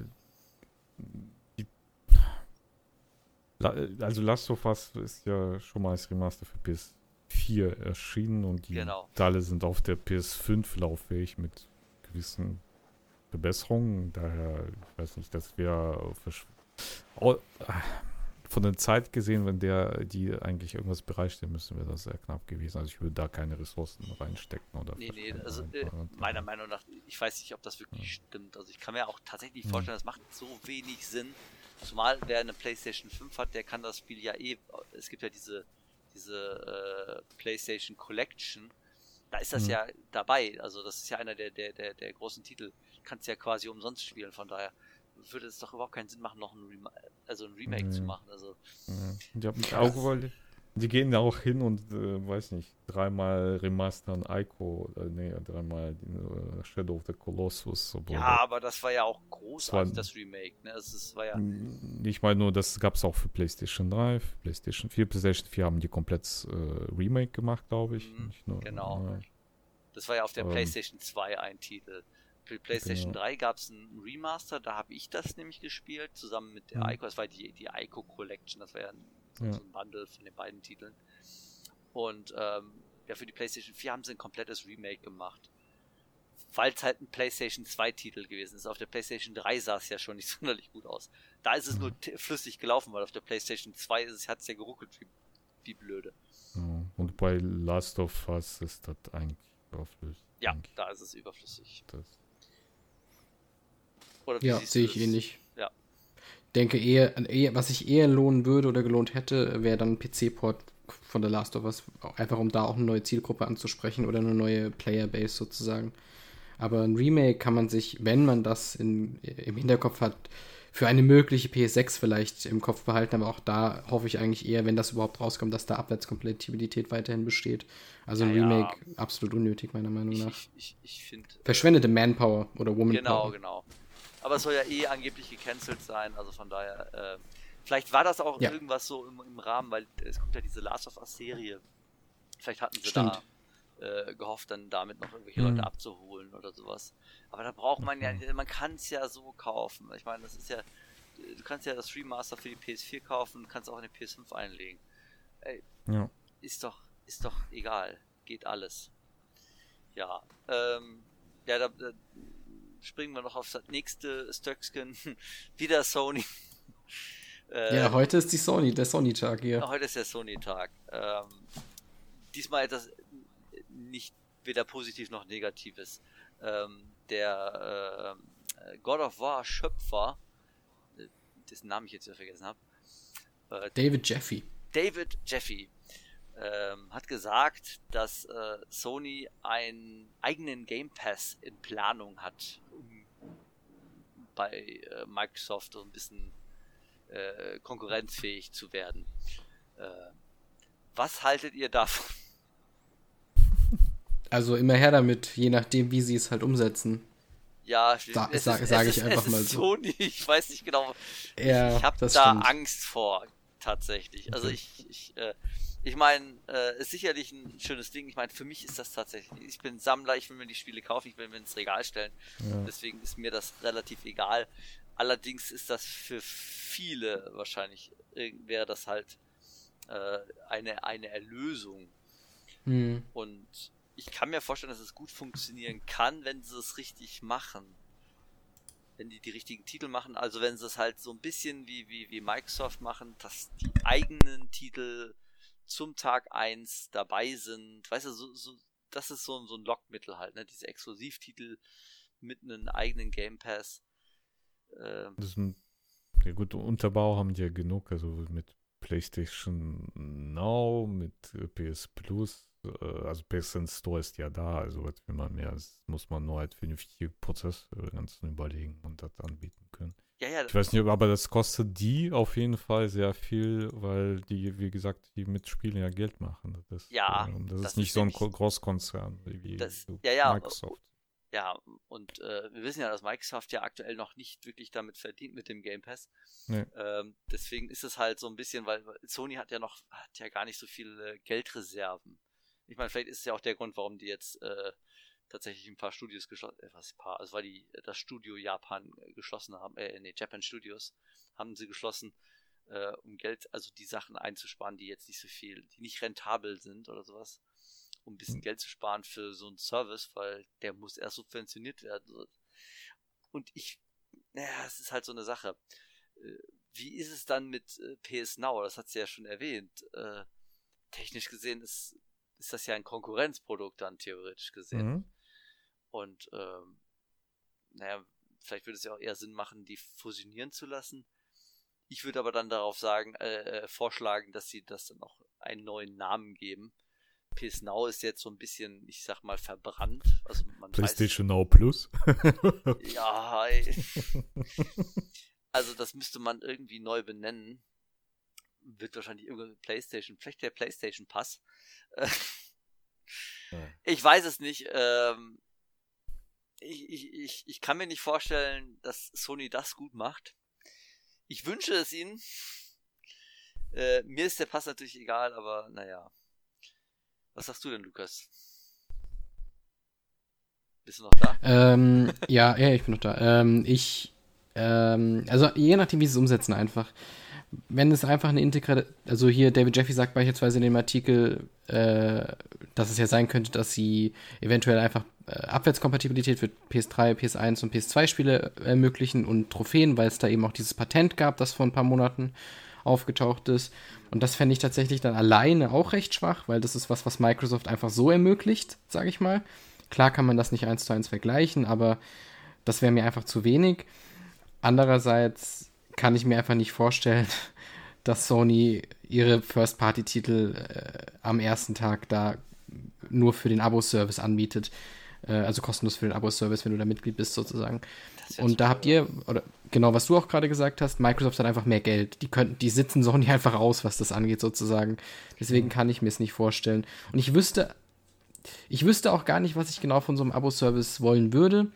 die, La- also Last of Us ist ja schon mal als Remaster für P S vier erschienen und die Genau. Teile sind auf der P S fünf lauffähig mit gewissen Verbesserungen. Daher, ich weiß nicht, das wäre versch- Au- von der Zeit gesehen, wenn der die eigentlich irgendwas bereitstellen müssen, wäre das sehr knapp gewesen. Also ich würde da keine Ressourcen reinstecken oder Nee, nee, verschwenden also äh, einfach. Und, meiner äh, Meinung nach, ich weiß nicht, ob das wirklich Ja. stimmt. Also ich kann mir auch tatsächlich Ja. vorstellen, das macht so wenig Sinn. Zumal wer eine PlayStation fünf hat, der kann das Spiel ja eh, es gibt ja diese, diese äh, PlayStation Collection, da ist das Mhm. ja dabei. Also das ist ja einer der, der, der, der großen Titel. Kannst ja quasi umsonst spielen, von daher würde es doch überhaupt keinen Sinn machen, noch ein, Rema also ein Remake Nee. zu machen. Also Ja. Die, haben auch, weil, die gehen da auch hin und, äh, weiß nicht, dreimal remastern Ico, äh, nee, dreimal äh, Shadow of the Colossus. obwohl ja, der- aber das war ja auch großartig, war- das Remake. Ne? Also, es war ja Ich meine nur, das gab es auch für PlayStation drei, für PlayStation vier. PlayStation vier haben die komplett äh, Remake gemacht, glaube ich. Mhm, Nicht nur, genau. Ja. Das war ja auf der Ähm, PlayStation zwei ein Titel. Für PlayStation Genau. drei gab es ein Remaster, da habe ich das nämlich gespielt, zusammen mit der Mhm. Ico. Das war die, die Ico Collection, das war ja ein, so, Ja. so ein Bundle von den beiden Titeln. Und ähm, ja, für die PlayStation vier haben sie ein komplettes Remake gemacht. Weil es halt ein PlayStation zwei Titel gewesen ist. Auf der PlayStation drei sah es ja schon nicht sonderlich gut aus. Da ist es Mhm. nur t- flüssig gelaufen, weil auf der PlayStation zwei ist es, hat es ja geruckelt wie, wie blöde. Ja. Und bei Last of Us ist das eigentlich überflüssig. Ja, denke ich. da ist es überflüssig. Das, Oder wie Ja, siehst sehe du ich das? ähnlich. Ja. Denke eher, eher, was sich eher lohnen würde oder gelohnt hätte, wäre dann ein P C-Port von The Last of Us, einfach um da auch eine neue Zielgruppe anzusprechen oder eine neue Playerbase sozusagen. Aber ein Remake kann man sich, wenn man das in, im Hinterkopf hat, für eine mögliche P S sechs vielleicht im Kopf behalten, aber auch da hoffe ich eigentlich eher, wenn das überhaupt rauskommt, dass da Abwärtskompatibilität weiterhin besteht. Also ein Ja, ja. Remake absolut unnötig, meiner Meinung Ich, nach. ich, ich, ich finde. Verschwendete Manpower oder Genau, Womanpower. genau. Aber es soll ja eh angeblich gecancelt sein, also von daher. Äh, vielleicht war das auch Ja. irgendwas so im, im Rahmen, weil es kommt ja diese Last of Us Serie. Vielleicht hatten sie Stimmt. da äh, gehofft, dann damit noch irgendwelche Mhm. Leute abzuholen oder sowas. Aber da braucht man ja, man kann es ja so kaufen. Ich meine, das ist ja, du kannst ja das Remaster für die P S vier kaufen und kannst auch in die P S fünf einlegen. Ey, ja. ist doch, ist doch egal. Geht alles. Ja, ähm, ja, da, da springen wir noch auf das nächste Stöckskin. Wieder Sony. äh, Ja, heute ist die Sony, der Sony-Tag hier. heute ist der Sony-Tag. Ähm, diesmal etwas nicht weder positiv noch negatives. Ähm, der äh, God of War Schöpfer, äh, dessen Namen ich jetzt wieder vergessen habe, äh, David Jaffe. David Jaffe ähm, hat gesagt, dass äh, Sony einen eigenen Game Pass in Planung hat, um bei äh, Microsoft so ein bisschen äh, konkurrenzfähig zu werden. Äh, was haltet ihr davon? Also immer her damit, je nachdem, wie sie es halt umsetzen. Ja, Sa es sag, ist, sag es ich ist, einfach es mal ist so. Sony, ich weiß nicht genau. Ja, ich ich habe da stimmt. Angst vor, tatsächlich. Also ich, ich, äh, ich meine, äh, ist sicherlich ein schönes Ding. Ich meine, für mich ist das tatsächlich, ich bin Sammler, ich will mir die Spiele kaufen, ich will mir ins Regal stellen. Ja. Deswegen ist mir das relativ egal. Allerdings ist das für viele wahrscheinlich, äh, wäre das halt äh, eine, eine Erlösung. Hm. Und ich kann mir vorstellen, dass es gut funktionieren kann, wenn sie es richtig machen. Wenn die die richtigen Titel machen, also wenn sie es halt so ein bisschen wie, wie, wie Microsoft machen, dass die eigenen Titel zum Tag eins dabei sind. Weißt du, so, so, das ist so, so ein Lockmittel halt, ne? Diese Exklusivtitel mit einem eigenen Game Pass. Ähm, Das ist ein, ja gut, Unterbau haben die ja genug, also mit PlayStation Now, mit äh, P S Plus, äh, also P S N Store ist ja da, also was will man mehr, das muss man nur halt vernünftige Prozess äh, ganz überlegen und das anbieten können. ja, ja, Ich weiß nicht, aber das kostet die auf jeden Fall sehr viel, weil die, wie gesagt, die mit Spielen ja Geld machen. Das ist, Ja, äh, das, das ist nicht ist so ein nämlich- Gro- Großkonzern wie Das- so ja, ja, Microsoft. ja, und äh, wir wissen ja, dass Microsoft ja aktuell noch nicht wirklich damit verdient mit dem Game Pass. Nee. Ähm, deswegen ist es halt so ein bisschen, weil Sony hat ja noch, hat ja gar nicht so viele Geldreserven. Ich meine, vielleicht ist es ja auch der Grund, warum die jetzt äh, tatsächlich ein paar Studios geschlossen, äh, was paar, also weil die äh, das Studio Japan äh, geschlossen haben, äh, nee, Japan Studios haben sie geschlossen, äh, um Geld, also die Sachen einzusparen, die jetzt nicht so viel, die nicht rentabel sind oder sowas, um ein bisschen Geld zu sparen für so einen Service, weil der muss erst subventioniert werden. Und ich, naja, es ist halt so eine Sache. Äh, Wie ist es dann mit äh, P S Now? Das hat sie ja schon erwähnt. Äh, technisch gesehen ist, ist das ja ein Konkurrenzprodukt dann theoretisch gesehen. Mhm. Und ähm, naja, vielleicht würde es ja auch eher Sinn machen, die fusionieren zu lassen. Ich würde aber dann darauf sagen, äh, äh, vorschlagen, dass sie das dann auch einen neuen Namen geben. P S Now ist jetzt so ein bisschen, ich sag mal, verbrannt. Also man PlayStation Now Plus. weiß, ja, ey. Also das müsste man irgendwie neu benennen. Wird wahrscheinlich irgendein PlayStation, vielleicht der PlayStation Pass. Ja. Ich weiß es nicht. Ähm, ich, ich, ich, ich kann mir nicht vorstellen, dass Sony das gut macht. Ich wünsche es ihnen. Äh, mir ist der Pass natürlich egal, aber naja. Was sagst du denn, Lukas? Bist du noch da? Ähm, ja, ja, ich bin noch da. Ähm, ich, ähm, also je nachdem, wie sie es umsetzen einfach. Wenn es einfach eine integrierte, also hier David Jeffy sagt beispielsweise in dem Artikel, äh, dass es ja sein könnte, dass sie eventuell einfach äh, Abwärtskompatibilität für P S drei, P S eins und P S zwei Spiele ermöglichen und Trophäen, weil es da eben auch dieses Patent gab, das vor ein paar Monaten aufgetaucht ist. Und das fände ich tatsächlich dann alleine auch recht schwach, weil das ist was, was Microsoft einfach so ermöglicht, sage ich mal. Klar kann man das nicht eins zu eins vergleichen, aber das wäre mir einfach zu wenig. Andererseits kann ich mir einfach nicht vorstellen, dass Sony ihre First-Party-Titel äh, am ersten Tag da nur für den Abo-Service anbietet. Äh, also kostenlos für den Abo-Service, wenn du da Mitglied bist sozusagen. Und da habt ihr, oder genau, was du auch gerade gesagt hast, Microsoft hat einfach mehr Geld. Die könnten, die sitzen Sony einfach aus, was das angeht sozusagen. Deswegen kann ich mir es nicht vorstellen. Und ich wüsste, ich wüsste auch gar nicht, was ich genau von so einem Abo-Service wollen würde.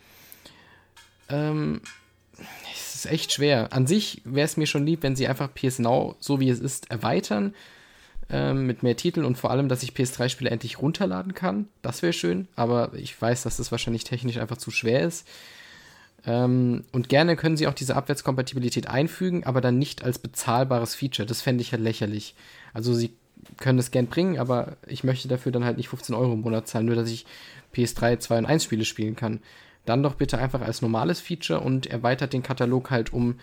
Ähm, es ist echt schwer. An sich wäre es mir schon lieb, wenn sie einfach P S Now, so wie es ist, erweitern. Ähm, mit mehr Titeln und vor allem, dass ich P S drei Spiele endlich runterladen kann. Das wäre schön. Aber ich weiß, dass das wahrscheinlich technisch einfach zu schwer ist. Ähm, und gerne können sie auch diese Abwärtskompatibilität einfügen, aber dann nicht als bezahlbares Feature. Das fände ich halt lächerlich. Also sie können es gern bringen, aber ich möchte dafür dann halt nicht fünfzehn Euro im Monat zahlen, nur dass ich P S drei, zwei und eins Spiele spielen kann. Dann doch bitte einfach als normales Feature und erweitert den Katalog halt um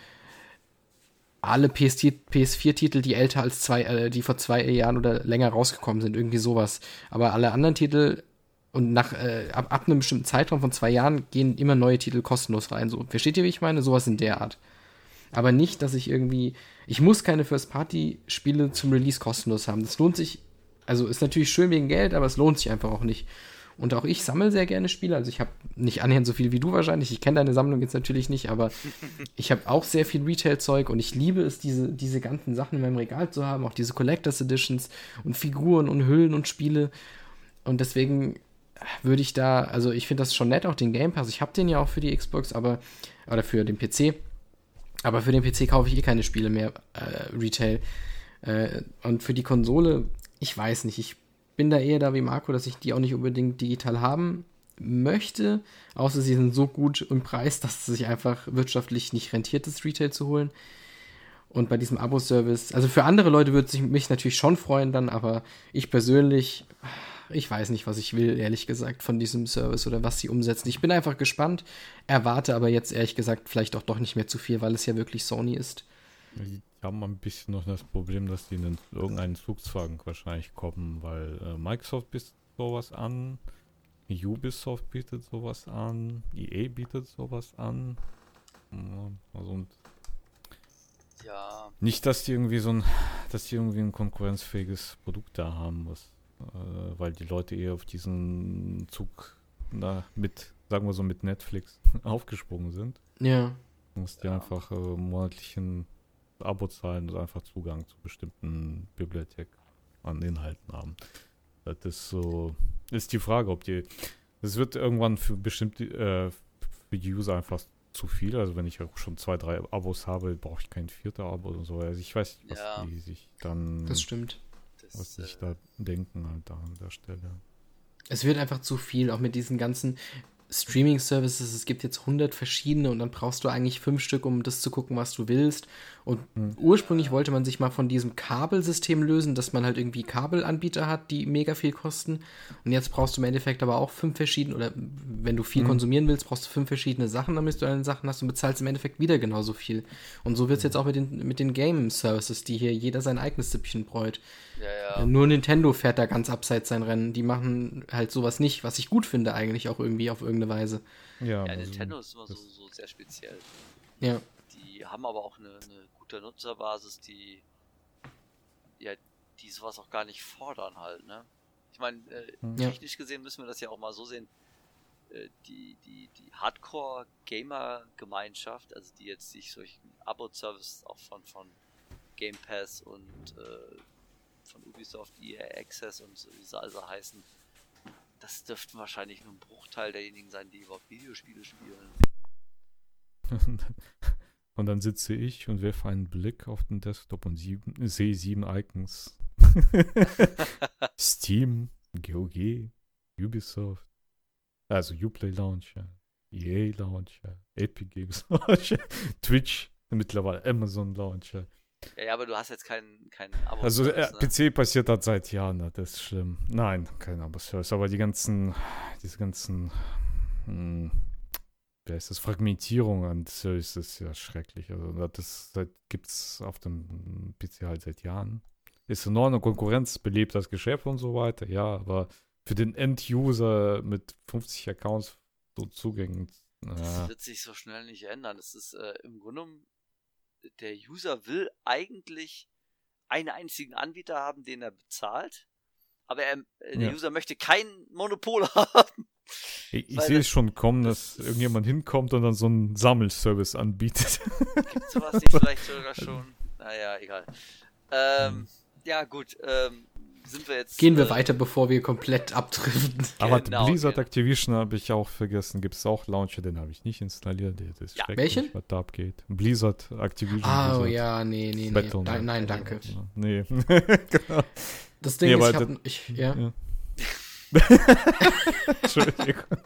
alle P S vier Titel, die älter als zwei, äh, die vor zwei Jahren oder länger rausgekommen sind, irgendwie sowas. Aber alle anderen Titel und nach äh, ab, ab einem bestimmten Zeitraum von zwei Jahren gehen immer neue Titel kostenlos rein. So, versteht ihr, wie ich meine? Sowas in der Art. Aber nicht, dass ich irgendwie, ich muss keine First-Party-Spiele zum Release kostenlos haben. Das lohnt sich, also ist natürlich schön wegen Geld, aber es lohnt sich einfach auch nicht. Und auch ich sammle sehr gerne Spiele, also ich habe nicht annähernd so viel wie du wahrscheinlich, ich kenne deine Sammlung jetzt natürlich nicht, aber ich habe auch sehr viel Retail-Zeug und ich liebe es, diese, diese ganzen Sachen in meinem Regal zu haben, auch diese Collectors Editions und Figuren und Hüllen und Spiele und deswegen würde ich da, also ich finde das schon nett, auch den Game Pass. Ich habe den ja auch für die Xbox, aber, oder für den P C. Aber für den P C kaufe ich eh keine Spiele mehr, äh, Retail. Äh, und für die Konsole, ich weiß nicht, ich bin da eher da wie Marco, dass ich die auch nicht unbedingt digital haben möchte, außer sie sind so gut im Preis, dass es sich einfach wirtschaftlich nicht rentiert, das Retail zu holen. Und bei diesem Abo-Service, also für andere Leute würde es mich natürlich schon freuen dann, aber ich persönlich, ich weiß nicht, was ich will, ehrlich gesagt, von diesem Service oder was sie umsetzen. Ich bin einfach gespannt, erwarte aber jetzt ehrlich gesagt vielleicht auch doch nicht mehr zu viel, weil es ja wirklich Sony ist. Die haben ein bisschen noch das Problem, dass die in irgendeinen Zugzwang wahrscheinlich kommen, weil äh, Microsoft bietet sowas an, Ubisoft bietet sowas an, E A bietet sowas an. Ja, also und Ja. nicht, dass die irgendwie so ein, dass die irgendwie ein konkurrenzfähiges Produkt da haben, was, äh, weil die Leute eher auf diesen Zug na, mit, sagen wir so, mit Netflix aufgesprungen sind. Ja. Dass die Ja. einfach äh, monatlichen Abo zahlen und einfach Zugang zu bestimmten Bibliothek an Inhalten haben. Das ist so, ist die Frage, ob die, es wird irgendwann für bestimmte, äh, für die User einfach zu viel. Also wenn ich auch schon zwei, drei Abos habe, brauche ich kein vierter Abo oder so. Also ich weiß nicht, was Ja. die sich dann, Das stimmt. Das, was die sich äh, da denken halt da an der Stelle. Es wird einfach zu viel, auch mit diesen ganzen Streaming-Services. Es gibt jetzt hundert verschiedene und dann brauchst du eigentlich fünf Stück, um das zu gucken, was du willst. Und Hm. ursprünglich wollte man sich mal von diesem Kabelsystem lösen, dass man halt irgendwie Kabelanbieter hat, die mega viel kosten. Und jetzt brauchst du im Endeffekt aber auch fünf verschiedene, oder wenn du viel Hm. konsumieren willst, brauchst du fünf verschiedene Sachen, damit du deine Sachen hast und bezahlst im Endeffekt wieder genauso viel. Und so wird es jetzt auch mit den, mit den Game-Services, die hier jeder sein eigenes Süppchen bräut. ja, ja. Nur Nintendo fährt da ganz abseits sein Rennen. Die machen halt sowas nicht, was ich gut finde eigentlich auch irgendwie auf irgendeine Weise. Ja, Ja, also Nintendo ist immer so, das- so sehr speziell. Ja, Die haben aber auch eine, eine gute Nutzerbasis, die ja, die sowas auch gar nicht fordern halt, ne? Ich meine, äh, Hm. Ja. technisch gesehen müssen wir das ja auch mal so sehen. Äh, die die, die Hardcore-Gamer-Gemeinschaft, also die jetzt sich solchen Abo-Service auch von, von Game Pass und äh, von Ubisoft, E A Access und so, wie sie also heißen, das dürften wahrscheinlich nur ein Bruchteil derjenigen sein, die überhaupt Videospiele spielen. Und dann sitze ich und werfe einen Blick auf den Desktop und sieben, sehe sieben Icons. Steam, G O G, Ubisoft, also Uplay Launcher, E A Launcher, Epic Games Launcher, Twitch, mittlerweile Amazon Launcher. Ja, ja, aber du hast jetzt keinen kein Abo. Also äh, ne? P C passiert das seit Jahren, das ist schlimm. Nein, kein Abo-Service, aber die ganzen, diese ganzen, hm, wie heißt das, Fragmentierung an Services ist ja schrecklich. Also das seit, gibt's auf dem P C halt seit Jahren. Ist in Ordnung, Konkurrenz belebt das Geschäft und so weiter, ja, aber für den End-User mit fünfzig Accounts so Zugängen, Das äh, wird sich so schnell nicht ändern. Das ist äh, im Grunde genommen, der User will eigentlich einen einzigen Anbieter haben, den er bezahlt, aber er, äh, der Ja. User möchte kein Monopol haben. ich, ich Weil sehe das- es schon kommen, das dass ist- irgendjemand hinkommt und dann so einen Sammelservice anbietet. Gibt sowas nicht vielleicht sogar schon? Naja, egal. Ähm, ja, gut. Ähm, sind wir jetzt. gehen wir äh, weiter, bevor wir komplett abdriften. Aber Genau, Blizzard genau. Activision habe ich auch vergessen. Gibt es auch Launcher, den habe ich nicht installiert. Der ist Ja. schrecklich, Welchen? was da abgeht. Blizzard Activision. Ah, oh Blizzard. ja, nee, nee, nee. Battle Da, Net. nein, danke. Nee. genau. Das Ding Nee, ist, aber ich hab, das- ich, ja. Ja. Entschuldigung.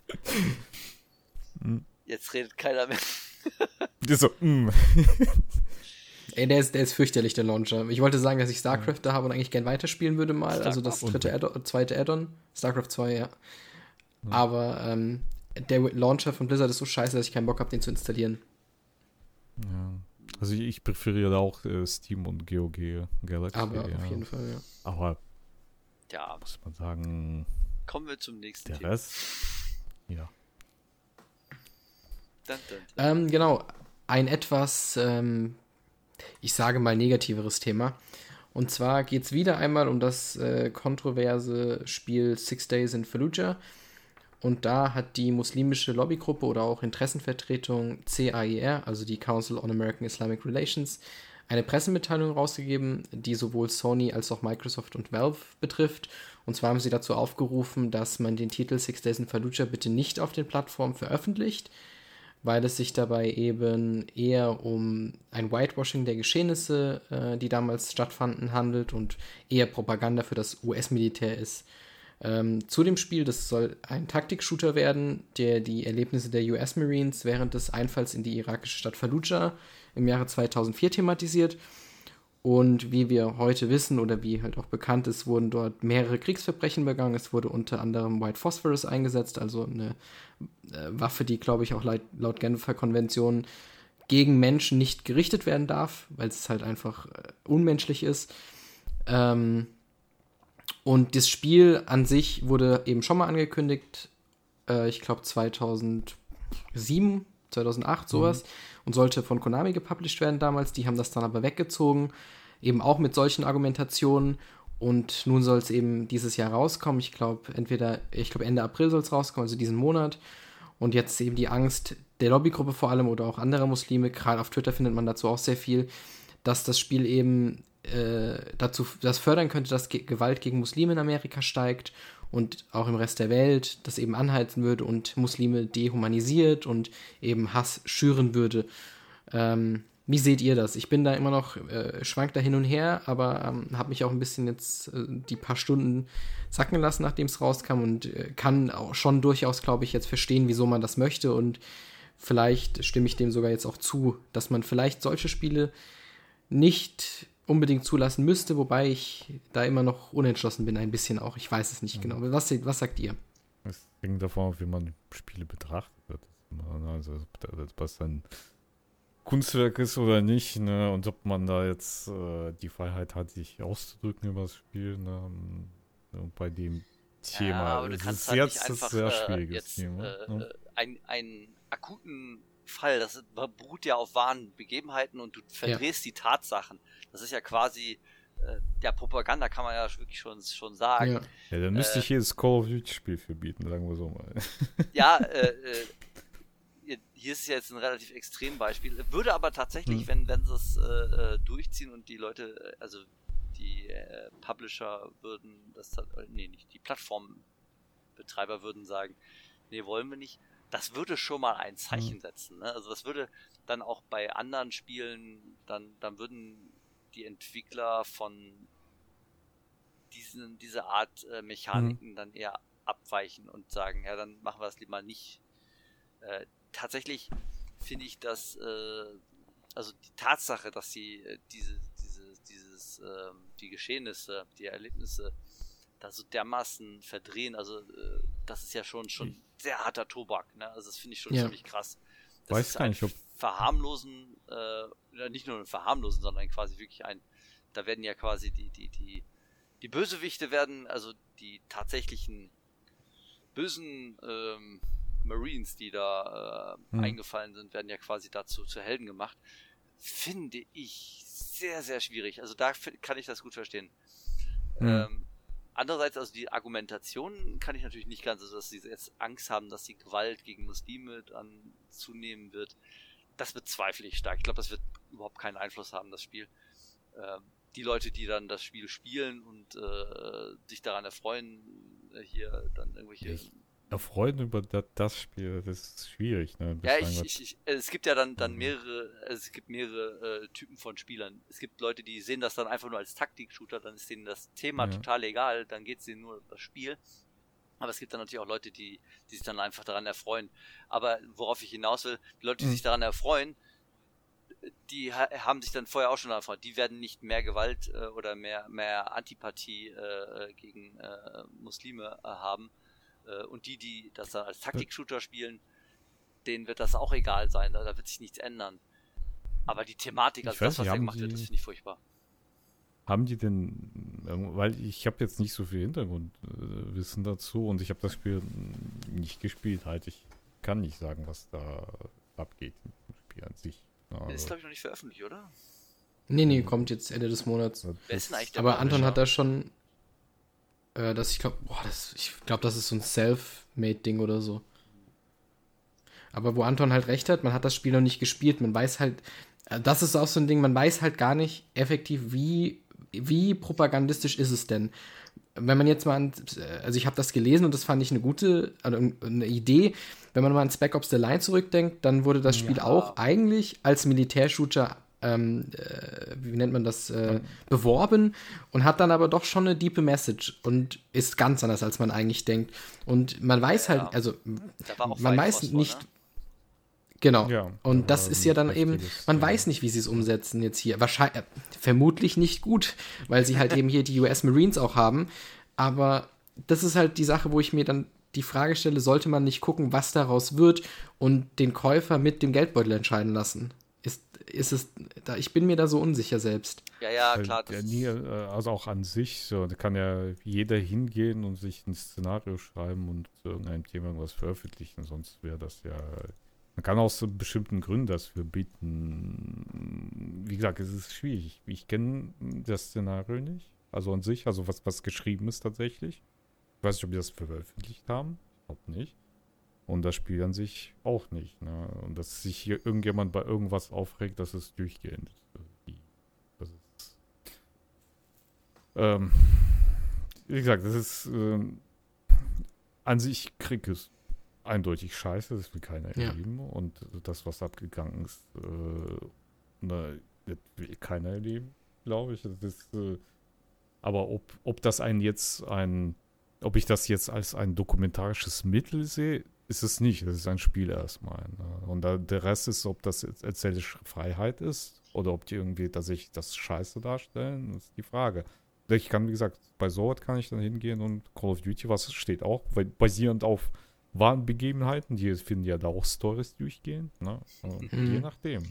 Jetzt redet keiner mehr. Die so, mm. Ey, der ist, der ist fürchterlich, der Launcher. Ich wollte sagen, dass ich StarCraft da habe und eigentlich gern weiterspielen würde mal. Also das Starcraft dritte Add zweite Add-on. StarCraft zwei, ja. Ja. Aber ähm, der Launcher von Blizzard ist so scheiße, dass ich keinen Bock habe, den zu installieren. Ja. Also ich, ich präferiere auch äh, Steam und G O G Galaxy. Aber ja. auf jeden Fall, ja. Aber Ja, muss man sagen, kommen wir zum nächsten der Thema. Rest, ja. Dun, dun, dun. Ähm, genau. Ein etwas, ähm, ich sage mal, negativeres Thema. Und zwar geht es wieder einmal um das äh, kontroverse Spiel Six Days in Fallujah. Und da hat die muslimische Lobbygruppe oder auch Interessenvertretung C A I R, also die Council on American Islamic Relations, eine Pressemitteilung rausgegeben, die sowohl Sony als auch Microsoft und Valve betrifft. Und zwar haben sie dazu aufgerufen, dass man den Titel Six Days in Fallujah bitte nicht auf den Plattformen veröffentlicht, weil es sich dabei eben eher um ein Whitewashing der Geschehnisse, äh, die damals stattfanden, handelt und eher Propaganda für das U S-Militär ist. Ähm, zu dem Spiel, das soll ein Taktik-Shooter werden, der die Erlebnisse der U S Marines während des Einfalls in die irakische Stadt Fallujah im Jahre zweitausendvier thematisiert. Und wie wir heute wissen oder wie halt auch bekannt ist, wurden dort mehrere Kriegsverbrechen begangen. Es wurde unter anderem White Phosphorus eingesetzt, also eine äh, Waffe, die, glaube ich, auch laut, laut Genfer Konvention gegen Menschen nicht gerichtet werden darf, weil es halt einfach äh, unmenschlich ist. Ähm, und das Spiel an sich wurde eben schon mal angekündigt, äh, ich glaube zweitausendsieben, zweitausendacht, sowas, mhm. und sollte von Konami gepublished werden damals. Die haben das dann aber weggezogen, eben auch mit solchen Argumentationen. Und nun soll es eben dieses Jahr rauskommen. Ich glaube, entweder, ich glaube Ende April soll es rauskommen, also diesen Monat. Und jetzt eben die Angst der Lobbygruppe vor allem oder auch anderer Muslime, gerade auf Twitter findet man dazu auch sehr viel, dass das Spiel eben äh, dazu das fördern könnte, dass Ge- Gewalt gegen Muslime in Amerika steigt und auch im Rest der Welt das eben anheizen würde und Muslime dehumanisiert und eben Hass schüren würde. Ähm, wie seht ihr das? Ich bin da immer noch, äh, schwank da hin und her, aber ähm, habe mich auch ein bisschen jetzt äh, die paar Stunden sacken lassen, nachdem es rauskam und äh, kann auch schon durchaus, glaube ich, jetzt verstehen, wieso man das möchte und vielleicht stimme ich dem sogar jetzt auch zu, dass man vielleicht solche Spiele nicht unbedingt zulassen müsste, wobei ich da immer noch unentschlossen bin, ein bisschen auch. Ich weiß es nicht genau. Was, was sagt ihr? Es hängt davon ab, wie man Spiele betrachtet. Also, was dann Kunstwerk ist oder nicht, ne? Und ob man da jetzt äh, die Freiheit hat, sich auszudrücken über das Spiel, ne? Und bei dem Thema. Ja, aber du es kannst ist halt jetzt nicht einfach ein sehr äh, schwieriges jetzt Thema. äh, Ne? ein, einen akuten Fall, das beruht ja auf wahren Begebenheiten und du verdrehst ja die Tatsachen. Das ist ja quasi äh, ja, Propaganda, kann man ja wirklich schon, schon sagen. Ja, ja dann müsste äh, ich jedes Call of Duty Spiel verbieten, sagen wir so mal. Ja, äh, äh, hier ist jetzt ein relativ Extrembeispiel. Würde aber tatsächlich, hm. wenn, wenn sie es äh, durchziehen und die Leute, also die äh, Publisher würden das, nee, nicht, die Plattformbetreiber würden sagen, nee, wollen wir nicht. Das würde schon mal ein Zeichen hm. setzen. Ne? Also das würde dann auch bei anderen Spielen, dann, dann würden die Entwickler von diesen, diese Art äh, Mechaniken hm. dann eher abweichen und sagen, ja, dann machen wir das lieber nicht. Äh, tatsächlich finde ich, dass äh, also die Tatsache, dass sie äh, diese, diese, dieses, äh, die Geschehnisse, die Erlebnisse da so dermaßen verdrehen, also äh, das ist ja schon schon hm. sehr harter Tobak, ne? Also das finde ich schon ja. ziemlich krass. Das Weiß ist gar ein nicht, ob Verharmlosen, äh, nicht nur ein Verharmlosen, sondern quasi wirklich ein, da werden ja quasi die, die, die, die Bösewichte werden, also die tatsächlichen bösen ähm, Marines, die da äh, hm. eingefallen sind, werden ja quasi dazu zu Helden gemacht. Finde ich sehr, sehr schwierig. Also da f- kann ich das gut verstehen. Hm. Ähm, Andererseits, also die Argumentation kann ich natürlich nicht ganz, also dass sie jetzt Angst haben, dass die Gewalt gegen Muslime dann zunehmen wird. Das bezweifle ich stark. Ich glaube, das wird überhaupt keinen Einfluss haben, das Spiel. Ähm, die Leute, die dann das Spiel spielen und äh, sich daran erfreuen, äh, hier dann irgendwelche... Ich erfreuen über das, das Spiel, das ist schwierig. Ne? Ja, ich, ich, ich, es gibt ja dann, dann mehrere, es gibt mehrere äh, Typen von Spielern. Es gibt Leute, die sehen das dann einfach nur als Taktik-Shooter, dann ist denen das Thema ja. total egal, dann geht es denen nur um das Spiel. Aber es gibt dann natürlich auch Leute, die, die sich dann einfach daran erfreuen. Aber worauf ich hinaus will, die Leute, die mhm. sich daran erfreuen, die ha- haben sich dann vorher auch schon daran erfreut. Die werden nicht mehr Gewalt äh, oder mehr, mehr Antipathie äh, gegen äh, Muslime äh, haben. Und die, die das dann als Taktik-Shooter spielen, denen wird das auch egal sein, da, da wird sich nichts ändern. Aber die Thematik, also das, was da gemacht wird, das finde ich furchtbar. Haben die denn, weil ich habe jetzt nicht so viel Hintergrundwissen dazu und ich habe das Spiel nicht gespielt, halt, ich kann nicht sagen, was da abgeht im Spiel an sich. Also, ist, glaube ich, noch nicht veröffentlicht, oder? Nee, nee, kommt jetzt Ende des Monats. Wer ist denn eigentlich der Aber Publisher? Anton hat da schon äh, das, ich glaube, boah, das, ich glaube, das ist so ein Self-Made-Ding oder so. Aber wo Anton halt recht hat, man hat das Spiel noch nicht gespielt, man weiß halt, äh, das ist auch so ein Ding, man weiß halt gar nicht effektiv, wie, wie propagandistisch ist es denn. wenn man jetzt mal, an, also ich habe das gelesen und das fand ich eine gute, also eine Idee, wenn man mal an Spec Ops The Line zurückdenkt, dann wurde das Spiel ja. auch eigentlich als Militärshooter, ähm, äh, wie nennt man das, äh, beworben und hat dann aber doch schon eine diepe Message und ist ganz anders, als man eigentlich denkt. Und man weiß ja, halt, also man weiß Phosphor, nicht, ne? Genau. Ja, und das ist ja dann eben, man ja. weiß nicht, wie sie es umsetzen jetzt hier. Wahrscheinlich, äh, vermutlich nicht gut, weil sie halt eben hier die U S Marines auch haben. Aber das ist halt die Sache, wo ich mir dann die Frage stelle, sollte man nicht gucken, was daraus wird und den Käufer mit dem Geldbeutel entscheiden lassen? Ist, ist es, da, ich bin mir da so unsicher selbst. Ja, ja, klar. Ja, nie, also auch an sich, so, da kann ja jeder hingehen und sich ein Szenario schreiben und zu irgendeinem Thema irgendwas veröffentlichen, sonst wäre das ja... Man kann aus so bestimmten Gründen dafür bieten. Wie gesagt, es ist schwierig. Ich kenne das Szenario nicht. Also an sich, also was, was geschrieben ist tatsächlich. Ich weiß nicht, ob die das veröffentlicht haben. Ich glaube nicht. Und das Spiel an sich auch nicht. Ne? Und dass sich hier irgendjemand bei irgendwas aufregt, das ist durchgehend. Das ist, ähm, wie gesagt, das ist ähm, an sich Krieg ist eindeutig scheiße, das will keiner ja. erleben. Und das, was abgegangen ist, äh, ne, will keiner erleben, glaube ich. Das ist, äh, aber ob, ob das ein jetzt ein, ob ich das jetzt als ein dokumentarisches Mittel sehe, ist es nicht. Das ist ein Spiel erstmal. Ne? Und da, der Rest ist, ob das jetzt erzählerische Freiheit ist oder ob die irgendwie tatsächlich das Scheiße darstellen, ist die Frage. Ich kann, wie gesagt, bei sowas kann ich dann hingehen und Call of Duty, was steht auch, weil basierend auf wahren Begebenheiten, die finden ja da auch Storys durchgehen, ne? Und mhm. je nachdem.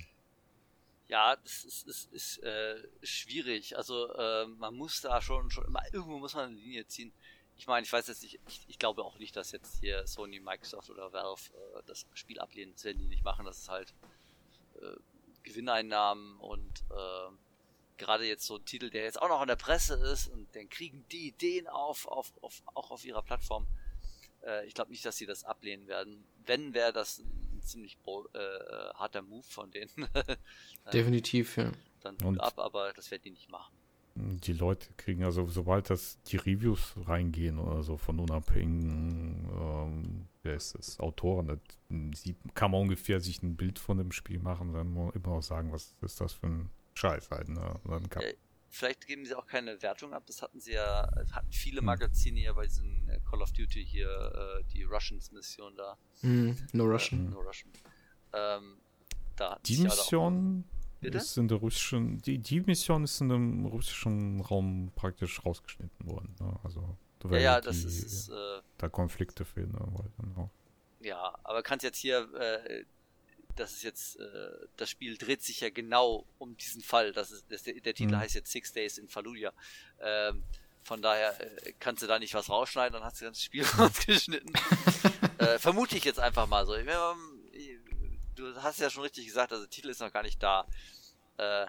Ja, das ist, ist, ist äh, schwierig. Also äh, man muss da schon, schon immer, irgendwo muss man eine Linie ziehen. Ich meine, ich weiß jetzt nicht, ich, ich glaube auch nicht, dass jetzt hier Sony, Microsoft oder Valve äh, das Spiel ablehnen, das werden die nicht machen. Das ist halt äh, Gewinneinnahmen und äh, gerade jetzt so ein Titel, der jetzt auch noch in der Presse ist und dann kriegen die Ideen auf, auf, auf auch auf ihrer Plattform. Ich glaube nicht, dass sie das ablehnen werden. Wenn, wäre das ein ziemlich äh, harter Move von denen. Definitiv, ja. Dann Hut ab, aber das werden die nicht machen. Die Leute kriegen also, sobald das die Reviews reingehen oder so von unabhängigen ähm, wer ist das, Autoren, das sieht, kann man ungefähr sich ein Bild von dem Spiel machen, dann muss man immer noch sagen, was ist das für ein Scheiß halt. Ne? Dann kann, ja, vielleicht geben sie auch keine Wertung ab, das hatten sie ja, hatten viele Magazine hier bei diesen Call of Duty hier, äh, die Russians-Mission da. Mm, no Russian. Äh, no Russian. Ähm, da die Mission ist in der russischen, die, die Mission ist in dem russischen Raum praktisch rausgeschnitten worden. Ne? Also, ja, ja, das die, ist, äh, da Konflikte fehlen. Ne? Ja, aber kannst jetzt hier, äh, das ist jetzt, äh, das Spiel dreht sich ja genau um diesen Fall. Das ist, das, der, der Titel mhm. heißt jetzt Six Days in Fallujah. Ähm, von daher äh, kannst du da nicht was rausschneiden, dann hast du das Spiel rausgeschnitten. äh, vermute ich jetzt einfach mal so. Ich, ich, du hast ja schon richtig gesagt, also der Titel ist noch gar nicht da. Äh,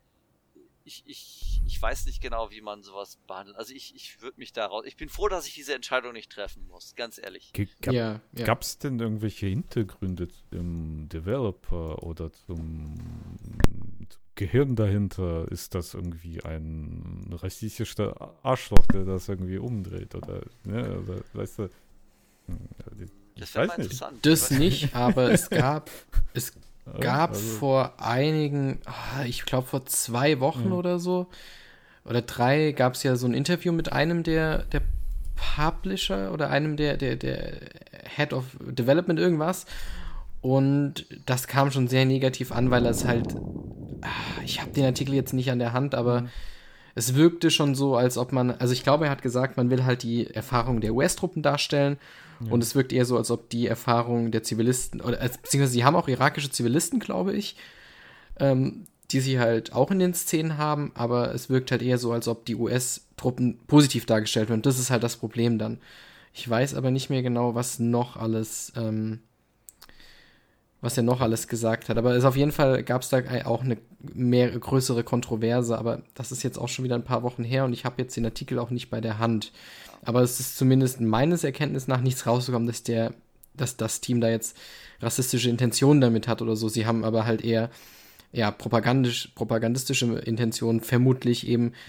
ich, ich, ich weiß nicht genau, wie man sowas behandelt. Also ich, ich würde mich da raus... Ich bin froh, dass ich diese Entscheidung nicht treffen muss, ganz ehrlich. G- gab, ja, ja. Gab es denn irgendwelche Hintergründe zum Developer oder zum, zum Gehirn dahinter? Ist das irgendwie ein rassistischer Arschloch, der das irgendwie umdreht? Oder, ne, oder weißt du... Ich das wäre mal nicht. Interessant. Das nicht, aber es gab... es gab also. vor einigen, ich glaube vor zwei Wochen mhm. oder so, oder drei, gab es ja so ein Interview mit einem der, der Publisher oder einem der, der, der Head of Development irgendwas. Und das kam schon sehr negativ an, weil es halt, ich habe den Artikel jetzt nicht an der Hand, aber mhm. es wirkte schon so, als ob man, also ich glaube, er hat gesagt, man will halt die Erfahrung der U S-Truppen darstellen. Ja. Und es wirkt eher so, als ob die Erfahrung der Zivilisten, oder beziehungsweise sie haben auch irakische Zivilisten, glaube ich, ähm, die sie halt auch in den Szenen haben, aber es wirkt halt eher so, als ob die U S-Truppen positiv dargestellt werden. Das ist halt das Problem dann. Ich weiß aber nicht mehr genau, was noch alles, ähm, was er noch alles gesagt hat. Aber es auf jeden Fall gab es da auch eine mehr größere Kontroverse, aber das ist jetzt auch schon wieder ein paar Wochen her und ich habe jetzt den Artikel auch nicht bei der Hand. Aber es ist zumindest meines Erkenntnisses nach nichts rausgekommen, dass der, dass das Team da jetzt rassistische Intentionen damit hat oder so. Sie haben aber halt eher ja, propagandisch, propagandistische Intentionen, vermutlich eben,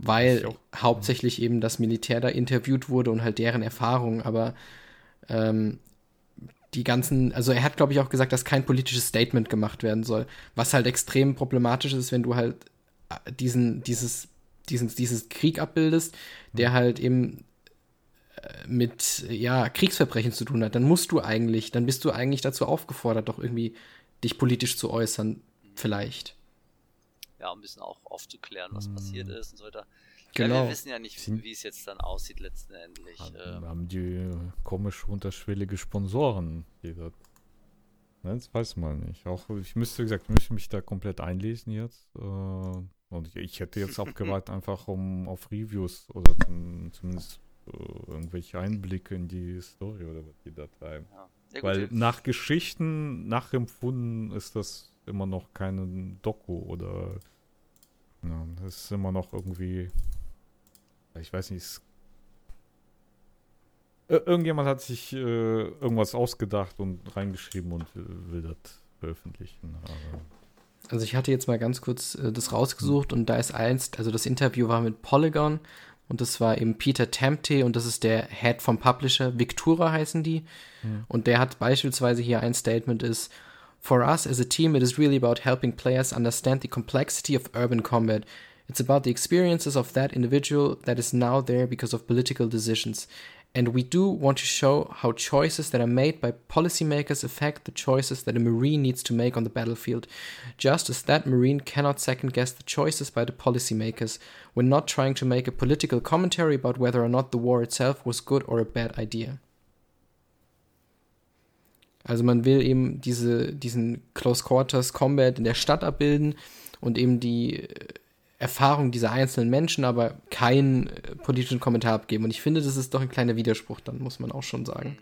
weil hauptsächlich eben das Militär da interviewt wurde und halt deren Erfahrungen, aber ähm, die ganzen, also er hat, glaube ich, auch gesagt, dass kein politisches Statement gemacht werden soll, was halt extrem problematisch ist, wenn du halt diesen, dieses, diesen, dieses Krieg abbildest, der halt eben mit, ja, Kriegsverbrechen zu tun hat, dann musst du eigentlich, dann bist du eigentlich dazu aufgefordert, doch irgendwie dich politisch zu äußern, vielleicht. Ja, um ein bisschen auch aufzuklären, was passiert ist und so weiter. Genau. Ja, wir wissen ja nicht, wie es jetzt dann aussieht letztendlich. Wir Ähm, haben die komisch unterschwellige Sponsoren. Die das, ne, das weiß man nicht. Auch ich müsste, wie gesagt, ich müsste mich da komplett einlesen jetzt. Äh, und ich, ich hätte jetzt abgewartet, einfach um auf Reviews oder zum, zumindest äh, irgendwelche Einblicke in die Story oder was die da treiben. ja. Ja, gut, Weil wir- nach Geschichten nachempfunden ist das immer noch keine Doku oder ja, das ist immer noch irgendwie, ich weiß nicht, es, Ir- irgendjemand hat sich äh, irgendwas ausgedacht und reingeschrieben und äh, will das veröffentlichen. Aber Also ich hatte jetzt mal ganz kurz äh, das rausgesucht und da ist eins, also das Interview war mit Polygon und das war eben Peter Tamte und das ist der Head vom Publisher, Victura heißen die. Mhm. Und der hat beispielsweise hier ein Statement ist, For us as a team, it is really about helping players understand the complexity of urban combat. It's about the experiences of that individual that is now there because of political decisions. And we do want to show how choices that are made by policymakers affect the choices that a Marine needs to make on the battlefield. Just as that Marine cannot second guess the choices by the policymakers. We're not trying to make a political commentary about whether or not the war itself was good or a bad idea. Also man will eben diese, diesen Close Quarters Combat in der Stadt abbilden und eben die Erfahrung dieser einzelnen Menschen, aber keinen äh, politischen Kommentar abgeben. Und ich finde, das ist doch ein kleiner Widerspruch, dann muss man auch schon sagen.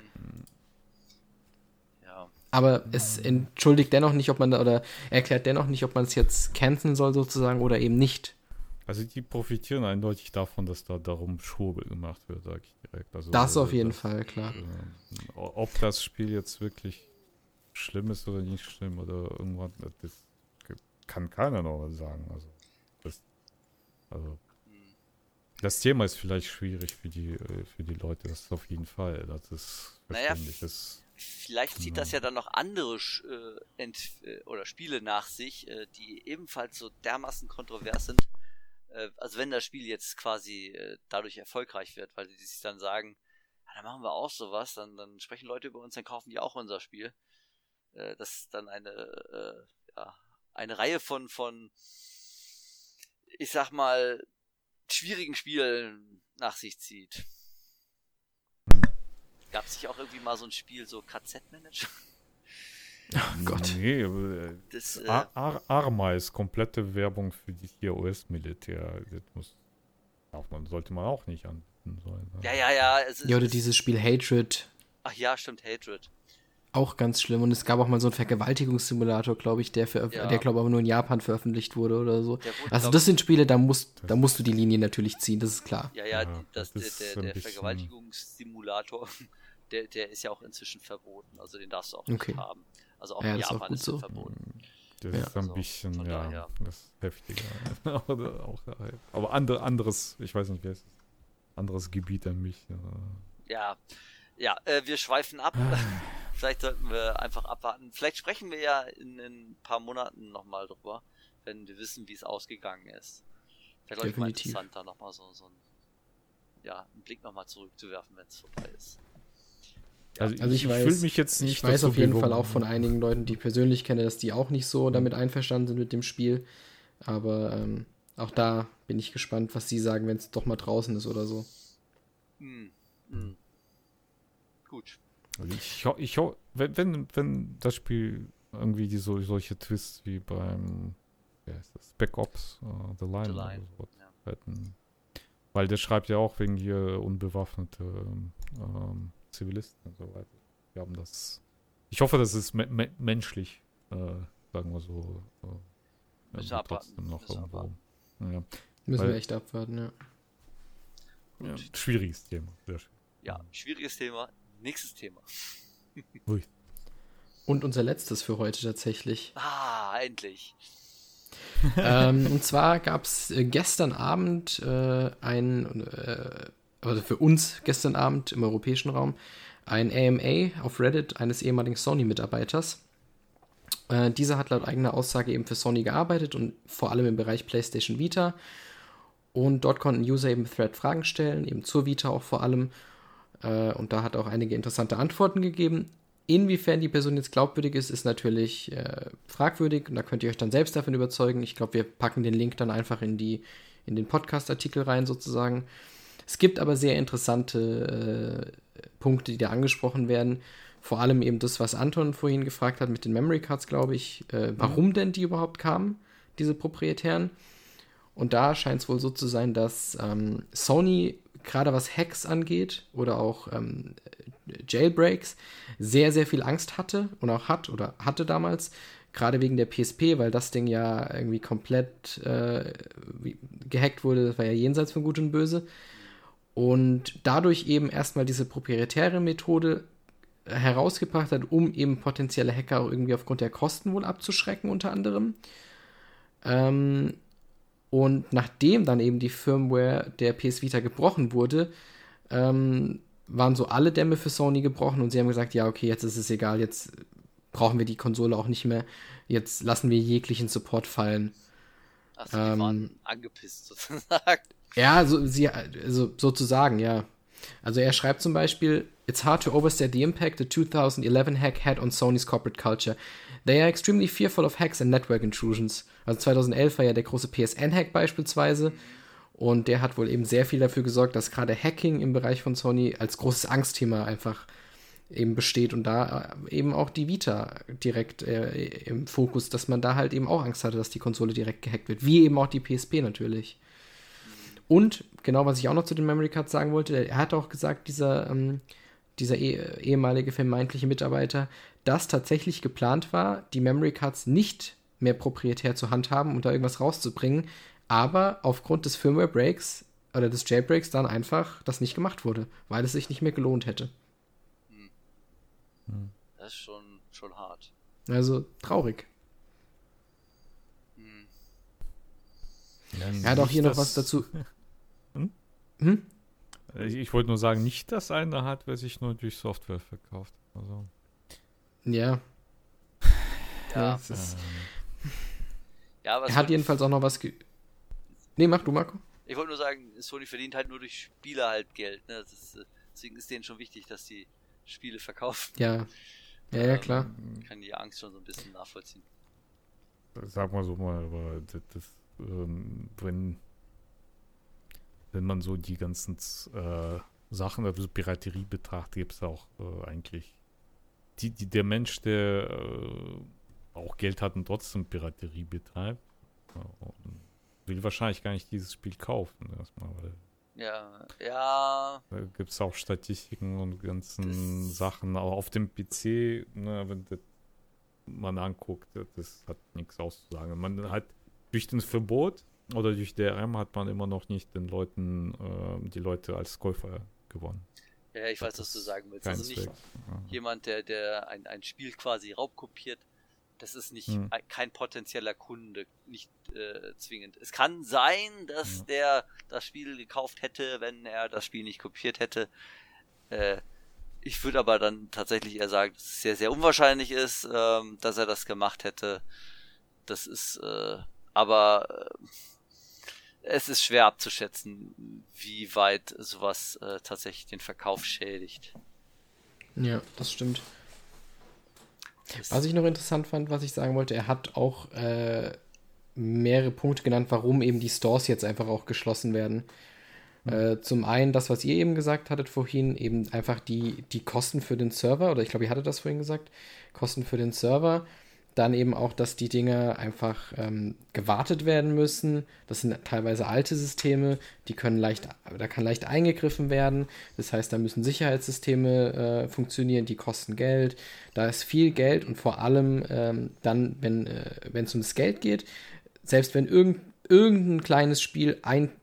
ja. Aber es entschuldigt dennoch nicht, ob man da, oder erklärt dennoch nicht, ob man es jetzt canceln soll sozusagen oder eben nicht. also die profitieren eindeutig davon, dass da darum Schwurbel gemacht wird, sage ich direkt. Also, Das auf jeden das, Fall, klar. Äh, ob das Spiel jetzt wirklich schlimm ist oder nicht schlimm oder irgendwas, das kann keiner noch was sagen. Also das, also das Thema ist vielleicht schwierig für die für die Leute, das ist auf jeden Fall. Das ist Naja, verständlich. Das, Vielleicht zieht das ja dann noch andere Sch- äh, Ent- äh, oder Spiele nach sich, äh, die ebenfalls so dermaßen kontrovers sind. Äh, also wenn das Spiel jetzt quasi äh, dadurch erfolgreich wird, weil die sich dann sagen, ja, dann machen wir auch sowas, dann, dann sprechen Leute über uns, dann kaufen die auch unser Spiel. Äh, das dann eine, äh, ja, eine Reihe von, von, ich sag mal, schwierigen Spielen nach sich zieht. Gab es nicht auch irgendwie mal so ein Spiel, so K Z-Manager? Oh Gott. Nee, aber, Das, äh, äh, Ar- Ar- Arma ist komplette Werbung für die hier U S-Militär. Das muss, darf man, sollte man auch nicht anbieten sollen. Ja, ja, ja. Es ist, Ja, oder es- dieses Spiel Hatred, Ach ja, stimmt, Hatred. auch ganz schlimm. Und es gab auch mal so einen Vergewaltigungssimulator, glaube ich, der, veröf- Ja. der glaube ich, aber nur in Japan veröffentlicht wurde oder so. Der wurde, Also glaub das sind Spiele, da musst, da musst du die Linie natürlich ziehen, das ist klar. Ja, ja, Ja, das, das der, ist der, ein der bisschen- Vergewaltigungssimulator, der, der ist ja auch inzwischen verboten. Also den darfst du auch Okay. nicht haben. Also auch Ja, in das ist auch Japan gut ist er so. verboten. Das Ja. ist ein Also, bisschen, von ja, daher. das ist heftiger. Oder auch, aber andere, anderes, ich weiß nicht, wer es ist, anderes Gebiet an mich. Ja. Ja, ja, äh, wir schweifen ab. Vielleicht sollten wir einfach abwarten. Vielleicht sprechen wir ja in, in ein paar Monaten nochmal drüber, wenn wir wissen, wie es ausgegangen ist. Wäre, glaube ich, mal Definitiv. interessant, da nochmal so, so ein, ja, einen Blick nochmal zurückzuwerfen, wenn es vorbei ist. Also, Also ich, ich, weiß, fühle mich jetzt nicht ich weiß dazu auf jeden Fall bewogen. auch von einigen Leuten, die ich persönlich kenne, dass die auch nicht so damit einverstanden sind mit dem Spiel. Aber ähm, auch da bin ich gespannt, was sie sagen, wenn es doch mal draußen ist oder so. Hm. Hm. Gut. Also ich, ho- ich, ho- wenn, wenn, wenn das Spiel irgendwie die so, solche Twists wie beim wie heißt das? Spec Ops, uh, The Line, The oder Line, so ja. hätten. Weil der schreibt ja auch wegen hier unbewaffnete ähm, Zivilisten und so weiter. Wir haben das. Ich hoffe, das ist me me menschlich, äh, sagen wir so. Äh, Müssen wir abwarten. trotzdem noch Müssen wir irgendwo. abwarten. Ja. Müssen Weil- wir echt abwarten, ja. Ja, schwieriges Thema. Sehr schön. Ja, schwieriges Thema. Nächstes Thema. Und unser letztes für heute tatsächlich. Ah, endlich. ähm, und zwar gab es äh, gestern Abend äh, ein, äh, also für uns gestern Abend im europäischen Raum, ein A M A auf Reddit eines ehemaligen Sony-Mitarbeiters. Äh, dieser hat laut eigener Aussage eben für Sony gearbeitet und vor allem im Bereich PlayStation Vita. Und dort konnten User eben Thread Fragen stellen, eben zur Vita auch vor allem. Äh, und da hat auch einige interessante Antworten gegeben. Inwiefern die Person jetzt glaubwürdig ist, ist natürlich äh, fragwürdig. Und da könnt ihr euch dann selbst davon überzeugen. Ich glaube, wir packen den Link dann einfach in, die, in den Podcast-Artikel rein sozusagen. Es gibt aber sehr interessante äh, Punkte, die da angesprochen werden. Vor allem eben das, was Anton vorhin gefragt hat mit den Memory Cards, glaube ich. Äh, warum mhm. denn die überhaupt kamen, diese proprietären? Und da scheint es wohl so zu sein, dass ähm, Sony, gerade was Hacks angeht oder auch ähm, Jailbreaks, sehr, sehr viel Angst hatte und auch hat oder hatte damals, gerade wegen der P S P, weil das Ding ja irgendwie komplett äh, gehackt wurde, das war ja jenseits von Gut und Böse. Und dadurch eben erstmal diese proprietäre Methode herausgebracht hat, um eben potenzielle Hacker auch irgendwie aufgrund der Kosten wohl abzuschrecken, unter anderem. Ähm, Und nachdem dann eben die Firmware der P S Vita gebrochen wurde, ähm, waren so alle Dämme für Sony gebrochen und sie haben gesagt, ja, okay, jetzt ist es egal, jetzt brauchen wir die Konsole auch nicht mehr, jetzt lassen wir jeglichen Support fallen. Achso, die ähm, waren angepisst sozusagen. Ja, so, sie, also sozusagen, ja. Also er schreibt zum Beispiel, it's hard to overstate the impact the two thousand eleven hack had on Sony's corporate culture. They are extremely fearful of hacks and network intrusions. Also zwanzig elf war ja der große P S N-Hack beispielsweise und der hat wohl eben sehr viel dafür gesorgt, dass gerade Hacking im Bereich von Sony als großes Angstthema einfach eben besteht und da eben auch die Vita direkt äh, im Fokus, dass man da halt eben auch Angst hatte, dass die Konsole direkt gehackt wird, wie eben auch die P S P natürlich. Und genau, was ich auch noch zu den Memory Cards sagen wollte, er hat auch gesagt, dieser, ähm, dieser eh, ehemalige vermeintliche Mitarbeiter, dass tatsächlich geplant war, die Memory Cards nicht mehr proprietär zu handhaben und da irgendwas rauszubringen, aber aufgrund des Firmware Breaks oder des Jailbreaks dann einfach das nicht gemacht wurde, weil es sich nicht mehr gelohnt hätte. Hm. Das ist schon, schon hart. Also traurig. Hm. Ja, er hat auch hier das... noch was dazu. Hm? Hm? Ich, ich wollte nur sagen, nicht, dass eine Hardware sich nur durch Software verkauft. Also. Ja. Ja. Es ist, ja, aber er hat jedenfalls auch noch was. Ge- nee, mach du, Marco. Ich wollte nur sagen, Sony verdient halt nur durch Spiele halt Geld. Ne? Das ist, deswegen ist denen schon wichtig, dass die Spiele verkaufen. Ja. Ja, ja, klar. Ich kann die Angst schon so ein bisschen nachvollziehen. Sag mal so mal, aber das, das ähm, wenn, wenn man so die ganzen äh, Sachen, also Piraterie betrachtet, gibt es auch äh, eigentlich die, die, der Mensch, der äh, auch Geld hat und trotzdem Piraterie betreibt, äh, will wahrscheinlich gar nicht dieses Spiel kaufen erstmal, weil Ja, ja. da gibt es auch Statistiken und ganzen Das Sachen, aber auf dem P C, ne, wenn das man anguckt, das hat nichts auszusagen. Man hat durch das Verbot oder durch D R M hat man immer noch nicht den Leuten, äh, die Leute als Käufer gewonnen. Ja, ich weiß, was du sagen willst. Also nicht Zweck. Ja. jemand, der, der ein, ein Spiel quasi raubkopiert, das ist nicht Hm. ein, kein potenzieller Kunde, nicht äh, zwingend. Es kann sein, dass Ja. der das Spiel gekauft hätte, wenn er das Spiel nicht kopiert hätte. Äh, ich würde aber dann tatsächlich eher sagen, dass es sehr, sehr unwahrscheinlich ist, ähm, dass er das gemacht hätte. Das ist, äh, aber äh, es ist schwer abzuschätzen, wie weit sowas äh, tatsächlich den Verkauf schädigt. Ja, das stimmt. Das Was ich noch interessant fand, was ich sagen wollte, er hat auch äh, mehrere Punkte genannt, warum eben die Stores jetzt einfach auch geschlossen werden. Mhm. Äh, zum einen das, was ihr eben gesagt hattet vorhin, eben einfach die, die Kosten für den Server, oder ich glaube, ihr hattet das vorhin gesagt, Kosten für den Server. Dann eben auch, dass die Dinge einfach ähm, gewartet werden müssen. Das sind teilweise alte Systeme, die können leicht, da kann leicht eingegriffen werden. Das heißt, da müssen Sicherheitssysteme äh, funktionieren, die kosten Geld. Da ist viel Geld und vor allem ähm, dann, wenn äh, wenn es ums Geld geht, selbst wenn irgend, irgendein kleines Spiel ein,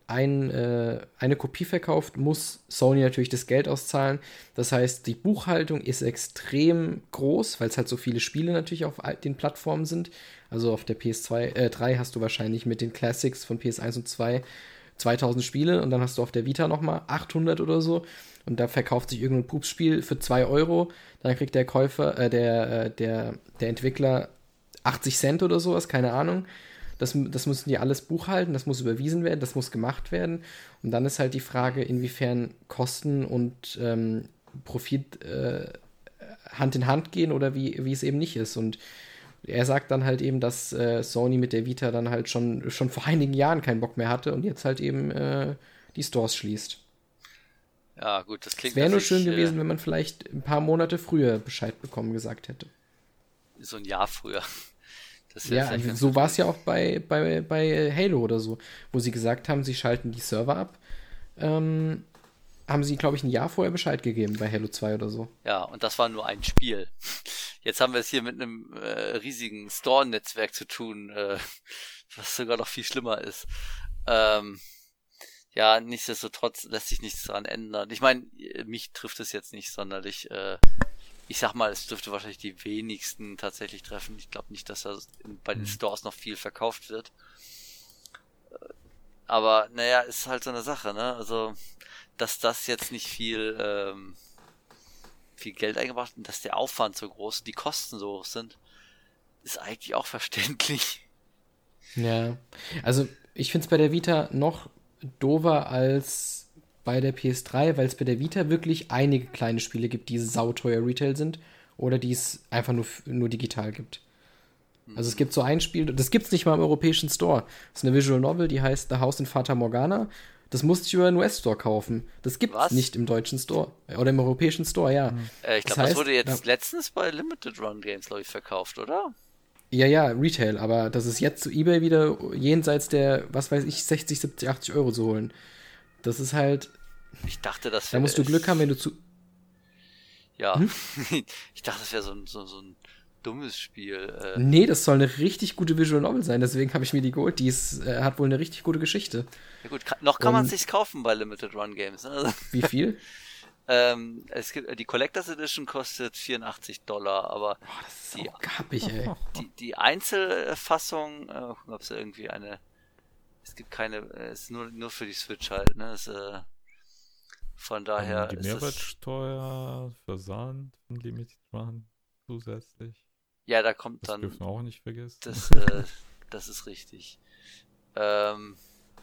ein, äh, eine Kopie verkauft, muss Sony natürlich das Geld auszahlen. Das heißt, die Buchhaltung ist extrem groß, weil es halt so viele Spiele natürlich auf den Plattformen sind. Also auf der P S zwei, äh, drei hast du wahrscheinlich mit den Classics von P S eins und zwei zweitausend Spiele und dann hast du auf der Vita nochmal achthundert oder so und da verkauft sich irgendein Pupsspiel für zwei Euro, dann kriegt der Käufer, äh, der, äh, der, der Entwickler achtzig Cent oder sowas, keine Ahnung. Das, das müssen die alles buchhalten, das muss überwiesen werden, das muss gemacht werden. Und dann ist halt die Frage, inwiefern Kosten und ähm, Profit äh, Hand in Hand gehen oder wie, wie es eben nicht ist. Und er sagt dann halt eben, dass äh, Sony mit der Vita dann halt schon, schon vor einigen Jahren keinen Bock mehr hatte und jetzt halt eben äh, die Stores schließt. Ja, gut, das klingt Es wäre nur schön äh, gewesen, wenn man vielleicht ein paar Monate früher Bescheid bekommen gesagt hätte. So ein Jahr früher. Das Ja, also so war es ja auch bei, bei, bei Halo oder so, wo sie gesagt haben, sie schalten die Server ab. Ähm, haben sie, glaube ich, ein Jahr vorher Bescheid gegeben bei Halo zwei oder so. Ja, und das war nur ein Spiel. Jetzt haben wir es hier mit einem äh, riesigen Store-Netzwerk zu tun, äh, was sogar noch viel schlimmer ist. Ähm, ja, nichtsdestotrotz lässt sich nichts daran ändern. Ich meine, mich trifft es jetzt nicht sonderlich. Äh, ich sag mal, es dürfte wahrscheinlich die wenigsten tatsächlich treffen. Ich glaube nicht, dass da bei den Stores noch viel verkauft wird. Aber naja, ist halt so eine Sache, ne? Also, dass das jetzt nicht viel ähm, viel Geld eingebracht und dass der Aufwand so groß, die Kosten so hoch sind, ist eigentlich auch verständlich. Ja, also ich finde es bei der Vita noch doofer als bei der P S drei, weil es bei der Vita wirklich einige kleine Spiele gibt, die sauteuer Retail sind oder die es einfach nur, nur digital gibt. Also es gibt so ein Spiel, das gibt's nicht mal im europäischen Store. Das ist eine Visual Novel, die heißt The House in Fata Morgana. Das musste ich über einen U S-Store kaufen. Das gibt's Was? nicht im deutschen Store. Oder im europäischen Store, ja. Äh, ich glaube, Das das, heißt, wurde jetzt da- letztens bei Limited Run Games, glaube ich, verkauft, oder? Ja, ja, Retail, aber das ist jetzt zu eBay wieder jenseits der, was weiß ich, sechzig, siebzig, achtzig Euro zu holen. Das ist halt, Ich dachte, das da wäre... musst du Glück haben, wenn du zu... Ja, ich dachte, das wäre so ein, so, so ein dummes Spiel. Äh, Nee, das soll eine richtig gute Visual Novel sein, deswegen habe ich mir die geholt. Die ist, äh, hat wohl eine richtig gute Geschichte. ja gut, kann, noch kann man Und- es sich kaufen bei Limited Run Games. Ne? Also, Wie viel? ähm, es gibt, die Collectors Edition kostet vierundachtzig Dollar, aber Boah, das ist Die- auch gappig, ey. die, die Einzelfassung, äh, gucken, ob es irgendwie eine... Es gibt keine... äh, Es ist nur, nur für die Switch halt, ne? Es, äh, von daher die ist es... Mehrwertsteuer, Versand von Limited Run zusätzlich. Ja, da kommt Das dann... dürfen wir auch nicht vergessen. Das, äh, das ist richtig. Ähm,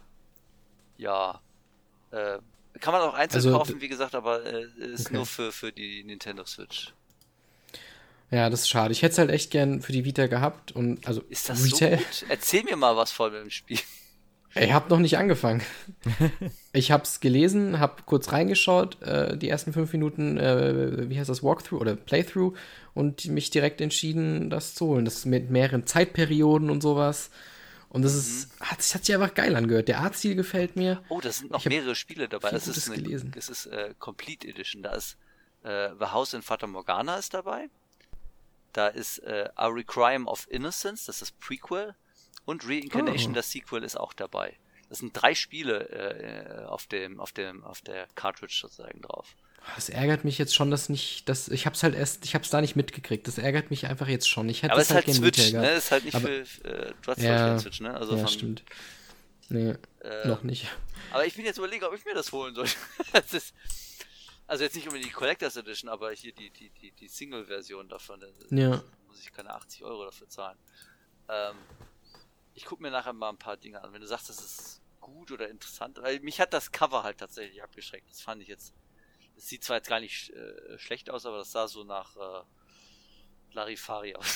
ja. Äh, kann man auch einzeln Also, kaufen, wie gesagt, aber äh, ist Okay. nur für, für die Nintendo Switch. Ja, das ist schade. Ich hätte es halt echt gern für die Vita gehabt und also Ist das Retail. so gut? Erzähl mir mal was von dem Spiel. Ich habe noch nicht angefangen. Ich habe es gelesen, habe kurz reingeschaut, äh, die ersten fünf Minuten, äh, wie heißt das, Walkthrough oder Playthrough und mich direkt entschieden, das zu holen. Das ist mit mehreren Zeitperioden und sowas. Und das ist, hat, sich- hat sich einfach geil angehört. Der Artstil gefällt mir. Oh, da sind noch Ich hab mehrere Spiele dabei. viel Das ist, Gutes eine, gelesen. das ist äh, Complete Edition. Da ist äh, The House in Fata Morgana ist dabei. Da ist äh, A Requiem of Innocence, das ist das Prequel. Und Reincarnation, Oh. das Sequel, ist auch dabei. Das sind drei Spiele äh, auf dem, auf dem, auf der Cartridge sozusagen drauf. Das ärgert mich jetzt schon, dass nicht, dass ich hab's halt erst, ich hab's da nicht mitgekriegt. Das ärgert mich einfach jetzt schon. Ich hätte Aber es das ist halt gern Switch, Retail ne? gehabt. Ist halt nicht Aber- für, äh, du hast Ja, ja, Switch, ne? Also ja, von, stimmt. Nee, äh, noch nicht. Aber ich bin jetzt überlegen, ob ich mir das holen soll. Das ist, also jetzt nicht unbedingt die Collectors Edition, aber hier die, die, die, die Single-Version davon. Da Ja. muss ich keine achtzig Euro dafür zahlen. Ähm, ich gucke mir nachher mal ein paar Dinge an. Wenn du sagst, das ist gut oder interessant, weil mich hat das Cover halt tatsächlich abgeschreckt. Das fand ich jetzt, es sieht zwar jetzt gar nicht äh, schlecht aus, aber das sah so nach äh, Larifari aus.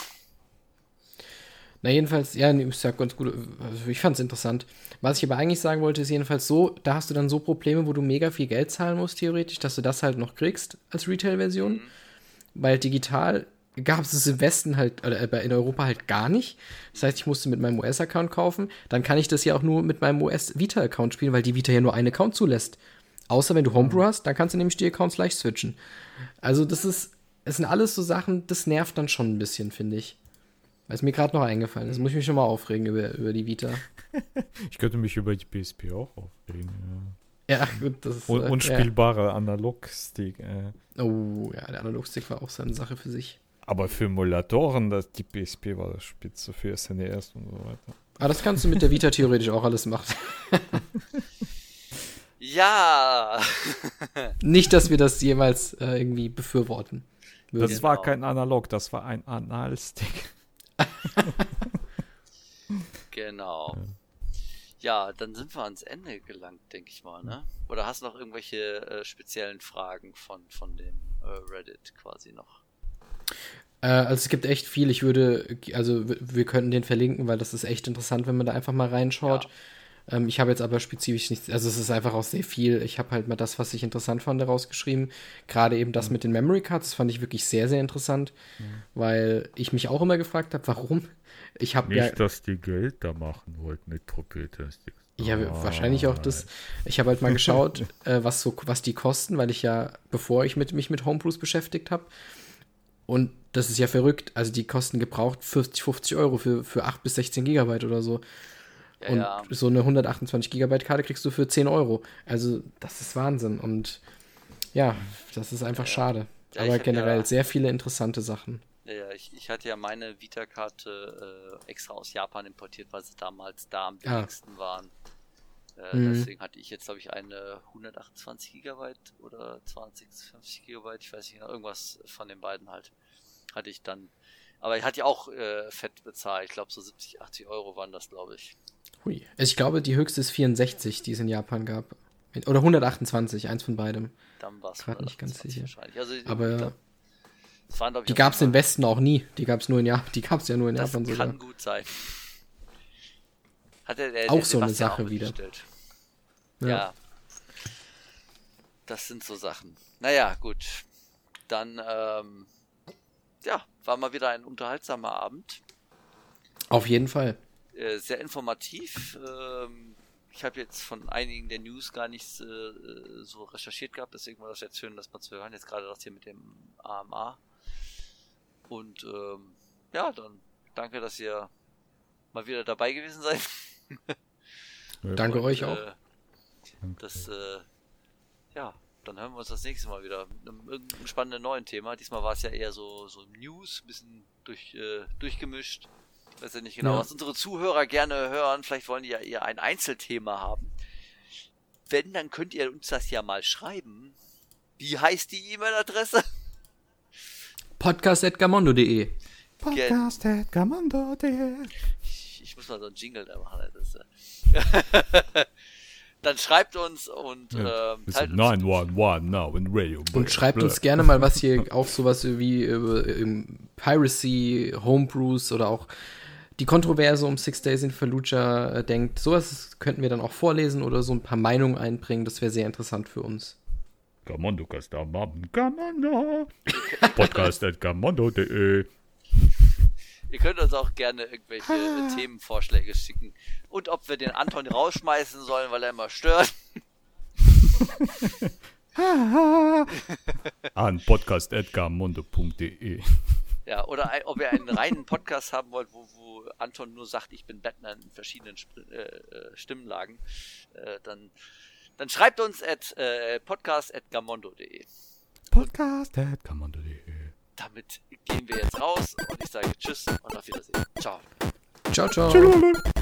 Na, jedenfalls, ja, nee, ich sag ganz gut, also ich fand's interessant. Was ich aber eigentlich sagen wollte, ist jedenfalls so, da hast du dann so Probleme, wo du mega viel Geld zahlen musst, theoretisch, dass du das halt noch kriegst als Retail-Version. Mhm. Weil digital gab es es im Westen halt, oder äh, in Europa halt gar nicht. Das heißt, ich musste mit meinem U S-Account kaufen. Dann kann ich das ja auch nur mit meinem U S-Vita-Account spielen, weil die Vita ja nur einen Account zulässt. Außer wenn du Homebrew hast, dann kannst du nämlich die Accounts leicht switchen. Also das ist, es sind alles so Sachen, das nervt dann schon ein bisschen, finde ich. Weil es mir gerade noch eingefallen ist. Muss ich mich schon mal aufregen über, über die Vita. Ich könnte mich über die P S P auch aufregen. Ja, ja gut, das ist... Un äh, unspielbare ja. Analogstick. Äh. Oh, ja, der Analogstick war auch so eine Sache für sich. Aber für Emulatoren, das, die P S P war das Spitze für S N E S und so weiter. Ah, das kannst du mit der Vita theoretisch auch alles machen. Ja! Nicht, dass wir das jemals äh, irgendwie befürworten würden. Das war kein Analog, das war ein Analstick. Genau. Ja. ja, dann sind wir ans Ende gelangt, denke ich mal, ne? Oder hast du noch irgendwelche äh, speziellen Fragen von, von dem äh, Reddit quasi noch? Äh, also es gibt echt viel. Ich würde, also wir, wir könnten den verlinken, weil das ist echt interessant, wenn man da einfach mal reinschaut. Ja. Ähm, ich habe jetzt aber spezifisch nichts, also es ist einfach auch sehr viel. Ich habe halt mal das, was ich interessant fand, rausgeschrieben. Gerade eben das mhm. mit den Memory Cards, das fand ich wirklich sehr, sehr interessant, mhm. weil ich mich auch immer gefragt habe, warum. Ich habe Nicht, ja, dass die Geld da machen wollten mit Tropetes. Ja, oh, wahrscheinlich auch das. Ich habe halt mal geschaut, äh, was so, was die kosten, weil ich ja, bevor ich mit, mich mit Homebrews beschäftigt habe, und das ist ja verrückt, also die kosten gebraucht vierzig, fünfzig Euro für, für acht bis sechzehn Gigabyte oder so. Ja, und ja. so eine hundertachtundzwanzig Gigabyte Karte kriegst du für zehn Euro. Also das ist Wahnsinn und ja, das ist einfach ja, schade. Ja, aber generell ja, sehr viele interessante Sachen. Ja, ich, ich hatte ja meine Vita-Karte äh, extra aus Japan importiert, weil sie damals da am billigsten ah. waren. Äh, mhm. Deswegen hatte ich jetzt, glaube ich, eine hundertachtundzwanzig Gigabyte oder zwanzig, fünfzig Gigabyte, ich weiß nicht genau, irgendwas von den beiden halt. Hatte ich dann. Aber ich hatte ja auch äh, fett bezahlt. Ich glaube, so siebzig, achtzig Euro waren das, glaube ich. Hui. Also ich glaube, die höchste ist vierundsechzig, die es in Japan gab. Oder hundertachtundzwanzig, eins von beidem. Dann war es gerade nicht ganz sicher. Also, aber glaub, das waren, die gab es im Westen auch nie. Die gab es nur in Japan. Die gab es ja nur in das Japan sogar. Das kann gut sein. Hat der, der, auch der so eine Sache wieder. Ja. ja. Das sind so Sachen. Naja, gut. Dann, ähm, ja, war mal wieder ein unterhaltsamer Abend. Auf jeden Fall. Äh, sehr informativ. Ähm, ich habe jetzt von einigen der News gar nicht äh, so recherchiert gehabt, deswegen war das jetzt schön, das mal zu hören. Jetzt gerade das hier mit dem A M A. Und ähm, ja, dann danke, dass ihr mal wieder dabei gewesen seid. Danke Und, euch auch. Äh, das, äh, ja, dann hören wir uns das nächste Mal wieder mit einem irgendeinem spannenden neuen Thema. Diesmal war es ja eher so, so News, ein bisschen durch, äh, durchgemischt. Ich weiß ja nicht genau, ja. was unsere Zuhörer gerne hören. Vielleicht wollen die ja eher ein Einzelthema haben. Wenn, dann könnt ihr uns das ja mal schreiben. Wie heißt die E-Mail-Adresse? podcast at gamondo punkt de podcast at gamondo punkt de ich, ich muss mal so einen Jingle da machen. Das ist, äh Dann schreibt uns und ja, ähm, teilt uns. neun eins eins now in Radio. Und schreibt uns gerne mal, was ihr auch sowas wie äh, Piracy, Homebrews oder auch die Kontroverse um Six Days in Fallujah äh, denkt. Sowas könnten wir dann auch vorlesen oder so ein paar Meinungen einbringen. Das wäre sehr interessant für uns. Gamondo, Gamondo. podcast at gamondo punkt de Ihr könnt uns auch gerne irgendwelche ah. Themenvorschläge schicken. Und ob wir den Anton rausschmeißen sollen, weil er immer stört. An podcast at gamondo punkt de Ja, oder ein, ob ihr einen reinen Podcast haben wollt, wo, wo Anton nur sagt, ich bin Batman in verschiedenen Sp- äh, Stimmlagen, äh, dann, dann schreibt uns at äh, podcast at gamondo punkt de podcast at gamondo punkt de Damit gehen wir jetzt raus und ich sage Tschüss und auf Wiedersehen. Ciao. Ciao, ciao. Tschüss.